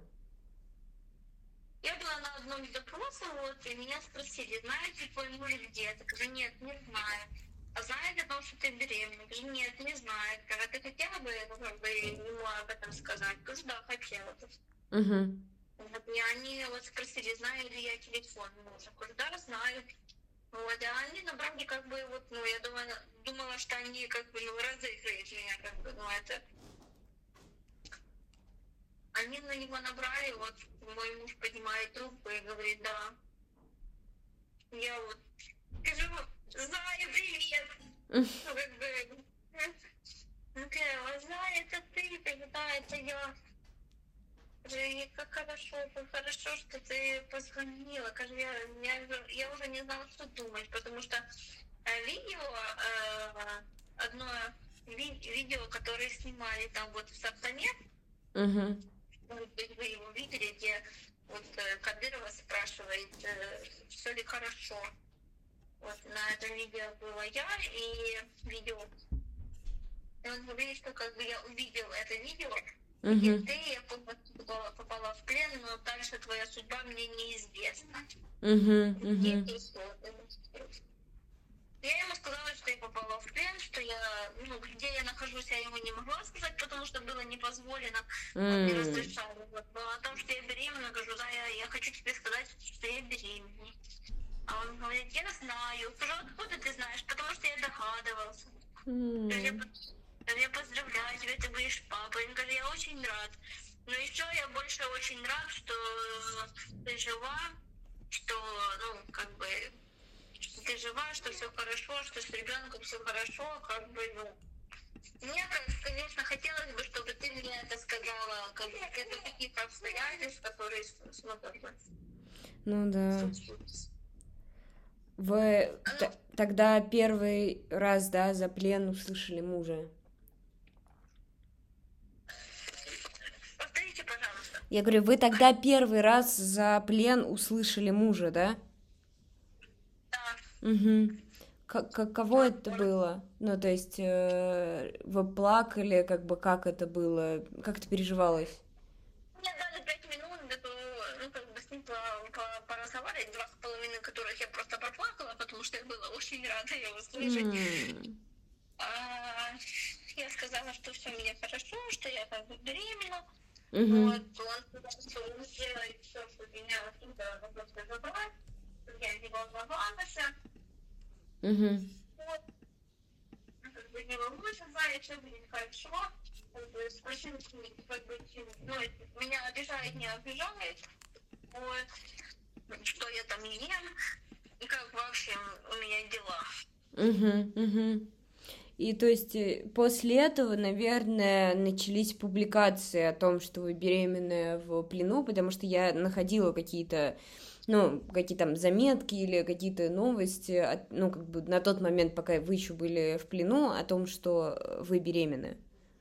Я была на одном из допросов, вот, и меня спросили, знаете твой муж где? Я говорю, нет, не знаю. А знает о том, что ты беременна? Я говорю, нет, не знает. А ты хотела бы, ну, как бы, ему об этом сказать? Я говорю, да, хотела бы. Угу. Вот, и они вот спросили, знаю ли я телефон мужа. Я говорю, да, знаю. Вот, а они набрали, как бы, вот, ну, я думала, думала, что они, как бы, ну, разыгрывают меня, как бы, ну, это... Они на него набрали, вот, мой муж поднимает трубку и говорит, да. Я вот скажу, знаю, привет. Ну, как бы, ну, я знаю, это ты, говорю, да, это я. Говорю, и как хорошо, как хорошо, что ты позвонила. Говорю, я, я, уже- я уже не знала, что думать, потому что э, видео, э, одно ви- видео, которое снимали там вот в Сартане, Угу. может быть, вы его видели, где вот э, Кадырова спрашивает, все ли хорошо. Вот на этом видео была я и видео. И он говорит, что как бы я увидел это видео, где Угу. ты, я попала, попала в плен, но дальше твоя судьба мне неизвестна. Угу. Где Угу. ты что? Я ему сказала, что я попала в плен, что я, ну, где я нахожусь, я ему не могла сказать, потому что было не позволено, он не разрешал. Вот. Но о том, что я беременна, говорю, да, я, я хочу тебе сказать, что я беременна. А он говорит, я знаю. Говорю, откуда ты знаешь? Потому что я догадывался. Говорю, я, по- я поздравляю тебя, ты будешь папой. Он говорит, я очень рад. Но еще я больше очень рад, что ты жива, что, ну, как бы, что ты жива, что все хорошо, что с ребенком все хорошо, как бы, ну. Мне, конечно, хотелось бы, чтобы ты мне это сказала, как бы, это какие-то обстоятельства, которые, ну, как бы, Ну да. случились. Вы т- тогда первый раз, да, за плен услышали мужа? Повторите, пожалуйста. Я говорю, вы тогда первый раз за плен услышали мужа, да? Да. Угу. Каково это было? Ну, то есть, э, вы плакали, как бы, как это было? Как это переживалось? Мне дали пять минут, ну, как бы с ним по- по- поразговаривать, два с половиной которых я просто проплакала, потому что я была очень рада его слышать. М. А, я сказала, что все у меня хорошо, что я как бы беременна. Мгм. Вот, он сказал, что он сделает все, чтобы меня оттуда просто забрать, чтобы я не волновалась. Мгм. Вот. Ну, как бы не волнуйся, Зая, все будет хорошо. Как бы спросил, как бы, ну, меня обижает, не обижает. Вот. Что я там ем. И как вообще у меня дела. Мгм. Мгм. И то есть э, после этого, наверное, начались публикации о том, что вы беременная в плену, потому что я находила какие-то, ну, какие там заметки или какие-то новости, от- ну, как бы на тот момент, пока вы еще были в плену, о том, что э, вы беременны.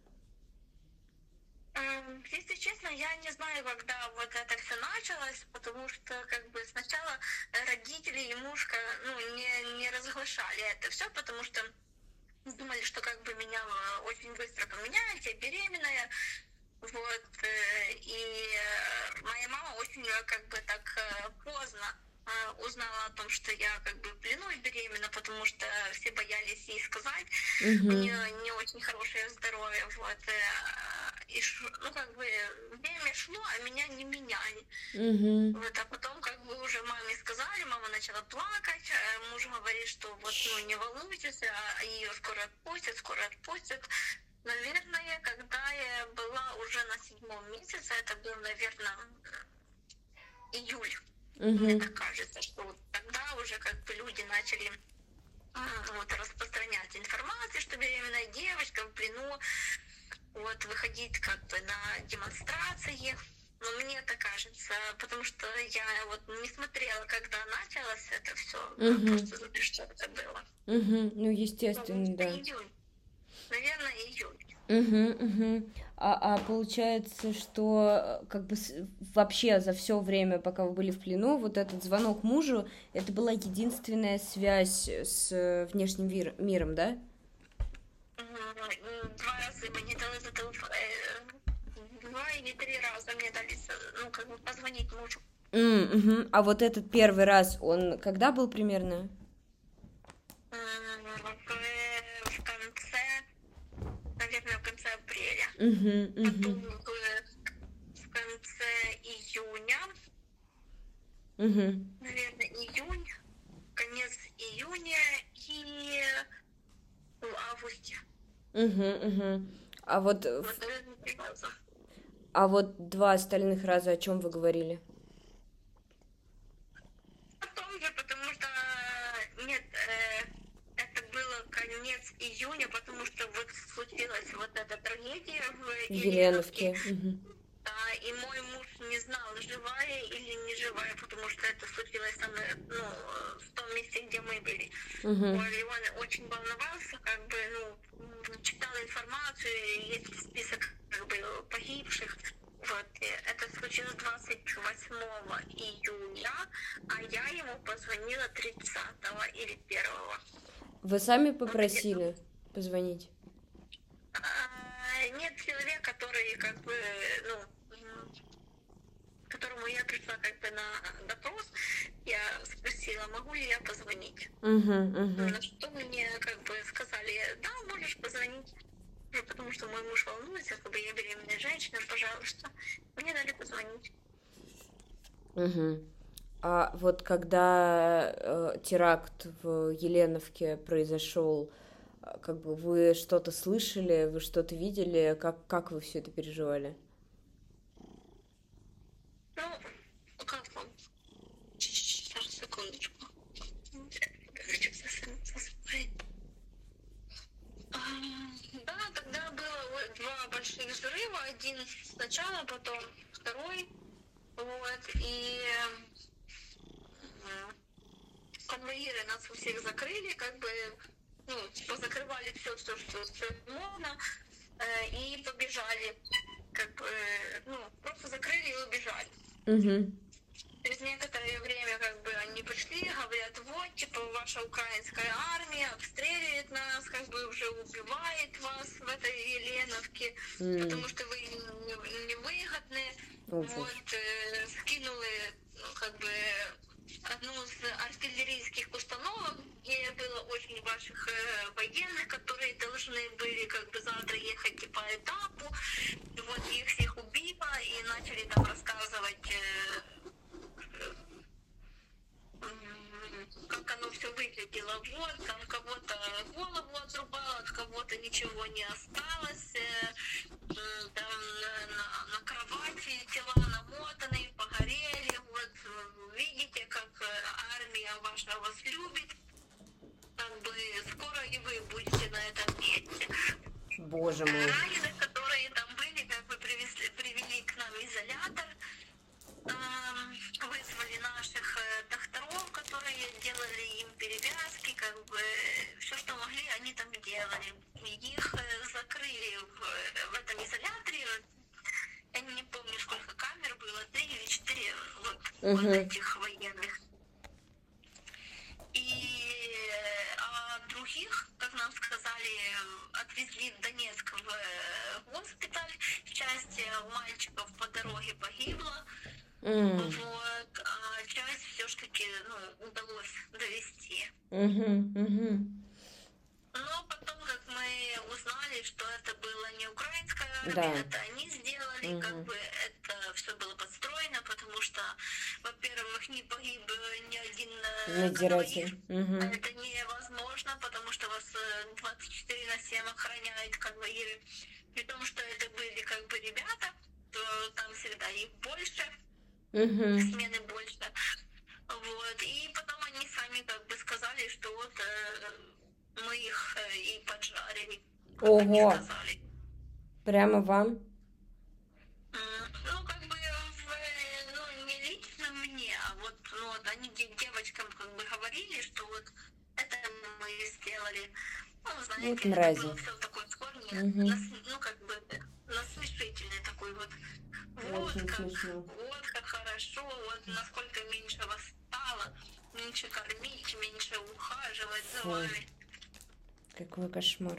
Эм, Если честно, я не знаю, когда вот это все началось, потому что как бы сначала э, родители и мужка ну, не, не разглашали это все, потому что думали, что как бы меня э, очень быстро поменяют, я беременная. Вот, э, и э, моя мама очень э, как бы так э, поздно узнала о том, что я как бы в плену и беременна, потому что все боялись ей сказать. Угу. У нее не очень хорошее здоровье, вот. И, ну, как бы, время шло, а меня не меняли. Угу. Вот, а потом, как бы, уже маме сказали, мама начала плакать, муж говорит, что вот, ну, не волнуйтесь, ее скоро отпустят, скоро отпустят. Наверное, когда я была уже на седьмом месяце, это был, наверное, июль. Угу. Мне так кажется, что вот тогда уже как бы люди начали вот, распространять информацию, что беременная девочка в плену, вот, выходить как бы на демонстрации. Но мне это кажется, потому что я вот не смотрела, когда началось это все, Угу. просто забыла, что это было. Угу. Ну, естественно, Ну, да. июнь. Наверное, июнь. Угу, угу. А, а получается, что как бы с, вообще за все время, пока вы были в плену, вот этот звонок мужу, это была единственная связь с внешним вир, миром, да? Два раза мне дали за телефон, два или три раза мне дали, ну, как бы позвонить мужу. Mm, угу. А вот этот первый раз, он когда был примерно? В, в конце, наверное, в конце апреля. Угу, угу. Потом в конце июня. Угу. Наверное, июнь, конец июня и в августе. Угу, угу. А вот, Вот, наверное, три раза. а вот два остальных раза о чем вы говорили? О том же, потому что нет, э, это было конец июня, потому что вот случилась вот эта трагедия в Еленовке. Еленовке. Угу. Да, и мой муж не знал, живая или не живая, потому что это случилось со мной, ну, в том месте, где мы были. Угу. И он очень волновался, как бы, ну, читал информацию, есть список, как бы, погибших. Вот, и это случилось двадцать восьмого июля, а я ему позвонила тридцатого или первого. Вы сами попросили позвонить? А, нет, человек, который, как бы, ну, которому я пришла как бы на допрос, я спросила, могу ли я позвонить. Угу, угу. На что мне как бы сказали, да, можешь позвонить, потому что мой муж волнуется, как бы я беременная женщина, пожалуйста. Мне дали позвонить. Угу. А вот когда э, теракт в Еленовке произошел, как бы вы что-то слышали, вы что-то видели, как, как вы все это переживали? Ну, как вам? Сейчас, секундочку. Хочу засыпать. Да, тогда было два больших взрыва. Один сначала, потом второй. Вот. И конвоиры нас у всех закрыли, как бы, ну, позакрывали все, все, что, что можно, и побежали. Как бы, ну, просто закрыли и убежали. Угу. Через некоторое время, как бы, они пришли, говорят, вот, типа, ваша украинская армия обстреливает нас, как бы, уже убивает вас в этой Еленовке, mm. потому что вы невыгодны. Oh, вот, э, скинули, ну, как бы, одну из артиллерийских установок, где было очень ваших э, военных, которые должны были, как бы, завтра ехать по этапу. Вот, их всех убило, и начали там рассказывать, э, как оно все выглядело. Вот, там кого-то голову отрубало, от кого-то ничего не осталось. Там на, на кровати тела намотаны, погорели. Вот, видите, как армия ваша вас любит. Как бы скоро и вы будете на этом месте. Боже мой. Раненых, которые там были, как бы привезли, привели к нам изолятор. Вызвали наших докторов, которые делали им перевязки, как бы все, что могли, они там делали. Их закрыли в, в этом изоляторе. Я не помню, сколько камер было, три или четыре вот, uh-huh. вот этих военных. И а других, как нам сказали, отвезли в Донецк в госпиталь. Часть мальчиков по дороге погибла. Mm. Вот, а часть все все-таки ну, удалось довести. Угу, угу. Но потом, как мы узнали, что это было не украинская армия, Да. это они сделали, Мгм. как бы это все было подстроено, потому что, во-первых, не погиб ни один э, Надзиратель. конвоир. Угу. Это невозможно, потому что вас э, двадцать четыре на семь охраняют конвоиры. При том, что это были как бы ребята, то там всегда их больше, Угу. смены больше. Вот. И потом они сами как бы сказали, что вот э, мы их э, и поджарили, как они Ого. сказали. Прямо вам? М, Ну, как бы, в, э, ну, не лично мне, а вот, ну, вот они де- девочкам как бы говорили, что вот это мы сделали. Ну, знаете, Вот это мрази. было все в такой форме, Мгм. нас- ну, как бы, э, насмешительный такой вот. Вот Очень как, смешно. вот как хорошо, вот насколько меньше вас стало, меньше кормить, меньше ухаживать за Фу. вами. Какой кошмар.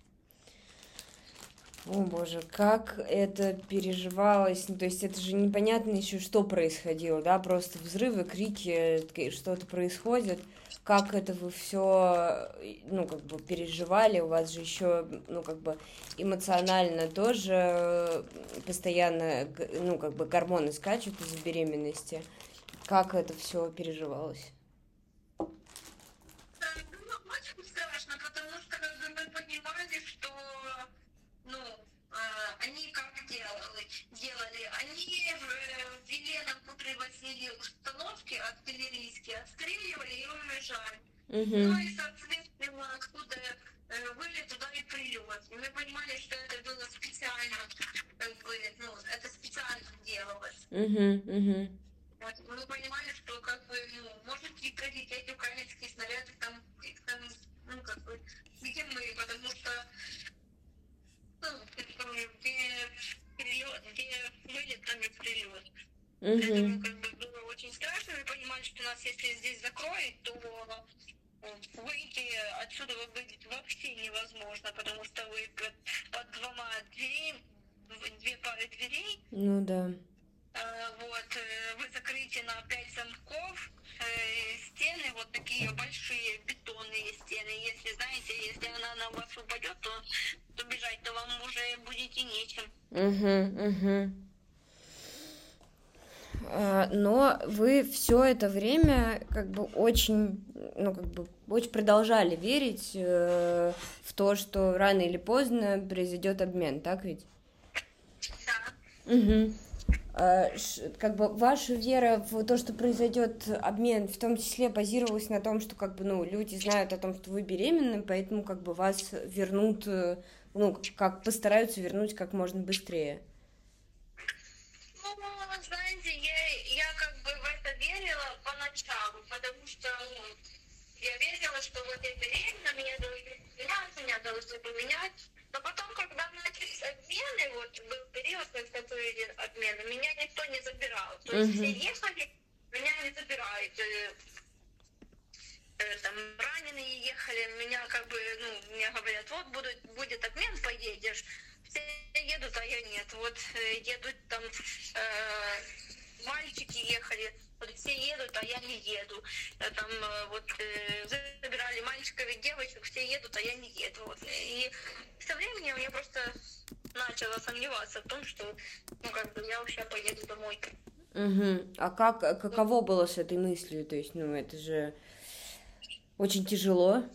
О боже, как это переживалось. Ну, то есть это же непонятно еще, что происходило, да, просто взрывы, крики, таки- что-то происходит. Как это вы все, ну, как бы переживали, у вас же еще, ну, как бы эмоционально тоже э, постоянно, г- ну, как бы гормоны скачут из-за беременности. Как это все переживалось? Э, Ну, очень страшно, потому что как бы мы понимали, что, ну, э, они как делали, делали, они э, ввели нам привозили установки артиллерийские, отстреливали и уезжали. Ну Угу, и, соответственно, откуда э, вылет, туда и прилет. И мы понимали, что это было специально, как бы, ну, это специально делалось. угу, угу, Вот, мы понимали, что как бы, ну, может и прилететь украинские снаряды там, и там, ну, как бы, где мы, потому что, ну, это, где прилет, где вылет, там и прилет. Поэтому, угу, как бы, было очень страшно, мы понимали, что нас, если здесь закроют, то э, выйти отсюда будет вообще невозможно, потому что вы под, под двумя дверей, две пары дверей, ну да. Э, вот, э, вы закрыты на пять замков, э, стены вот такие большие бетонные стены. Если, знаете, если она на вас упадет, то, то бежать-то вам уже будете нечем. Угу, угу. А, Но вы все это время как бы очень, ну как бы очень продолжали верить э, в то, что рано или поздно произойдет обмен, так ведь? Да. Угу. Как бы ваша вера в то, что произойдет обмен, в том числе базировалась на том, что как бы ну люди знают о том, что вы беременны, поэтому как бы вас вернут, э, ну как постараются вернуть как можно быстрее. Ну, знаете, я, я как бы в это верила поначалу, потому что ну, я верила, что вот я беременна, меня должны менять, меня должны поменять. Но потом, когда начались обмены, вот был период, когда были обмены, меня никто не забирал. То есть все Угу. ехали, меня не забирают. Э, э, Там раненые ехали, меня как бы, ну, мне говорят, вот будет, будет обмен, поедешь. Все едут, а я нет. Вот э, едут там, э, мальчики ехали, вот все едут, а я не еду. Э, Там э, вот э, забирали мальчиков и девочек, все едут, а я не еду. Вот. И со временем я просто начала сомневаться в том, что, ну, как бы я вообще поеду домой. Угу. А как, каково было с этой мыслью? То есть, ну, это же очень тяжело.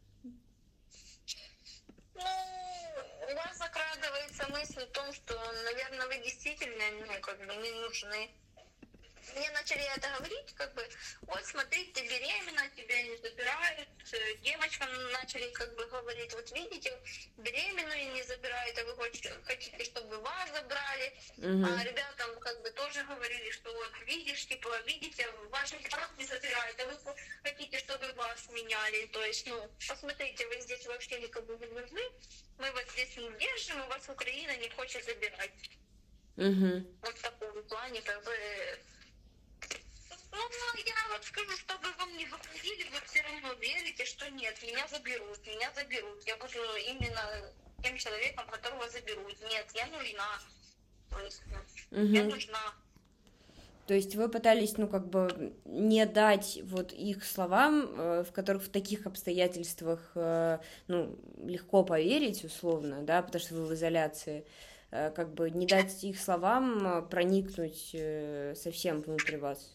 Ну, у вас закрадывается мысль о том, что, наверное, вы действительно, ну, как бы не нужны. Мне начали это говорить, как бы, вот смотри, ты беременна, тебя не забирают. Э, Девочкам начали как бы говорить, вот видите, беременную не забирают, а вы хотите, хотите, чтобы вас забрали. Угу. А ребятам как бы тоже говорили, что вот видишь, типа, видите, ваших вас не забирают, а вы хотите, чтобы вас меняли. То есть, ну, посмотрите, вы здесь вообще никому не нужны, мы вас здесь не держим, и вас Украина не хочет забирать. Угу. Вот в таком плане, как бы... Ну, ну, я вот скажу, чтобы вам не говорили, вы все равно верите, что нет, меня заберут, меня заберут. Я буду именно тем человеком, которого заберут. Нет, я нужна. То есть, ну, я Угу. нужна. То есть вы пытались, ну, как бы не дать вот их словам, э, в которых в таких обстоятельствах, э, ну, легко поверить, условно, да, потому что вы в изоляции, э, как бы не дать их словам э, проникнуть э, совсем внутрь вас.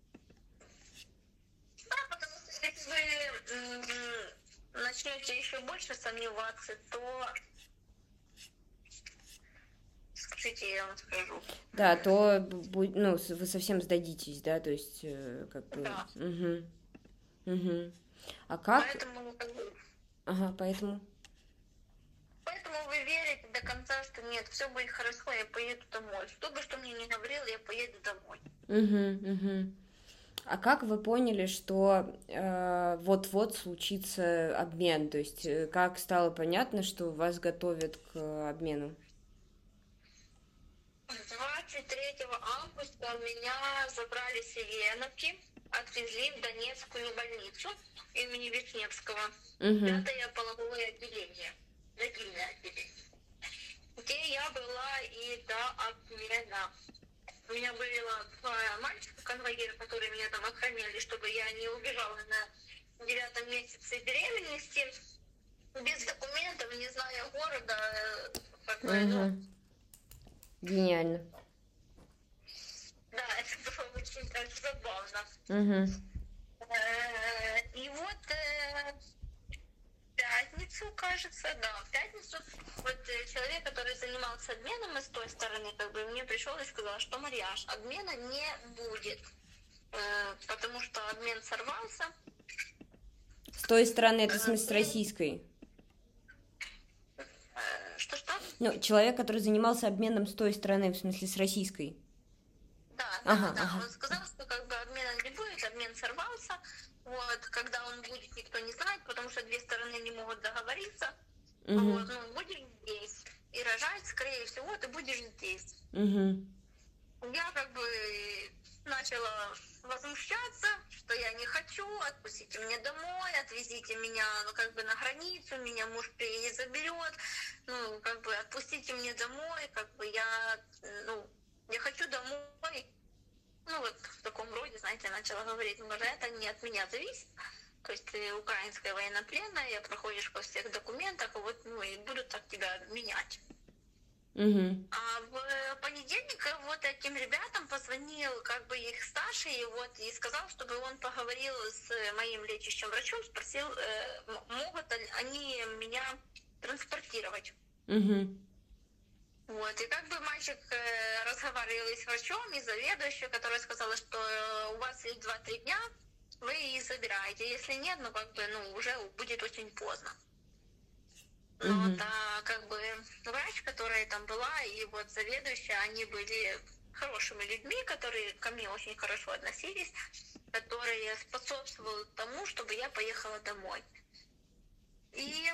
Да, потому что если вы м, начнете еще больше сомневаться, то скажите, я вам скажу. Да, то будет, ну, с- вы совсем сдадитесь, да, то есть, э, как бы... Да. Угу, угу. А как... Поэтому, как бы, Ага, поэтому... поэтому вы верите до конца, что нет, все будет хорошо, я поеду домой. Кто бы что мне ни говорил, я поеду домой. Угу, угу. А как вы поняли, что э, вот-вот случится обмен? То есть, э, как стало понятно, что вас готовят к обмену? двадцать третьего августа меня забрали с Ильеновки, отвезли в Донецкую больницу имени Вишневского. Угу. Пятое половое отделение, родильное отделение, где я была и до обмена. У меня были два мальчика, конвоиры, которые меня там охраняли, чтобы я не убежала на девятом месяце беременности, без документов, не зная города, как бы, ну, Угу. Гениально. да, это было очень так забавно. Угу. Э, И вот э, в пятницу, кажется, да, в пятницу вот э, человек, который занимался обменом и с той стороны, как бы мне пришел и сказал, что, Марьяш, обмена не будет, э, потому что обмен сорвался. С той стороны, это в смысле с российской? Э, Что-что? Ну, человек, который занимался обменом с той стороны, в смысле с российской. Да, Ага, да, да. ага. Он сказал, что как бы обмена не будет, обмен сорвался. Вот, когда он будет, никто не знает, потому что две стороны не могут договориться. Угу. Вот, ну, будешь здесь. И рожать, скорее всего, ты будешь здесь. Угу. Я как бы начала возмущаться, что я не хочу, отпустите меня домой, отвезите меня, ну, как бы на границу, меня муж приедет, заберет, ну, как бы отпустите меня домой, как бы я, ну, я хочу домой. Ну, вот в таком роде, знаете, начала говорить, может, это не от меня зависит. То есть ты украинская военнопленная, я проходишь по всех документах, вот, ну, и буду так тебя менять. Угу. А в понедельник вот этим ребятам позвонил как бы их старший вот, и сказал, чтобы он поговорил с моим лечащим врачом, спросил, э, могут ли они меня транспортировать. Угу. Вот, и как бы мальчик э, разговаривал и с врачом, и заведующей, которая сказала, что э, у вас есть два-три дня, вы и забираете. Если нет, ну как бы, ну, уже будет очень поздно. Но Мгм. вот, а, как бы врач, которая там была, и вот заведующая, они были хорошими людьми, которые ко мне очень хорошо относились, которые способствовали тому, чтобы я поехала домой. И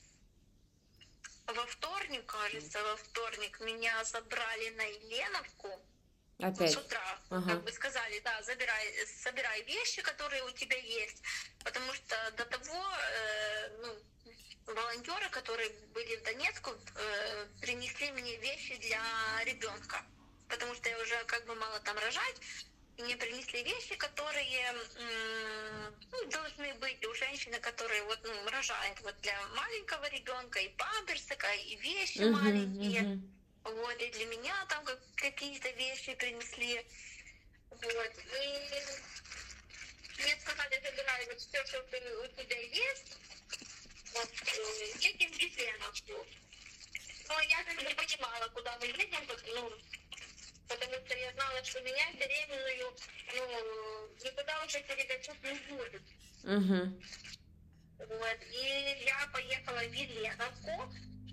во вторник, кажется, во вторник меня забрали на Еленовку Опять. с утра. Ага. Как бы сказали, да, забирай, собирай вещи, которые у тебя есть, потому что до того, э, ну, волонтеры, которые были в Донецку, э, принесли мне вещи для ребенка, потому что я уже как бы мало там рожать, и мне принесли вещи, которые м, ну, должны быть у женщины, которая вот, ну, рожает вот для маленького ребенка, и памперсика, и вещи Мгм, маленькие. мгм. Вот, и для меня там как- какие-то вещи принесли. Вот, и мне сказали, забирай вот все, что ты- у тебя есть, вот, э, едем в Ефремовку. Но я как бы понимала, куда мы едем, вот, ну, потому что я знала, что меня беременную, ну, никуда уже передачать не будет. Мгм. Вот, и я поехала в Еленовку.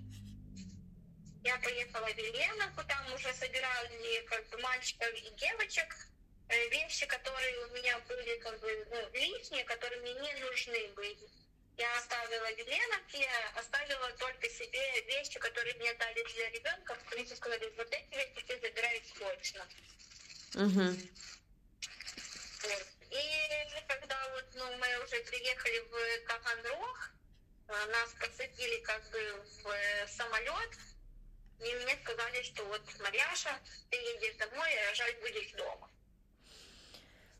Я поехала в Еленовку, там уже собирали как бы мальчиков и девочек, э, вещи, которые у меня были как бы, ну, лишние, которые мне не нужны были. Я оставила в Еленовке, оставила только себе вещи, которые мне дали для ребенка, потому что сказали, вот эти вещи ты забираешь точно. Мгм. Вот. И когда вот, ну, мы уже приехали в Таганрог, э, нас посадили как бы в э, самолет, и мне сказали, что вот, Марьяша, ты едешь домой, и рожать будешь дома.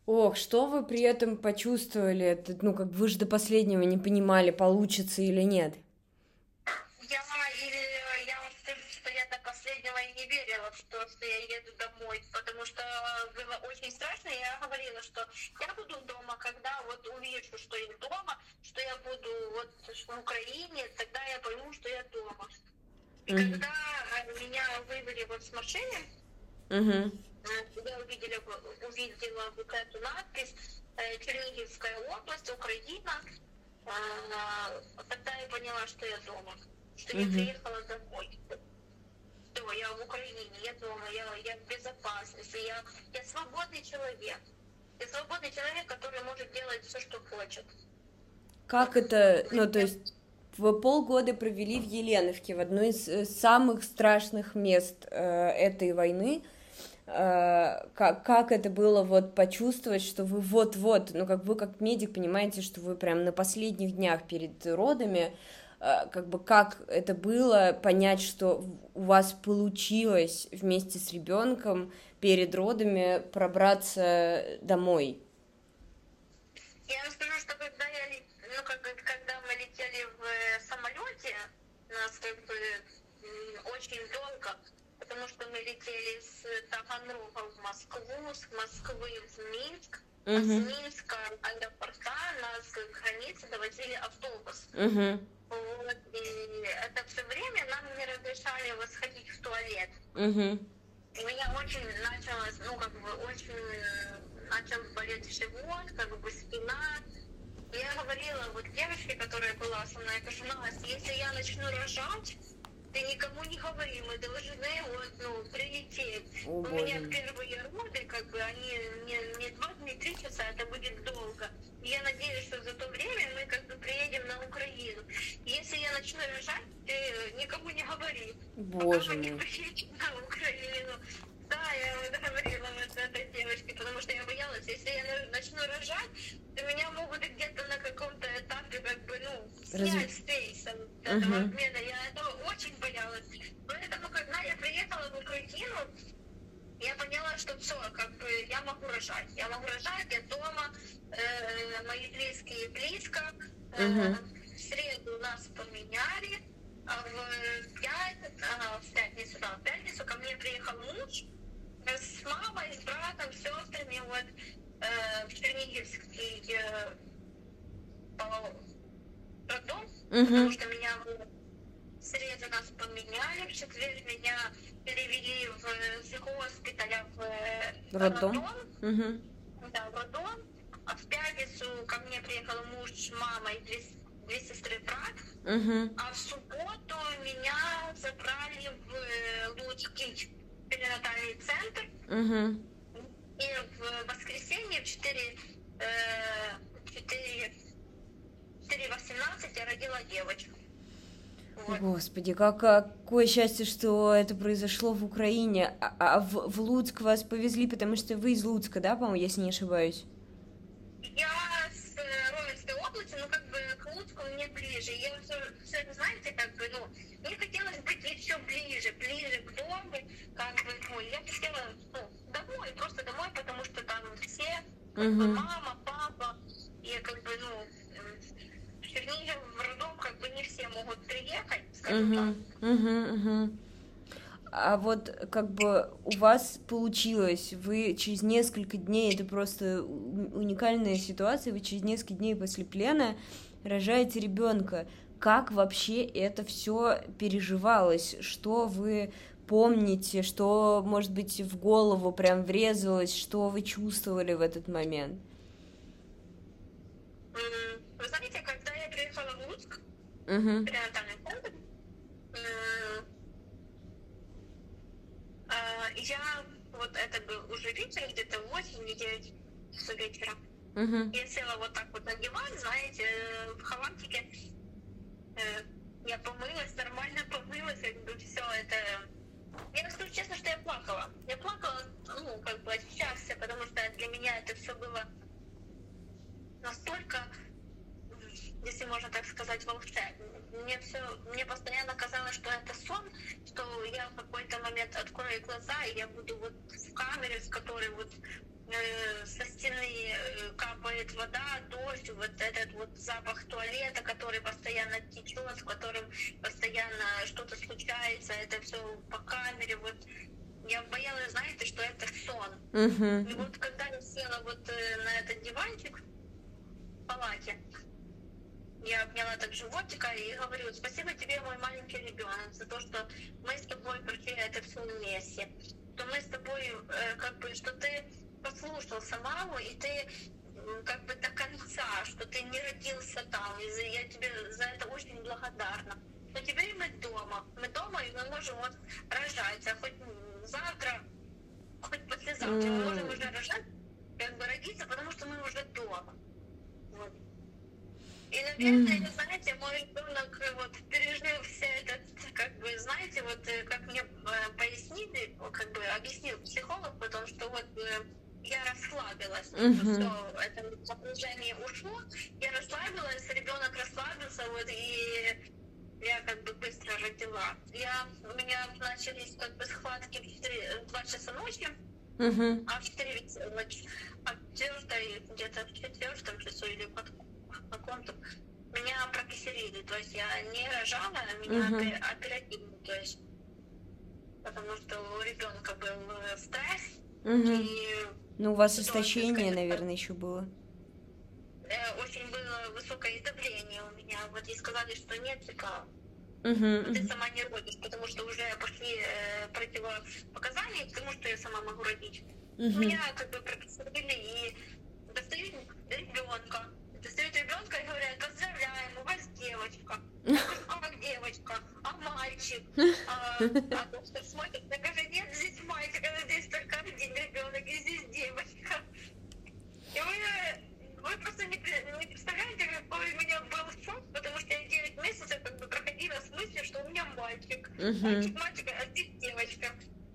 Ох, что вы при этом почувствовали? Это, ну, как вы же до последнего не понимали, получится или нет. Я, или, я вам скажу, что я до последнего и не верила в то, что я еду домой, потому что было очень страшно. Я говорила, что я буду дома, когда вот увижу, что я дома, что я буду вот в Украине, тогда я пойму, что я дома. И Мгм. когда э, меня вывели вот с машины, Мгм. э, я увидела, увидела вот эту надпись э, Черниговская область, Украина, э, тогда я поняла, что я дома, что я Мгм. приехала домой. Что я в Украине, я дома, я, я в безопасности, я, я свободный человек. Я свободный человек, который может делать все, что хочет. Как это, ну, то есть вы полгода провели в Еленовке, в одной из э, самых страшных мест э, этой войны. Э, как, как это было вот почувствовать, что вы вот-вот, ну, как вы как медик понимаете, что вы прям на последних днях перед родами, э, как бы как это было понять, что у вас получилось вместе с ребенком перед родами пробраться домой? Я вам скажу, что когда я, лет- ну, как, когда мы летели в э, самолете, нас как бы м, очень долго, потому что мы летели с Таганрога в Москву, с Москвы в Минск, а с Угу, Минска аэропорта нас к границе довозили автобус. угу, Вот, и это все время нам не разрешали восходить в туалет. угу, У меня очень началось, ну, как бы, очень э, начал болеть живот, как бы спина. И я говорила вот девочке, которая была со мной, я говорю, Настя, если я начну рожать, ты никому не говори, мы должны вот, ну, прилететь. о У боже меня мой. первые роды, как бы, они не, не два, не три часа, это будет долго. И я надеюсь, что за то время мы как бы приедем на Украину. Если я начну рожать, ты никому не говори. Пока Боже мы не мой. приедем на Украину. Да, я вот говорила вот этой девочке, потому что я боялась, если я на- начну рожать, то меня могут где-то на каком-то этапе как бы, ну, Разве... снять с рейса вот этого Угу, обмена. Я этого очень боялась. Поэтому, когда я приехала в Украину, я поняла, что все, как бы я могу рожать. Я могу рожать, я дома, э, мои близкие близко. Э, угу. в среду нас поменяли, а в, пят... ага, в пятницу, да, в пятницу ко мне приехал муж э, с мамой, с братом, с сестрами вот, э, в Черниговский э, по- роддом, потому Угу. что меня в среду нас поменяли, в четверг меня перевели в, с госпиталя в э, Роддом. роддом, Угу. да, в роддом. А в пятницу ко мне приехал муж, мама и две, две сестры, брат. Угу. А в субботу меня забрали в э, Луцкий перинатальный центр. Угу. И в воскресенье в четыре, э, четыре, четыре восемнадцать я родила девочку. Вот. Господи, как, какое счастье, что это произошло в Украине. А, а в, в Луцк вас повезли, потому что вы из Луцка, да, по-моему, если не ошибаюсь? Я с э, Ровенской области, ну как бы к Луцку мне ближе. Я все, все знаете, как бы, ну, мне хотелось быть еще ближе, ближе к дому, как бы, ну, я хотела, ну, домой, просто домой, потому что там все, как бы, Угу. мама, папа, и как бы, ну, э, в Чернигов, в роддом, как бы, не все могут приехать, скажем так. Угу. Угу. Угу. А вот как бы у вас получилось, вы через несколько дней, это просто у- уникальная ситуация, вы через несколько дней после плена рожаете ребенка. Как вообще это все переживалось? Что вы помните, что, может быть, в голову прям врезалось, что вы чувствовали в этот момент? М, Вы знаете, когда я приехала в Луцк, Угу. перинатальный центр, м, а, я, вот это был уже вечер, где-то восемь или девять часов вечера. Угу. Я села вот так вот на диван, знаете, э, в халатике. Э, Я помылась, нормально помылась, как бы все это... Я скажу честно, что я плакала. Я плакала, ну, как бы от счастья, потому что для меня это все было настолько, м, если можно так сказать, волшебно. Мне все, мне постоянно казалось, что это сон, что я в какой-то момент открою глаза, и я буду вот в камере, с которой вот э, со стены э, капает вода, дождь, вот этот вот запах туалета, который постоянно течет, в котором постоянно что-то случается, это все по камере, вот. Я боялась, знаете, что это сон. Мгм. И вот когда я села вот э, на этот диванчик в палате, я обняла так животика и говорю: спасибо тебе, мой маленький ребенок, за то, что мы с тобой прошли это все вместе. Что мы с тобой, э, как бы, что ты послушался маму, и ты м, как бы до конца, что ты не родился там. И за- я тебе за это очень благодарна. Но теперь мы дома. Мы дома, и мы можем вот рожать. А хоть м, завтра, хоть послезавтра мы можем уже рожать, как бы родиться, потому что мы уже дома. Вот. И, наверное, М. вы знаете, мой ребенок э, вот пережил все это, как бы, знаете, вот э, как мне э, пояснили, о, как бы объяснил психолог, потому что вот э, я расслабилась, Мгм. все это напряжение ушло, я расслабилась, ребенок расслабился, вот, и я как бы быстро родила. Я, у меня начались как бы схватки в четыре- в два часа ночи, Мгм. а в четыре вечера ночи, а в четвертой, где-то в четвертом часу или под в каком-то, меня прокисерили, то есть я не рожала, а меня Мгм. опе- оперативно, то есть, потому что у ребенка был э, стресс, Мгм. и Ну, у вас ситуация, истощение, скажем так, наверное, еще было. э, очень было высокое давление у меня, вот, и сказали, что нет, типа, Мгм. ты Мгм. сама не родишь, потому что уже пошли э, противопоказания к тому, что я сама могу родить. Мгм. Меня как бы прокисерили и достают ребенка. Достают ребенка и говорят: поздравляем, у вас девочка. Я говорю: как девочка? А мальчик? А, а доктор смотрит, я говорю: нет, здесь мальчик, а здесь только один ребенок, и здесь девочка. И вы, вы просто не, пре- не представляете, какой у меня был шок, потому что я девять месяцев как бы проходила с мыслью, что у меня мальчик. Мальчик, Мгм. мальчик, а здесь девочка.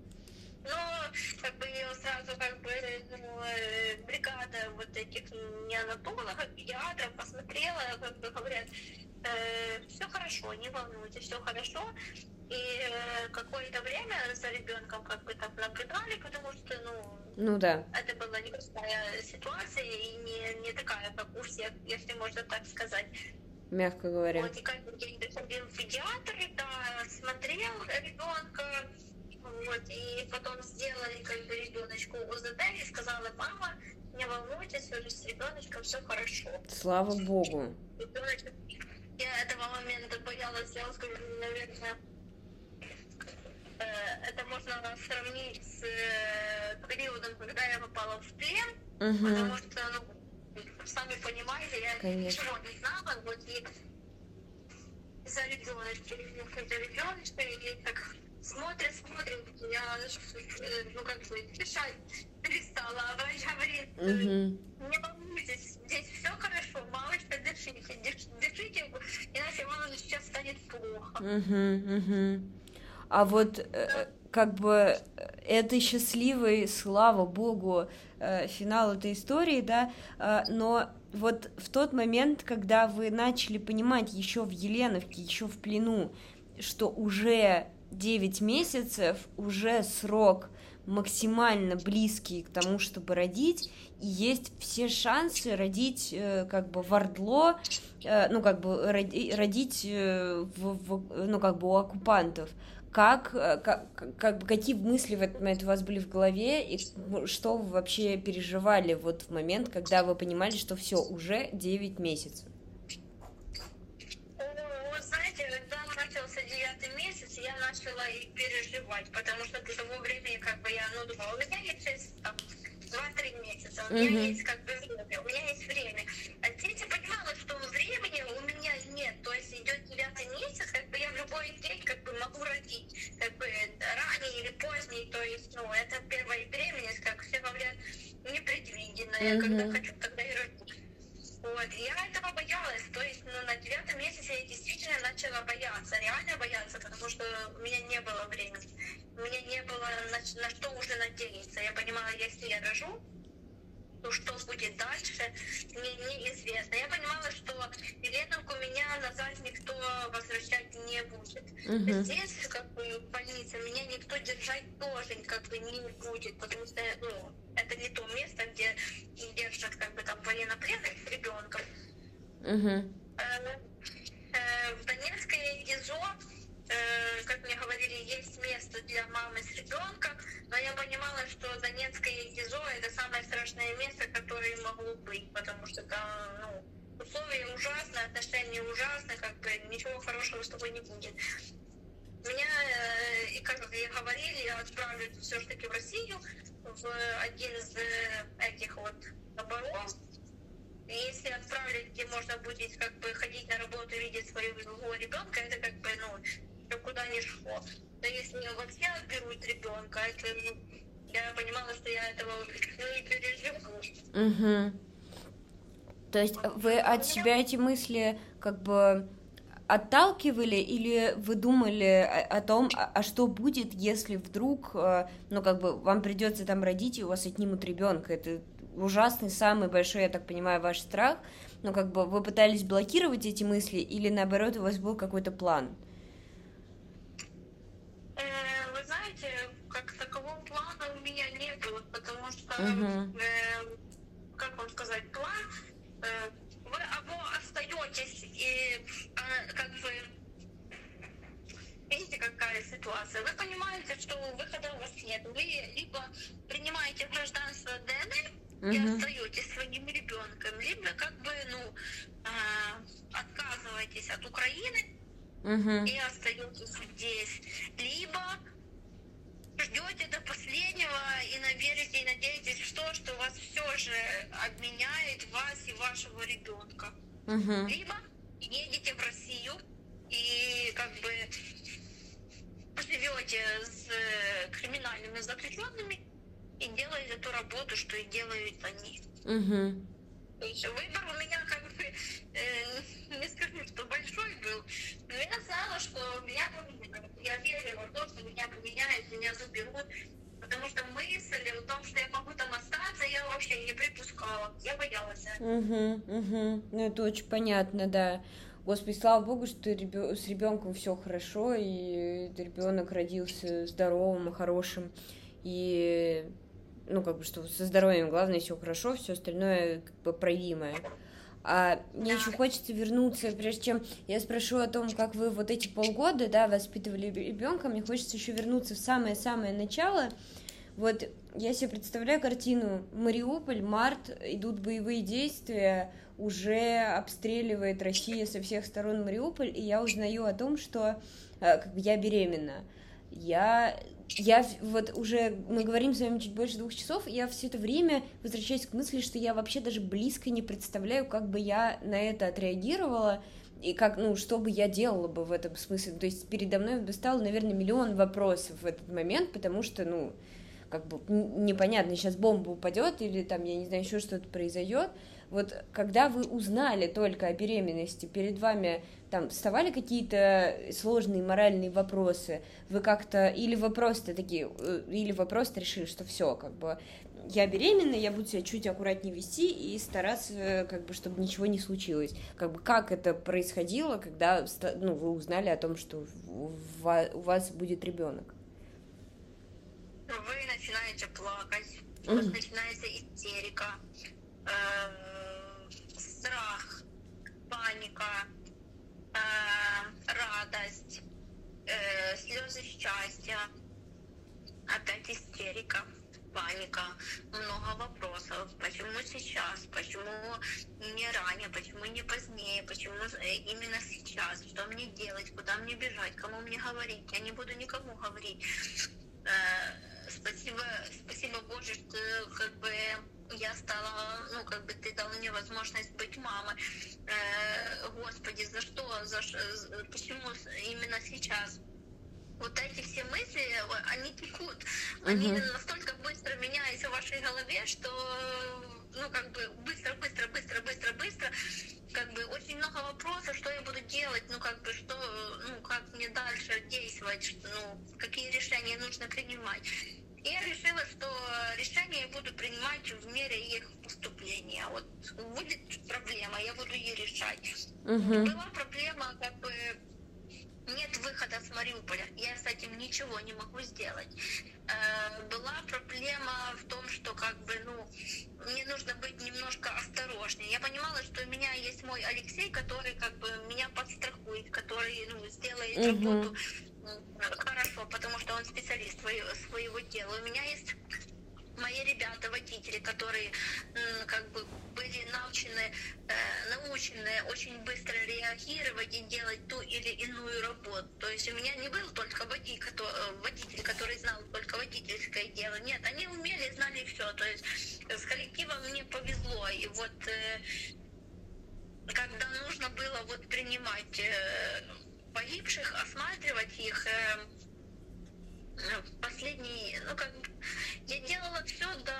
Но как бы ее сразу как бы ну, э, бригада вот этих неонатологов, педиатров посмотрела, как бы говорят: все хорошо, не волнуйтесь, все хорошо. И э, какое-то время за ребенком как бы так наблюдали, потому что, ну, Ну да. это была непростая ситуация и не, не такая, как у всех, если можно так сказать. Мягко говоря. Вот, и каждый день доходил педиатр, да, смотрел ребенка, вот, и потом сделали как бы ребеночку УЗД, и сказала: мама, не волнуйтесь, уже с ребеночком все хорошо. Слава богу. Ребеночек, я этого момента боялась, я вам скажу, наверное, э, это можно сравнить с э, периодом, когда я попала в плен, потому Мгм. что, ну, сами понимаете, я Конечно. ничего не знала, вот, и за ребеночком, за ребеночком, и так смотрит, смотрит, я, э, ну, как бы, дышать перестала, а врач говорит: э, Мгм. не волнуйтесь, здесь все хорошо, малышка, дышите, дыш- дышите, иначе вам сейчас станет плохо. Мгм. Мгм. А вот э, как бы э, это счастливый, слава богу, э, финал этой истории, да, э, но вот в тот момент, когда вы начали понимать еще в Еленовке, еще в плену, что уже девять месяцев, уже срок максимально близкий к тому, чтобы родить, и есть все шансы родить э, как бы в Ордло, э, ну как бы роди- родить э, в, в- ну как бы у оккупантов. Как, э, как, как бы какие мысли в этот момент у вас были в голове, и что вы вообще переживали вот в момент, когда вы понимали, что все, уже девять месяцев? О, вот знаете, когда начался девятый месяц, я начала и переживать, потому что до того времени, как бы, я, ну, думала, у меня есть шесть, там, два-три месяца, у меня Мгм. есть, как бы, время, у меня есть время. А здесь я понимала, что времени у меня нет, то есть идет девятый месяц, как бы, я в любой день, как бы, могу родить, как бы, ранее или позднее, то есть, ну, это первая беременность, как все говорят, непредвиденная, Мгм. когда хочу, тогда и родю. Вот, и я этого боялась, то есть, ну, на девятом месяце я действительно начала бояться, реально бояться, потому что у меня не было времени, у меня не было на, на что уже надеяться. Я понимала, если я рожу, то что будет дальше, мне неизвестно. Я понимала, что Еленовку меня назад никто возвращать не будет. Мгм. Здесь, как бы, в больнице, меня никто держать тоже как бы не будет, потому что, ну, это не то место, где держат как бы там военнопленных с ребенком. Угу. В Донецкой ГИЗО, как мне говорили, есть место для мамы с ребенком, но я понимала, что Донецкое ГИЗО — это самое страшное место, которое могло быть, потому что там, ну, условия ужасные, отношения ужасные, как бы ничего хорошего с тобой не будет. Меня, и как я говорили, я отправлю все-таки в Россию, в один из этих вот таборов. И если отправлять, где можно будет как бы ходить на работу и видеть своего ребенка, это как бы, ну, куда ни шло. Но если вообще отберут ребенка, это, ну, я понимала, что я этого не переживу. Угу. То есть вы от себя эти мысли как бы отталкивали, или вы думали о, о том, а, а что будет, если вдруг, ну, как бы вам придется там родить, и у вас отнимут ребенка? Это ужасный, самый большой, я так понимаю, ваш страх. Но как бы вы пытались блокировать эти мысли, или наоборот у вас был какой-то план? Э, вы знаете, как такового плана у меня не было, потому что, uh-huh. э, как вам сказать, план, э, вы або остаетесь и э, как бы, видите, какая ситуация, вы понимаете, что выхода у вас нет, вы либо принимаете гражданство ДНР, Uh-huh. и остаетесь своим ребенком, либо как бы, ну, э, отказываетесь от Украины uh-huh. и остаетесь здесь, либо ждете до последнего и наверите и надеетесь в то, что вас все же обменяет вас и вашего ребенка, uh-huh. либо едете в Россию и как бы живете с криминальными заключенными и делаете ту работу, что и делают они. Угу. То есть выбор у меня как бы, э, не скажу, что большой был, но я знала, что меня поменяют. Я верила в то, что меня поменяют, меня заберут, потому что мысль о том, что я могу там остаться, я вообще не припускала. Я боялась этого. Угу, угу. Ну, это очень понятно, да. Господи, слава богу, что ребё... с ребенком все хорошо, и ребенок родился здоровым и хорошим, и ну, как бы, что со здоровьем главное, все хорошо, все остальное как бы проявимое. А мне еще хочется вернуться, прежде чем я спрошу о том, как вы вот эти полгода, да, воспитывали ребенка, мне хочется еще вернуться в самое-самое начало. Вот я себе представляю картину: Мариуполь, март, идут боевые действия, уже обстреливает Россия со всех сторон Мариуполь, и я узнаю о том, что как бы я беременна. Я... Я вот уже, мы говорим с вами чуть больше двух часов, и я все это время возвращаюсь к мысли, что я вообще даже близко не представляю, как бы я на это отреагировала, и как, ну, что бы я делала бы в этом смысле. То есть передо мной бы стало, наверное, миллион вопросов в этот момент, потому что, ну, как бы непонятно, сейчас бомба упадет или там, я не знаю, еще что-то произойдет. Вот когда вы узнали только о беременности, перед вами там вставали какие-то сложные моральные вопросы, вы как-то, или вы просто такие, или вы просто решили, что все, как бы, я беременна, я буду себя чуть аккуратнее вести и стараться, как бы, чтобы ничего не случилось. Как бы, как это происходило, когда, ну, вы узнали о том, что у вас будет ребенок? Вы начинаете плакать, у вас начинается истерика, страх, паника, радость, слезы счастья, опять истерика, паника, много вопросов, почему сейчас, почему не ранее, почему не позднее, почему именно сейчас, что мне делать, куда мне бежать, кому мне говорить, я не буду никому говорить. Спасибо, спасибо Боже, что как бы я стала, ну, как бы ты дал мне возможность быть мамой. Э, Господи, за что, за, почему именно сейчас? Вот эти все мысли, они текут, они uh-huh. настолько быстро меняются в вашей голове, что, ну, как бы быстро, быстро, быстро, быстро, быстро, как бы очень много вопросов, что я буду делать, ну, как бы, что, ну, как мне дальше действовать, что, ну, какие решения нужно принимать. И я решила, что решения я буду принимать в мере их поступления. Вот будет проблема, я буду ее решать. Uh-huh. Была проблема, как бы, нет выхода с Мариуполя. Я с этим ничего не могу сделать. Была проблема в том, что как бы, ну, мне нужно быть немножко осторожнее. Я понимала, что у меня есть мой Алексей, который как бы меня подстрахует, который, ну, сделает uh-huh. работу хорошо, потому что он специалист своего, своего дела. У меня есть мои ребята, водители, которые как бы были научены, научены очень быстро реагировать и делать ту или иную работу. То есть у меня не был только водитель, водитель, который знал только водительское дело. Нет, они умели, знали все. То есть с коллективом мне повезло. И вот когда нужно было вот принимать погибших, осматривать их, последний, ну как, я делала все до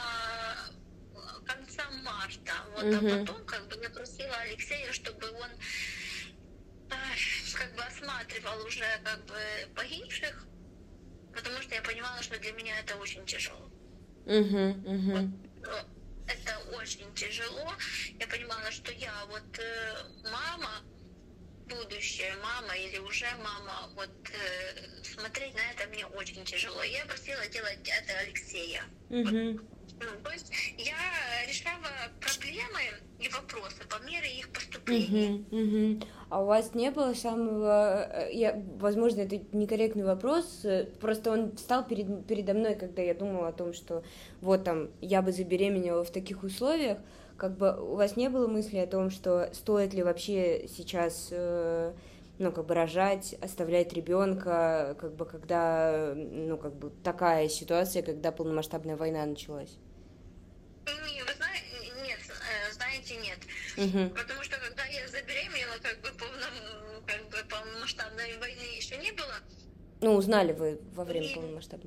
конца марта, вот, uh-huh. а потом как бы я просила Алексея, чтобы он как бы осматривал уже как бы погибших, потому что я понимала, что для меня это очень тяжело. Uh-huh, uh-huh. Вот, это очень тяжело. Я понимала, что я вот мама, будущая мама или уже мама, вот э, смотреть на это мне очень тяжело. Я просила делать это Алексея. Mm-hmm. Вот. Ну, то есть я решала проблемы и вопросы по мере их поступления. Mm-hmm. Mm-hmm. А у вас не было самого... Я, возможно, это некорректный вопрос, просто он встал перед, передо мной, когда я думала о том, что вот там я бы забеременела в таких условиях. Как бы у вас не было мысли о том, что стоит ли вообще сейчас, э, ну, как бы рожать, оставлять ребенка, как бы когда, ну, как бы такая ситуация, когда полномасштабная война началась? Не, вы знаете, нет, знаете, нет. Угу. Потому что когда я забеременела, как бы полном, как бы полномасштабной войны еще не было. Ну, узнали вы во время и... полномасштабной?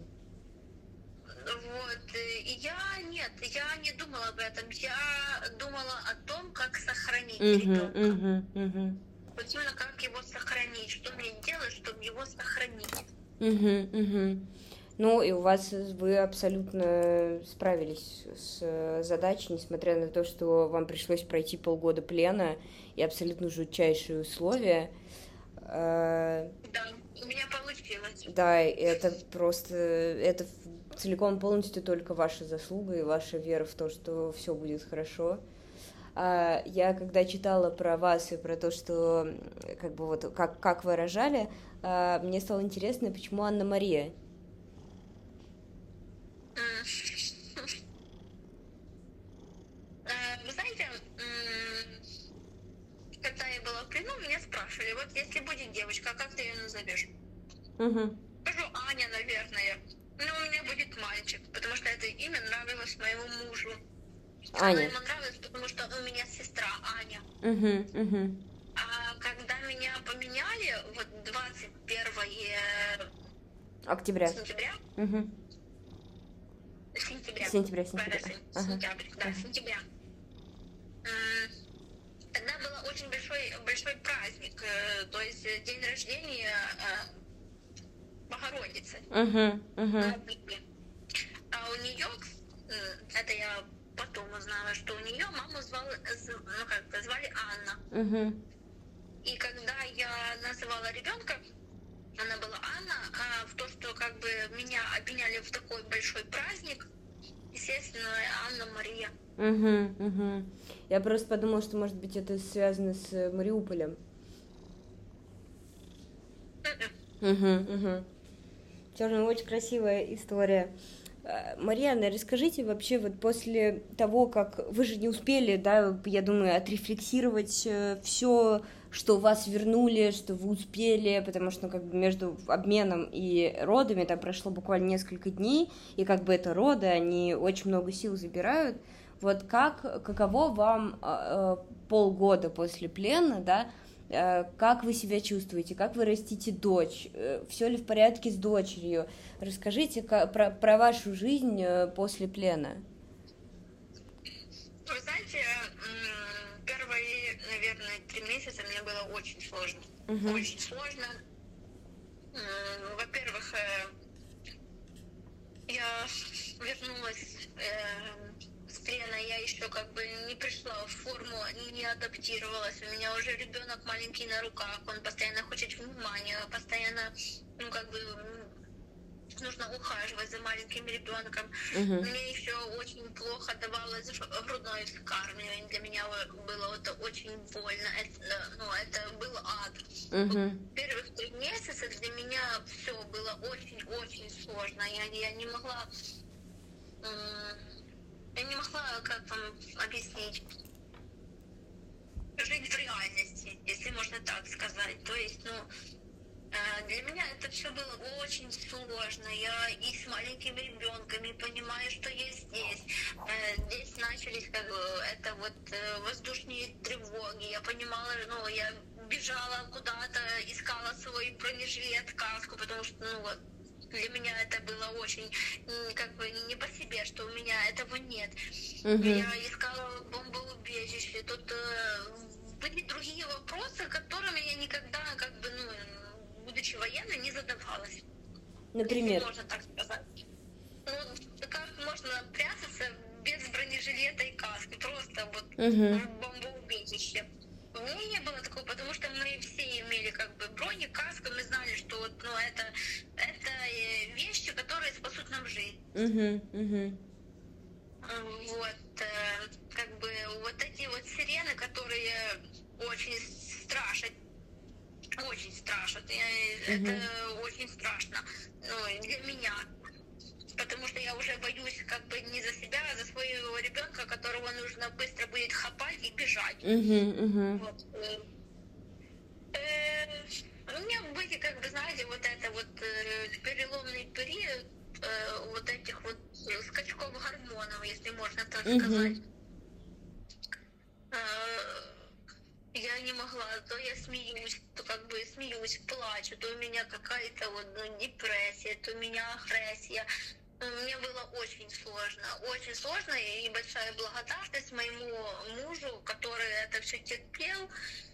Вот, и я, нет, я не думала об этом, я думала о том, как сохранить uh-huh, ребенка. Uh-huh, uh-huh. Вот именно как его сохранить, что мне делать, чтобы его сохранить. Uh-huh, uh-huh. Ну, и у вас, вы абсолютно справились с задачей, несмотря на то, что вам пришлось пройти полгода плена и абсолютно жутчайшие условия. Да, у меня получилось. Да, это просто, это целиком полностью только ваша заслуга и ваша вера в то, что все будет хорошо. А я когда читала про вас и про то, что как бы вот как, как вы рожали, мне стало интересно, почему Анна-Мария? Вы знаете, когда я была в плену, меня спрашивали, вот если будет девочка, как ты ее назовешь? Угу. Скажу Аня, наверное. Ну, у меня будет мальчик, потому что это имя нравилось моему мужу. Аня. Оно ему нравилось, потому что у меня сестра Аня. Угу, угу. А когда меня поменяли, вот двадцать первого октября. Сентября. Угу. Сентября. Сентября, сентября. Ага. Сентябрь, да, ага. сентября. Тогда был очень большой, большой праздник, то есть день рождения Богородицы. Uh-huh, uh-huh. А у нее, это я потом узнала, что у нее маму звали, ну как звали Анна. Uh-huh. И когда я называла ребенка, она была Анна, а в то, что как бы меня обменяли в такой большой праздник, естественно, Анна-Мария. Угу, угу. Я просто подумала, что, может быть, это связано с Мариуполем. Угу, угу. Все равно очень красивая история. Марьяна, расскажите вообще, вот после того, как вы же не успели, да, я думаю, отрефлексировать все, что вас вернули, что вы успели, потому что, ну, как бы между обменом и родами там прошло буквально несколько дней, и как бы это роды, они очень много сил забирают. Вот как, каково вам э, полгода после плена, да, э, как вы себя чувствуете, как вы растите дочь, э, все ли в порядке с дочерью? Расскажите как, про, про вашу жизнь э, после плена. Вы знаете, первые, наверное, три месяца мне было очень сложно. Uh-huh. Очень сложно. Во-первых, я вернулась с плена, я еще как бы не пришла в форму, не адаптировалась. У меня уже ребенок маленький на руках, он постоянно хочет внимания, постоянно постоянно, ну, как бы, нужно ухаживать за маленьким ребенком. Мгм. Мне еще очень плохо давалось гру- грудное вскармливание. Для меня вот было это очень больно. Это, ну, это был ад. Вот Мгм. первых три месяца для меня все было очень-очень сложно. Я, я не могла, м, я не могла, как вам объяснить, жить в реальности, если можно так сказать. То есть, ну, э, для меня это все было очень сложно. Я и с маленьким ребенком, и понимаю, что я здесь. Э, Здесь начались как бы это вот э, воздушные тревоги. Я понимала, ну, я бежала куда-то, искала свой бронежилет, каску, потому что, ну, вот, для меня это было очень м, как бы не по себе, что у меня этого нет. Мгм. Я искала бомбоубежище. Тут э, были другие вопросы, которыми я никогда, как бы, ну, будучи военной, не задавалась, если Например. можно так сказать. Ну, как можно прятаться без бронежилета и каски? Просто вот Мгм. в бомбоубежище. У меня не было такого, потому что мы все имели как бы брони, каску, мы знали, что вот, ну, это, это э, вещи, которые спасут нам жизнь. Мгм. Мгм. Вот, э, как бы вот эти вот сирены, которые очень страшат, очень страшат, Я- Мгм. это очень страшно, ну, и для меня, потому что я уже боюсь как бы не за себя, а за своего ребенка, которого нужно быстро будет хапать и бежать. Мгм. Мгм. Вот. э, э, У меня были, как бы, знаете, вот это вот э, переломный период э, вот этих вот э, скачков гормонов, если можно так сказать. Мгм. Э, Я не могла, то я смеюсь, то как бы смеюсь, плачу, то у меня какая-то вот, ну, депрессия, то у меня агрессия. Ну, Мне было очень сложно, очень сложно, и большая благодарность моему мужу, который это все терпел,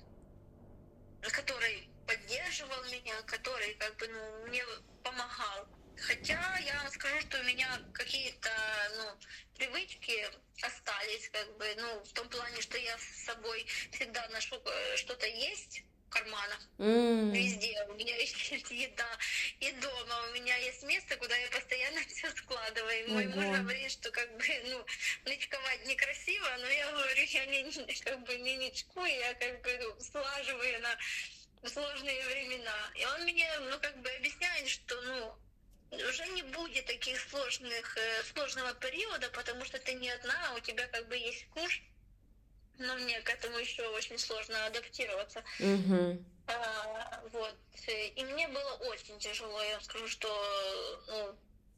который поддерживал меня, который как бы, ну, мне помогал. Хотя я вам скажу, что у меня какие-то, ну, привычки остались, как бы, ну, в том плане, что я с собой всегда ношу э, что-то есть в карманах. М. Везде у меня есть еда, и дома у меня есть место, куда я постоянно все складываю. И мой муж Ого. говорит, что как бы, ну, нычковать некрасиво, но я говорю, я не, не- как бы не нычкую, я как бы, ну, слаживаю на сложные времена. И он мне, ну, как бы объясняет, что, ну, уже не будет таких сложных, э, сложного периода, потому что ты не одна, а у тебя как бы есть муж, но мне к этому еще очень сложно адаптироваться. Мгм. А, вот. э, И мне было очень тяжело. Я вам скажу, что, ну,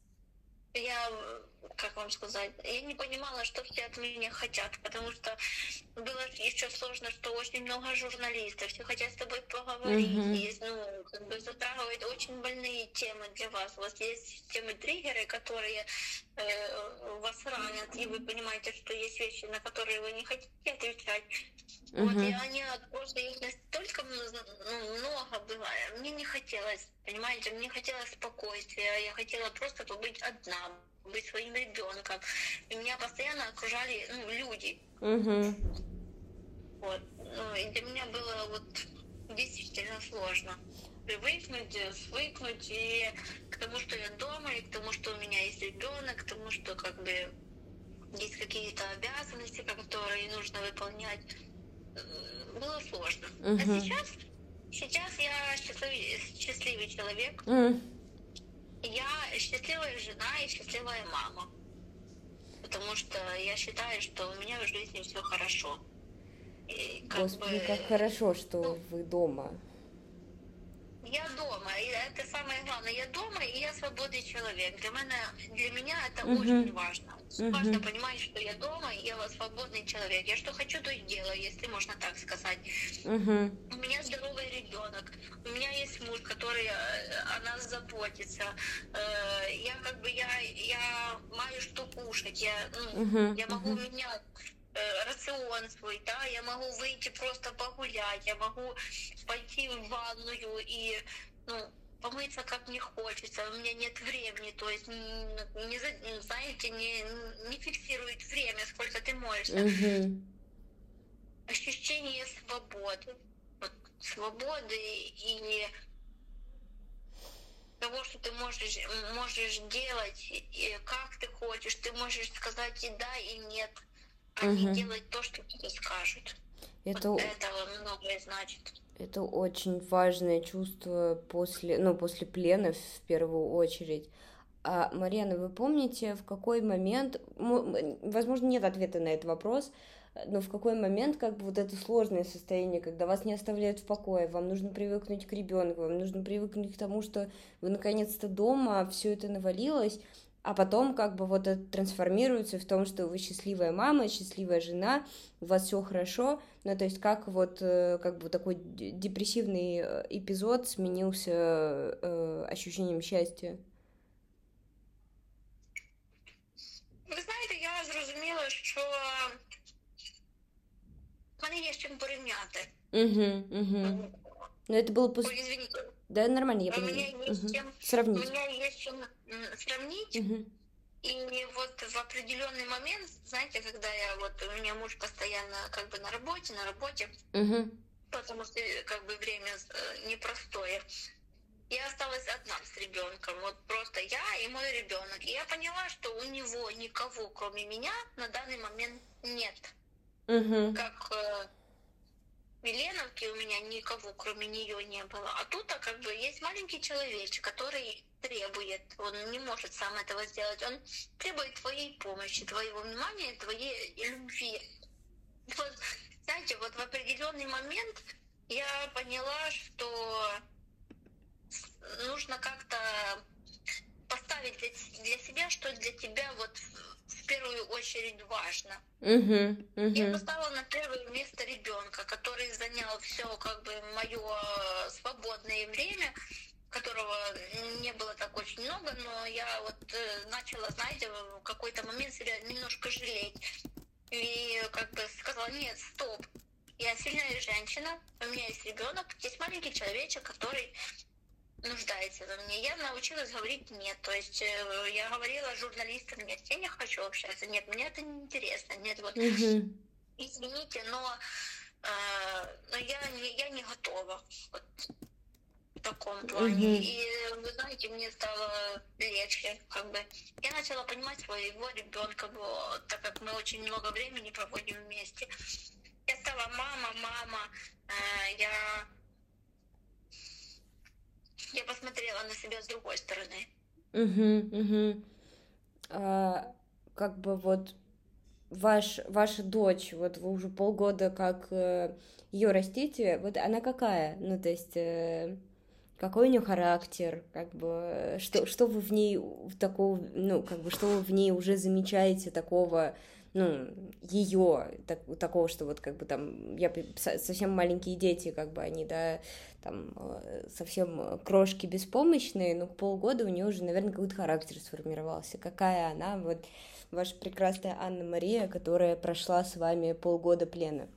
я, э, как вам сказать, я не понимала, что все от меня хотят, потому что было еще сложно, что очень много журналистов, все хотят с тобой поговорить, Мгм. есть, ну, как бы затрагивают очень больные темы для вас. У вас есть темы-триггеры, которые э, вас ранят, и вы понимаете, что есть вещи, на которые вы не хотите отвечать. Вот, и Мгм. они просто их настолько мно- ну, много было. Мне не хотелось, понимаете, мне хотелось спокойствия. Я хотела просто побыть одна, быть своим ребенком. И меня постоянно окружали, ну, люди. Мгм. Вот. Ну, и для меня было вот действительно сложно привыкнуть, э, свыкнуть и к тому, что я дома, и к тому, что у меня есть ребенок, к тому, что как бы есть какие-то обязанности, которые нужно выполнять. Э, Было сложно. А Мгм. сейчас, сейчас я счастливый, счастливый человек. М. Я счастливая жена и счастливая мама. Потому что я считаю, что у меня в жизни все хорошо. И как Господи, как бы, хорошо, что ну, вы дома. я дома, и это самое главное. Я дома, и я свободный человек. Для меня, для меня это Мгм. очень важно. Важно Мгм. понимать, что я дома, и я свободный человек. Я что хочу, то и делаю, если можно так сказать. Мгм. У меня здоровый ребенок, у меня есть муж, который э, о нас заботится. Э, Я как бы я, я маю что кушать, я, ну, Мгм. я могу Мгм. менять э, рацион свой, да, я могу выйти просто погулять, я могу пойти в ванную и, ну, помыться как мне хочется, у меня нет времени, то есть, м, не, за- знаете, не, не фиксирует время, сколько ты моешься. Мгм. Ощущение свободы, вот, свободы и того, что ты можешь, можешь делать, и как ты хочешь, ты можешь сказать и да, и нет, а не Мгм. делать то, что тебе скажут. Это, Вот это многое значит. это очень важное чувство после, ну, после плена в первую очередь. А, Марьяна, вы помните, в какой момент, м, возможно, нет ответа на этот вопрос, но в какой момент как бы вот это сложное состояние, когда вас не оставляют в покое, вам нужно привыкнуть к ребенку, вам нужно привыкнуть к тому, что вы наконец-то дома, все это навалилось, а потом как бы вот это трансформируется в том, что вы счастливая мама, счастливая жена, у вас все хорошо, ну то есть как вот э, как бы такой д- депрессивный э, эпизод сменился э, ощущением счастья. Ви знаєте, я зрозуміла, що в мене є з чим порівняти. Угу, угу. Но это было после... Ой, извините. Да, нормально, я У меня понимаю. есть Мгм. чем, у Сравнить. меня есть чем м, сравнить. Мгм. И вот в определенный момент, знаете, когда я вот, у меня муж постоянно как бы на работе, на работе, Мгм. потому что как бы время э, непростое. Я осталась одна с ребенком, вот просто я и мой ребенок. И я поняла, что у него никого, кроме меня, на данный момент нет. Мгм. Как э, в Еленовке у меня никого, кроме нее, не было. А тут а, как бы есть маленький человечек, который требует, он не может сам этого сделать, он требует твоей помощи, твоего внимания, твоей любви. Вот, знаете, вот в определенный момент я поняла, что нужно как-то поставить для, для себя, что для тебя вот в первую очередь важно. Мгм. Я Мгм. поставила на первое место ребенка, который занял все как бы мое свободное время, которого не было так очень много, но я вот э, начала, знаете, в какой-то момент себя немножко жалеть. И как бы сказала, нет, стоп, я сильная женщина, у меня есть ребенок, есть маленький человечек, который нуждается во мне. Я научилась говорить нет. То есть э, я говорила журналистам, нет, я не хочу общаться, нет, мне это не интересно, нет, вот Мгм. извините, но, э, но я, не, я не готова вот, в таком плане. Мгм. И вы знаете, мне стало легче, как бы. Я начала понимать своего ребенка, так как мы очень много времени проводим вместе. Я стала мама, мама, э, я Я посмотрела на себя с другой стороны. Мгм. Мгм. А, как бы вот ваш, ваша дочь, вот вы уже полгода как ее растите, вот она какая? Ну, то есть, э, какой у нее характер, как бы, э, что, что вы в ней в такого, ну, как бы, что вы в ней уже замечаете такого, ну, ее, так, такого, что вот, как бы, там, я, пи- со- совсем маленькие дети, как бы, они, да, там, э, совсем крошки беспомощные, но к полгода у нее уже, наверное, какой-то характер сформировался. Какая она, вот, ваша прекрасная Анна-Мария, которая прошла с вами полгода плена?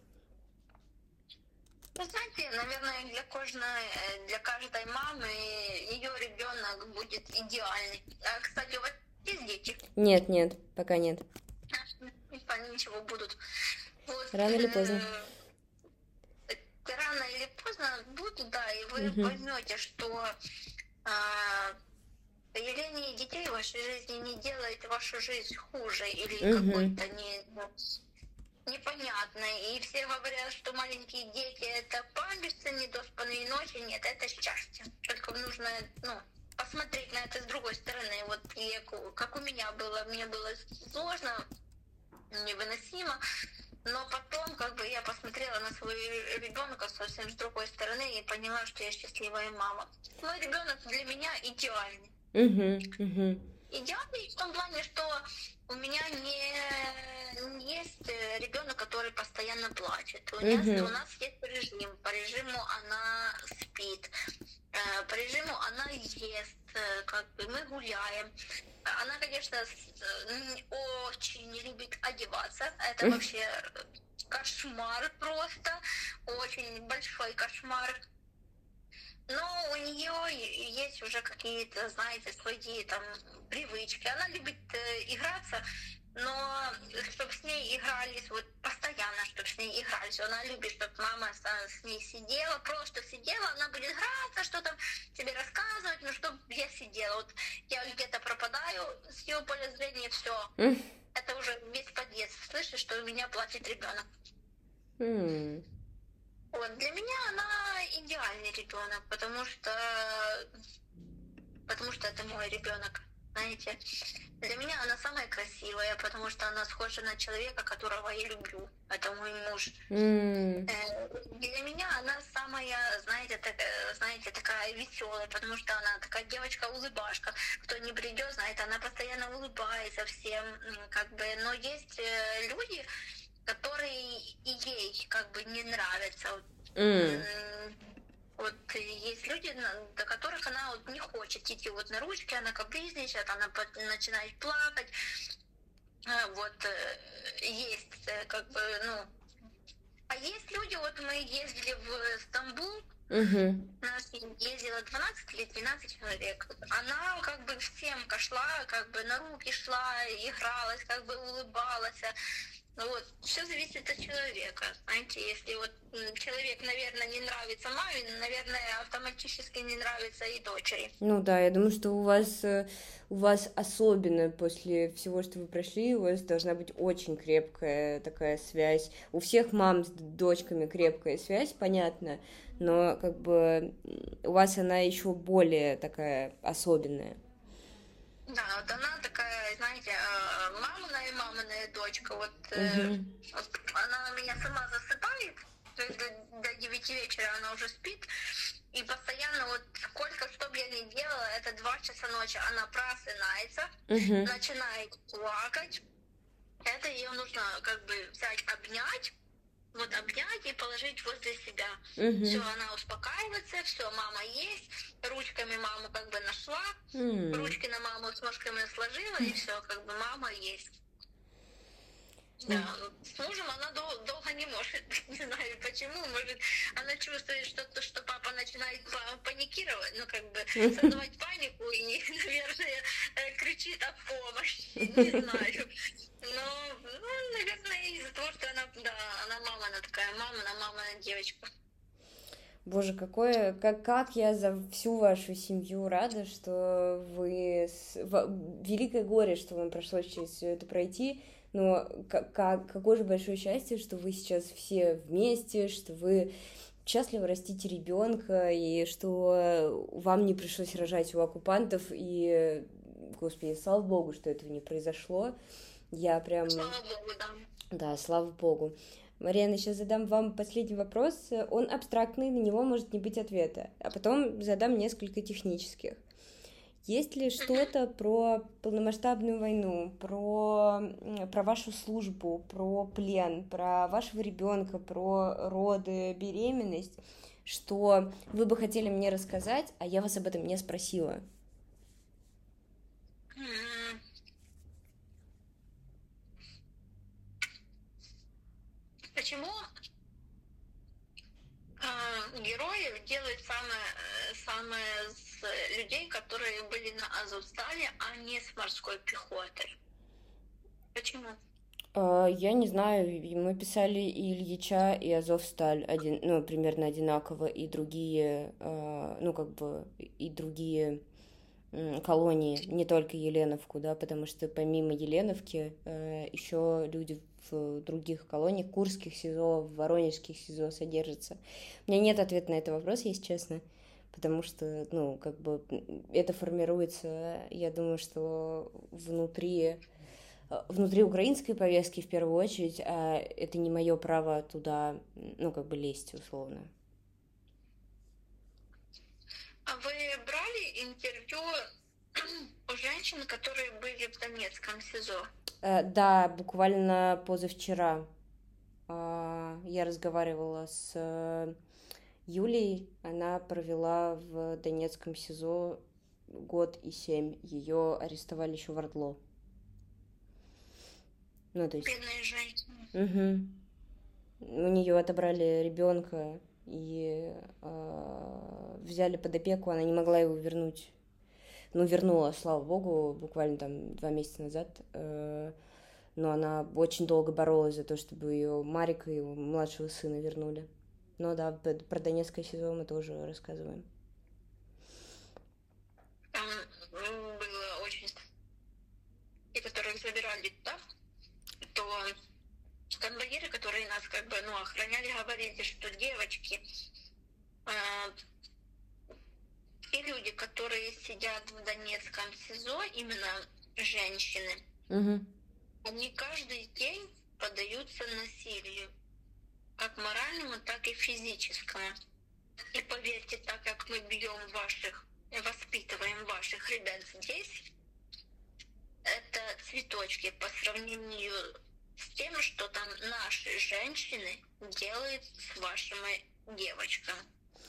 Вы знаете, наверное, для каждой, для каждой мамы ее ребенок будет идеальный. А, кстати, у вас есть дети? Нет, нет, пока нет. А, ничего будут. Вот, Рано или поздно. э, рано или поздно будут, да, и вы Мгм. поймете, что а, появление детей в вашей жизни не делает вашу жизнь хуже или Мгм. какой-то не, непонятной. И все говорят, что маленькие дети это памперсы, недоспанные ночи. Нет, это счастье. Только нужно, ну, посмотреть на это с другой стороны. Вот я, как у меня было, мне было сложно, невыносимо. Но потом, как бы, я посмотрела на своего ребенка совсем с другой стороны и поняла, что я счастливая мама. Мой ребенок для меня идеальный. Мгм. Мгм. Идеальный в том плане, что у меня не, не есть ребенок, который постоянно плачет. У нас, Мгм. у нас есть режим. По режиму она спит. Э, По режиму она ест. э, Как бы мы гуляем. Она, конечно, с- м, очень не любит одеваться. Это вообще кошмар просто. Очень большой кошмар. Но у нее есть уже какие-то, знаете, свои там привычки. Она любит э, играться, но чтобы с ней игрались, вот постоянно, чтобы с ней игрались. Она любит, чтобы мама с, с ней сидела, просто сидела, она будет играться, что там тебе рассказывать, но чтобы я сидела. Вот я где-то пропадаю с ее поля зрения, все. М. Это уже весь подъезд слышит, что у меня плачет ребенок. М. Вот, для меня она идеальный ребенок, потому что потому что это мой ребенок, знаете. Для меня она самая красивая, потому что она схожа на человека, которого я люблю. Это мой муж. М. Э, Для меня она самая, знаете, так, э, знаете, такая веселая, потому что она такая девочка-улыбашка. Кто не придет, знаете, она постоянно улыбается всем, м, как бы. Но есть э, люди, которые и ей как бы не нравятся. Вот, М. м, вот есть люди, на- до которых она вот не хочет идти вот на ручки, она капризничает, она по- начинает плакать. А, Вот э, есть э, как бы, ну, а есть люди, вот мы ездили в Стамбул, Мгм. нас ездило двенадцать или двенадцать человек. Она как бы всем шла, как бы на руки шла, игралась, как бы улыбалась. Ну вот, все зависит от человека. Знаете, если вот м, человек, наверное, не нравится маме, наверное, автоматически не нравится и дочери. Ну да, я думаю, что у вас, э, у вас особенно после всего, что вы прошли, у вас должна быть очень крепкая такая связь. У всех мам с дочками крепкая связь, понятно, но как бы м, у вас она еще более такая особенная. Да, вот она такая, знаете, э, маминая и маминая дочка. Вот э, Угу. вот она меня сама засыпает, то есть до, до девяти вечера она уже спит, и постоянно вот сколько, что бы я ни делала, это два часа ночи, она просыпается, Угу. начинает плакать. Это ее нужно как бы взять, обнять, вот обнять и положить возле себя. Все, Угу. она успокаивается, все, мама есть, ручками маму как бы нашла, М. ручки на маму с ножками сложила, и все, как бы мама есть. Да, ну, с мужем она дол- долго не может, не знаю почему, может, она чувствует что-то, что папа начинает па- паникировать, ну, как бы, создавать панику и, наверное, э, кричит о помощи, не знаю. Но, ну, наверное, из-за того, что она, да, она мама, она такая мама, она мама, она девочка. Боже, какое, как, как я за всю вашу семью рада, что вы... с- во- Великое горе, что вам пришлось через все это пройти, но как, какое же большое счастье, что вы сейчас все вместе, что вы счастливо растите ребенка, и что вам не пришлось рожать у оккупантов, и, господи, слава богу, что этого не произошло. Я прям... Слава богу, да. Да, слава богу. Марьяна, сейчас задам вам последний вопрос. Он абстрактный, на него может не быть ответа. А потом задам несколько технических. Есть ли что-то про полномасштабную войну, про, м, про вашу службу, про плен, про вашего ребенка, про роды, беременность, что вы бы хотели мне рассказать, а я вас об этом не спросила? М, Почему э, героев делают самое, э, самое с людей, которые были на Азовстале, а не с морской пехотой? Почему? А, Я не знаю, и мы писали и Ильича, и Азовсталь один, ну, примерно одинаково, и другие, а, ну, как бы, и другие м, колонии, не только Еленовку, да, потому что помимо Еленовки еще люди в других колониях, Курских СИЗО, в Воронежских СИЗО содержатся. У меня нет ответа на этот вопрос, если честно, потому что, ну, как бы, м, это формируется, я думаю, что внутри э, внутри украинской повестки в первую очередь, а это не мое право туда, ну, как бы лезть, условно. А вы брали интервью у женщин, которые были в Донецком СИЗО? Э, Да, буквально позавчера а, я разговаривала с э, Юлей, она провела в Донецком СИЗО год и семь, ее арестовали еще в Ордло. Ну, то есть, Бедные женщины. угу. У нее отобрали ребенка и э, взяли под опеку, она не могла его вернуть. Ну, вернула, слава богу, буквально там два месяца назад. Э, но она очень долго боролась за то, чтобы ее Марика и его младшего сына вернули. Но да, п- про Донецкое СИЗО мы тоже рассказываем. Там было очень... И которых забирали туда, то конвоиры, которые нас как бы, ну, охраняли, говорили, что девочки э, и люди, которые сидят в Донецком СИЗО, именно женщины, Угу. они каждый день поддаются насилию, как моральному, так и физическому. И поверьте, так как мы бьем ваших, воспитываем ваших ребят здесь, это цветочки по сравнению с тем, что там наши женщины делают с вашими девочками.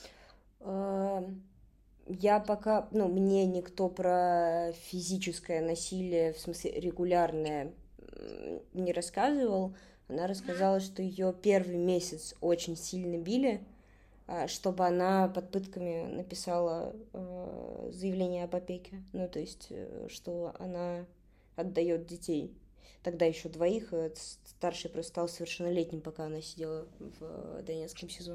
Я пока, ну, мне никто про физическое насилие, в смысле регулярное, не рассказывал. Она рассказала, что ее первый месяц очень сильно били, чтобы она под пытками написала э, заявление об опеке. Ну, то есть, э, что она отдает детей. Тогда еще двоих, э, старший просто стал совершеннолетним, пока она сидела в Донецком СИЗО.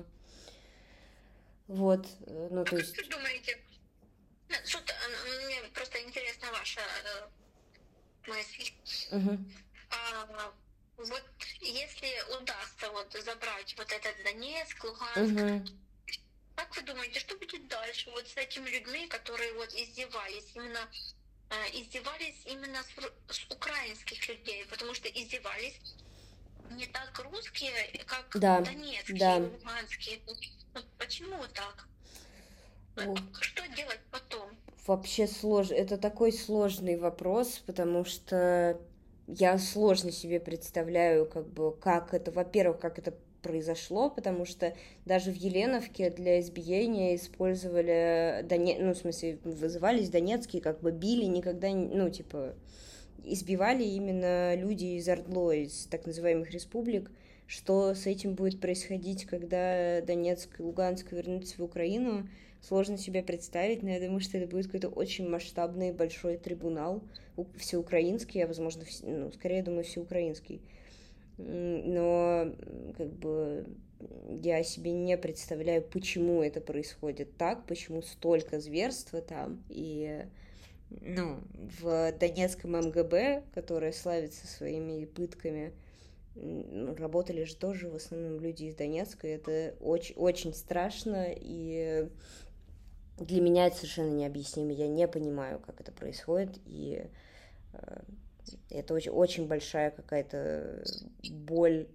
Вот, э, ну, А то как есть... вы думаете, что-то, мне просто интересна ваша э, мысль. Угу. А, вот если удастся вот забрать вот этот Донецк, Луганск, Угу. как вы думаете, что будет дальше вот с этими людьми, которые вот издевались именно э, издевались именно с, с украинских людей, потому что издевались не так русские, как Да, донецкие, да. луганские. Вот почему так? О. Что делать потом? Вообще сложно. Это такой сложный вопрос, потому что я сложно себе представляю, как бы, как это, во-первых, как это произошло, потому что даже в Еленовке для избиения использовали, Доне... ну, в смысле, вызывались донецкие, как бы били, никогда, ну, типа, избивали именно люди из ОРДЛО, из так называемых республик. Что с этим будет происходить, когда Донецк и Луганск вернутся в Украину, сложно себе представить, но я думаю, что это будет какой-то очень масштабный большой трибунал, всеукраинский, а возможно, ну, скорее, думаю, всеукраинский. Но, как бы, я себе не представляю, почему это происходит так, почему столько зверства там, и, ну, в Донецком МГБ, которое славится своими пытками, работали же тоже в основном люди из Донецка, и это очень, очень страшно, и для меня это совершенно необъяснимо, я не понимаю, как это происходит, и это очень, очень большая какая-то боль,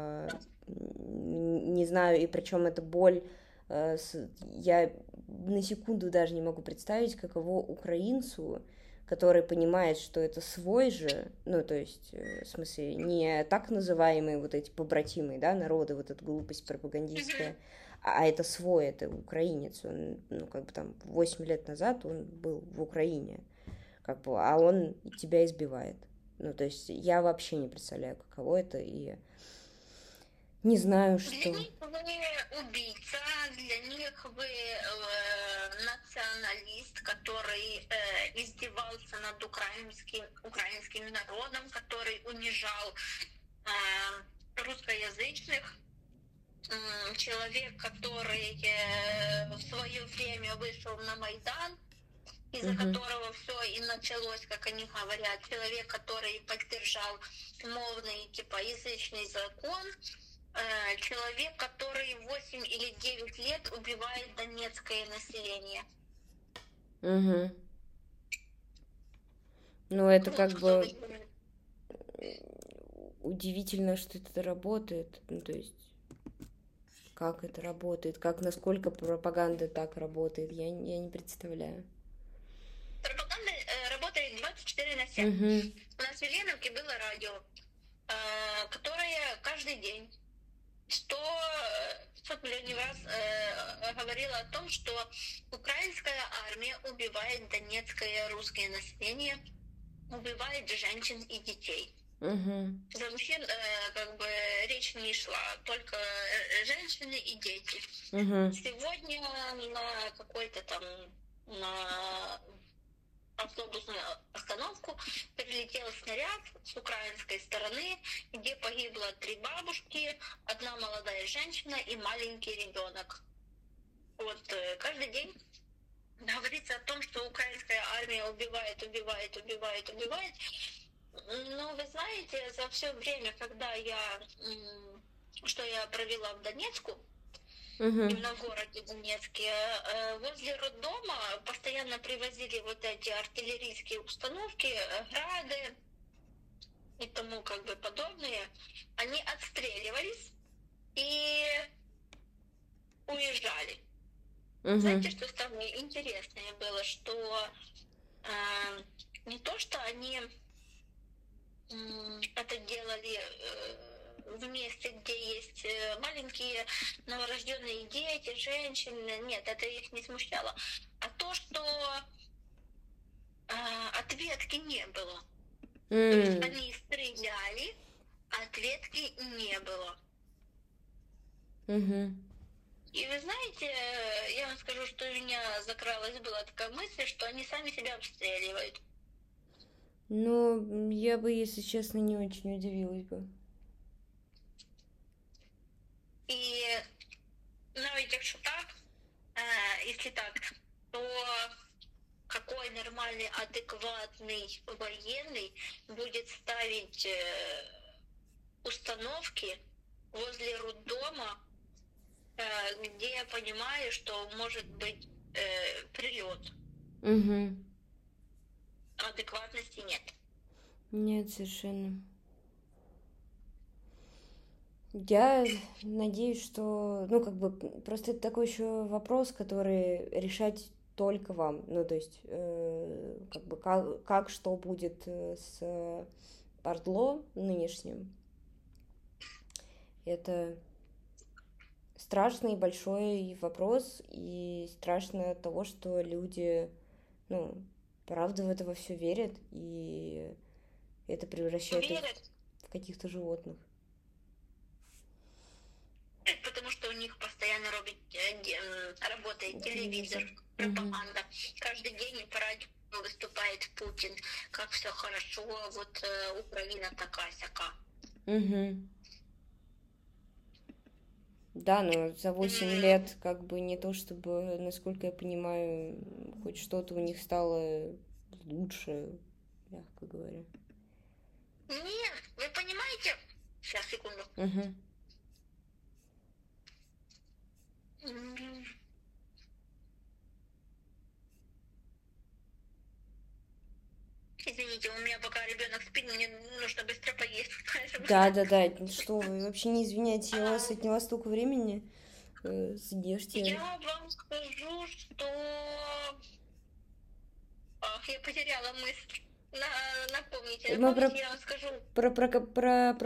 не знаю, и причем эта боль, я на секунду даже не могу представить, каково украинцу, который понимает, что это свой же, ну, то есть, в смысле, не так называемые вот эти побратимые, да, народы, вот эта глупость пропагандистская, а это свой, это украинец, он, ну, как бы там, восемь лет назад он был в Украине, как бы, а он тебя избивает. Ну, то есть, я вообще не представляю, каково это, и не знаю, что... Для них вы убийца, для них вы э, националист, который э, издевался над украинским, украинским народом, который унижал э, русскоязычных, э, человек, который э, в свое время вышел на Майдан, из-за uh-huh. которого все и началось, как они говорят, человек, который поддержал мовный, типа, язычный закон, э, человек, который восемь или девять лет убивает донецкое население. Угу. Ну, это Ну, как что бы вы- удивительно, что это работает. Ну, то есть, как это работает, как, насколько пропаганда так работает, я, я не представляю. Пропаганда э, работает двадцать четыре на семь. Угу. У нас в Еленовке было радио, э, которое каждый день сто миллионов раз э, говорило о том, что украинская армия убивает донецкое русское население, убивает женщин и детей. Угу. За мужчин э, как бы речь не шла, только э, женщины и дети. Угу. Сегодня на какой-то там на автобусную остановку прилетел снаряд с украинской стороны, где погибло три бабушки, одна молодая женщина и маленький ребенок. Вот э, каждый день говорится о том, что украинская армия меня убивает, убивает, убивает, убивает. Но вы знаете, за все время, когда я, м, что я провела в Донецку, Угу. именно в городе Донецке, э, возле роддома постоянно привозили вот эти артиллерийские установки, э, грады и тому как бы подобные. Они отстреливались и уезжали. Угу. Знаете, что самое интересное было, что э, не то, что они м, это делали э, в месте, где есть э, маленькие новорожденные дети, женщины, нет, это их не смущало, а то, что э, ответки не было. То есть М. они стреляли, а ответки не было. Угу. И вы знаете, э, я вам скажу, что у меня закралась была такая мысль, что они сами себя обстреливают. Ну, я бы, если честно, не очень удивилась бы. И навіть якщо так, э, если так, то какой нормальный, адекватный военный будет ставить э, установки возле роддома, э, где я понимаю, что может быть э, прилет. Угу. Адекватности нет. Нет, совершенно. Я надеюсь, что, ну, как бы, просто это такой еще вопрос, который решать только вам. Ну, то есть, э, как бы, как, как что будет э, с Бардло нынешним. Это страшный большой вопрос, и страшно от того, что люди, ну, правда в это во все верят, и это превращает их Верят, в каких-то животных. потому что у них постоянно робит, э, де- м, работает телевизор, Мгм. пропаганда. Каждый день по радио выступает Путин, как все хорошо, вот э, Украина такая-сяка. Угу. Да, но за восемь М, лет, как бы, не то чтобы, насколько я понимаю, хоть что-то у них стало лучше, мягко говоря. Нет, вы понимаете? Сейчас, секунду. Угу. М, Извините, у меня пока ребенок спит, мне нужно быстро поесть. поэтому- Да, да, да, что вы, вообще не извиняйте, я у вас А, отняла столько времени. Э, Съешьте. Я вам скажу, что... Ах, я потеряла мысль. На- Напомните, Мы про, напомните, я вам скажу. про, про, про,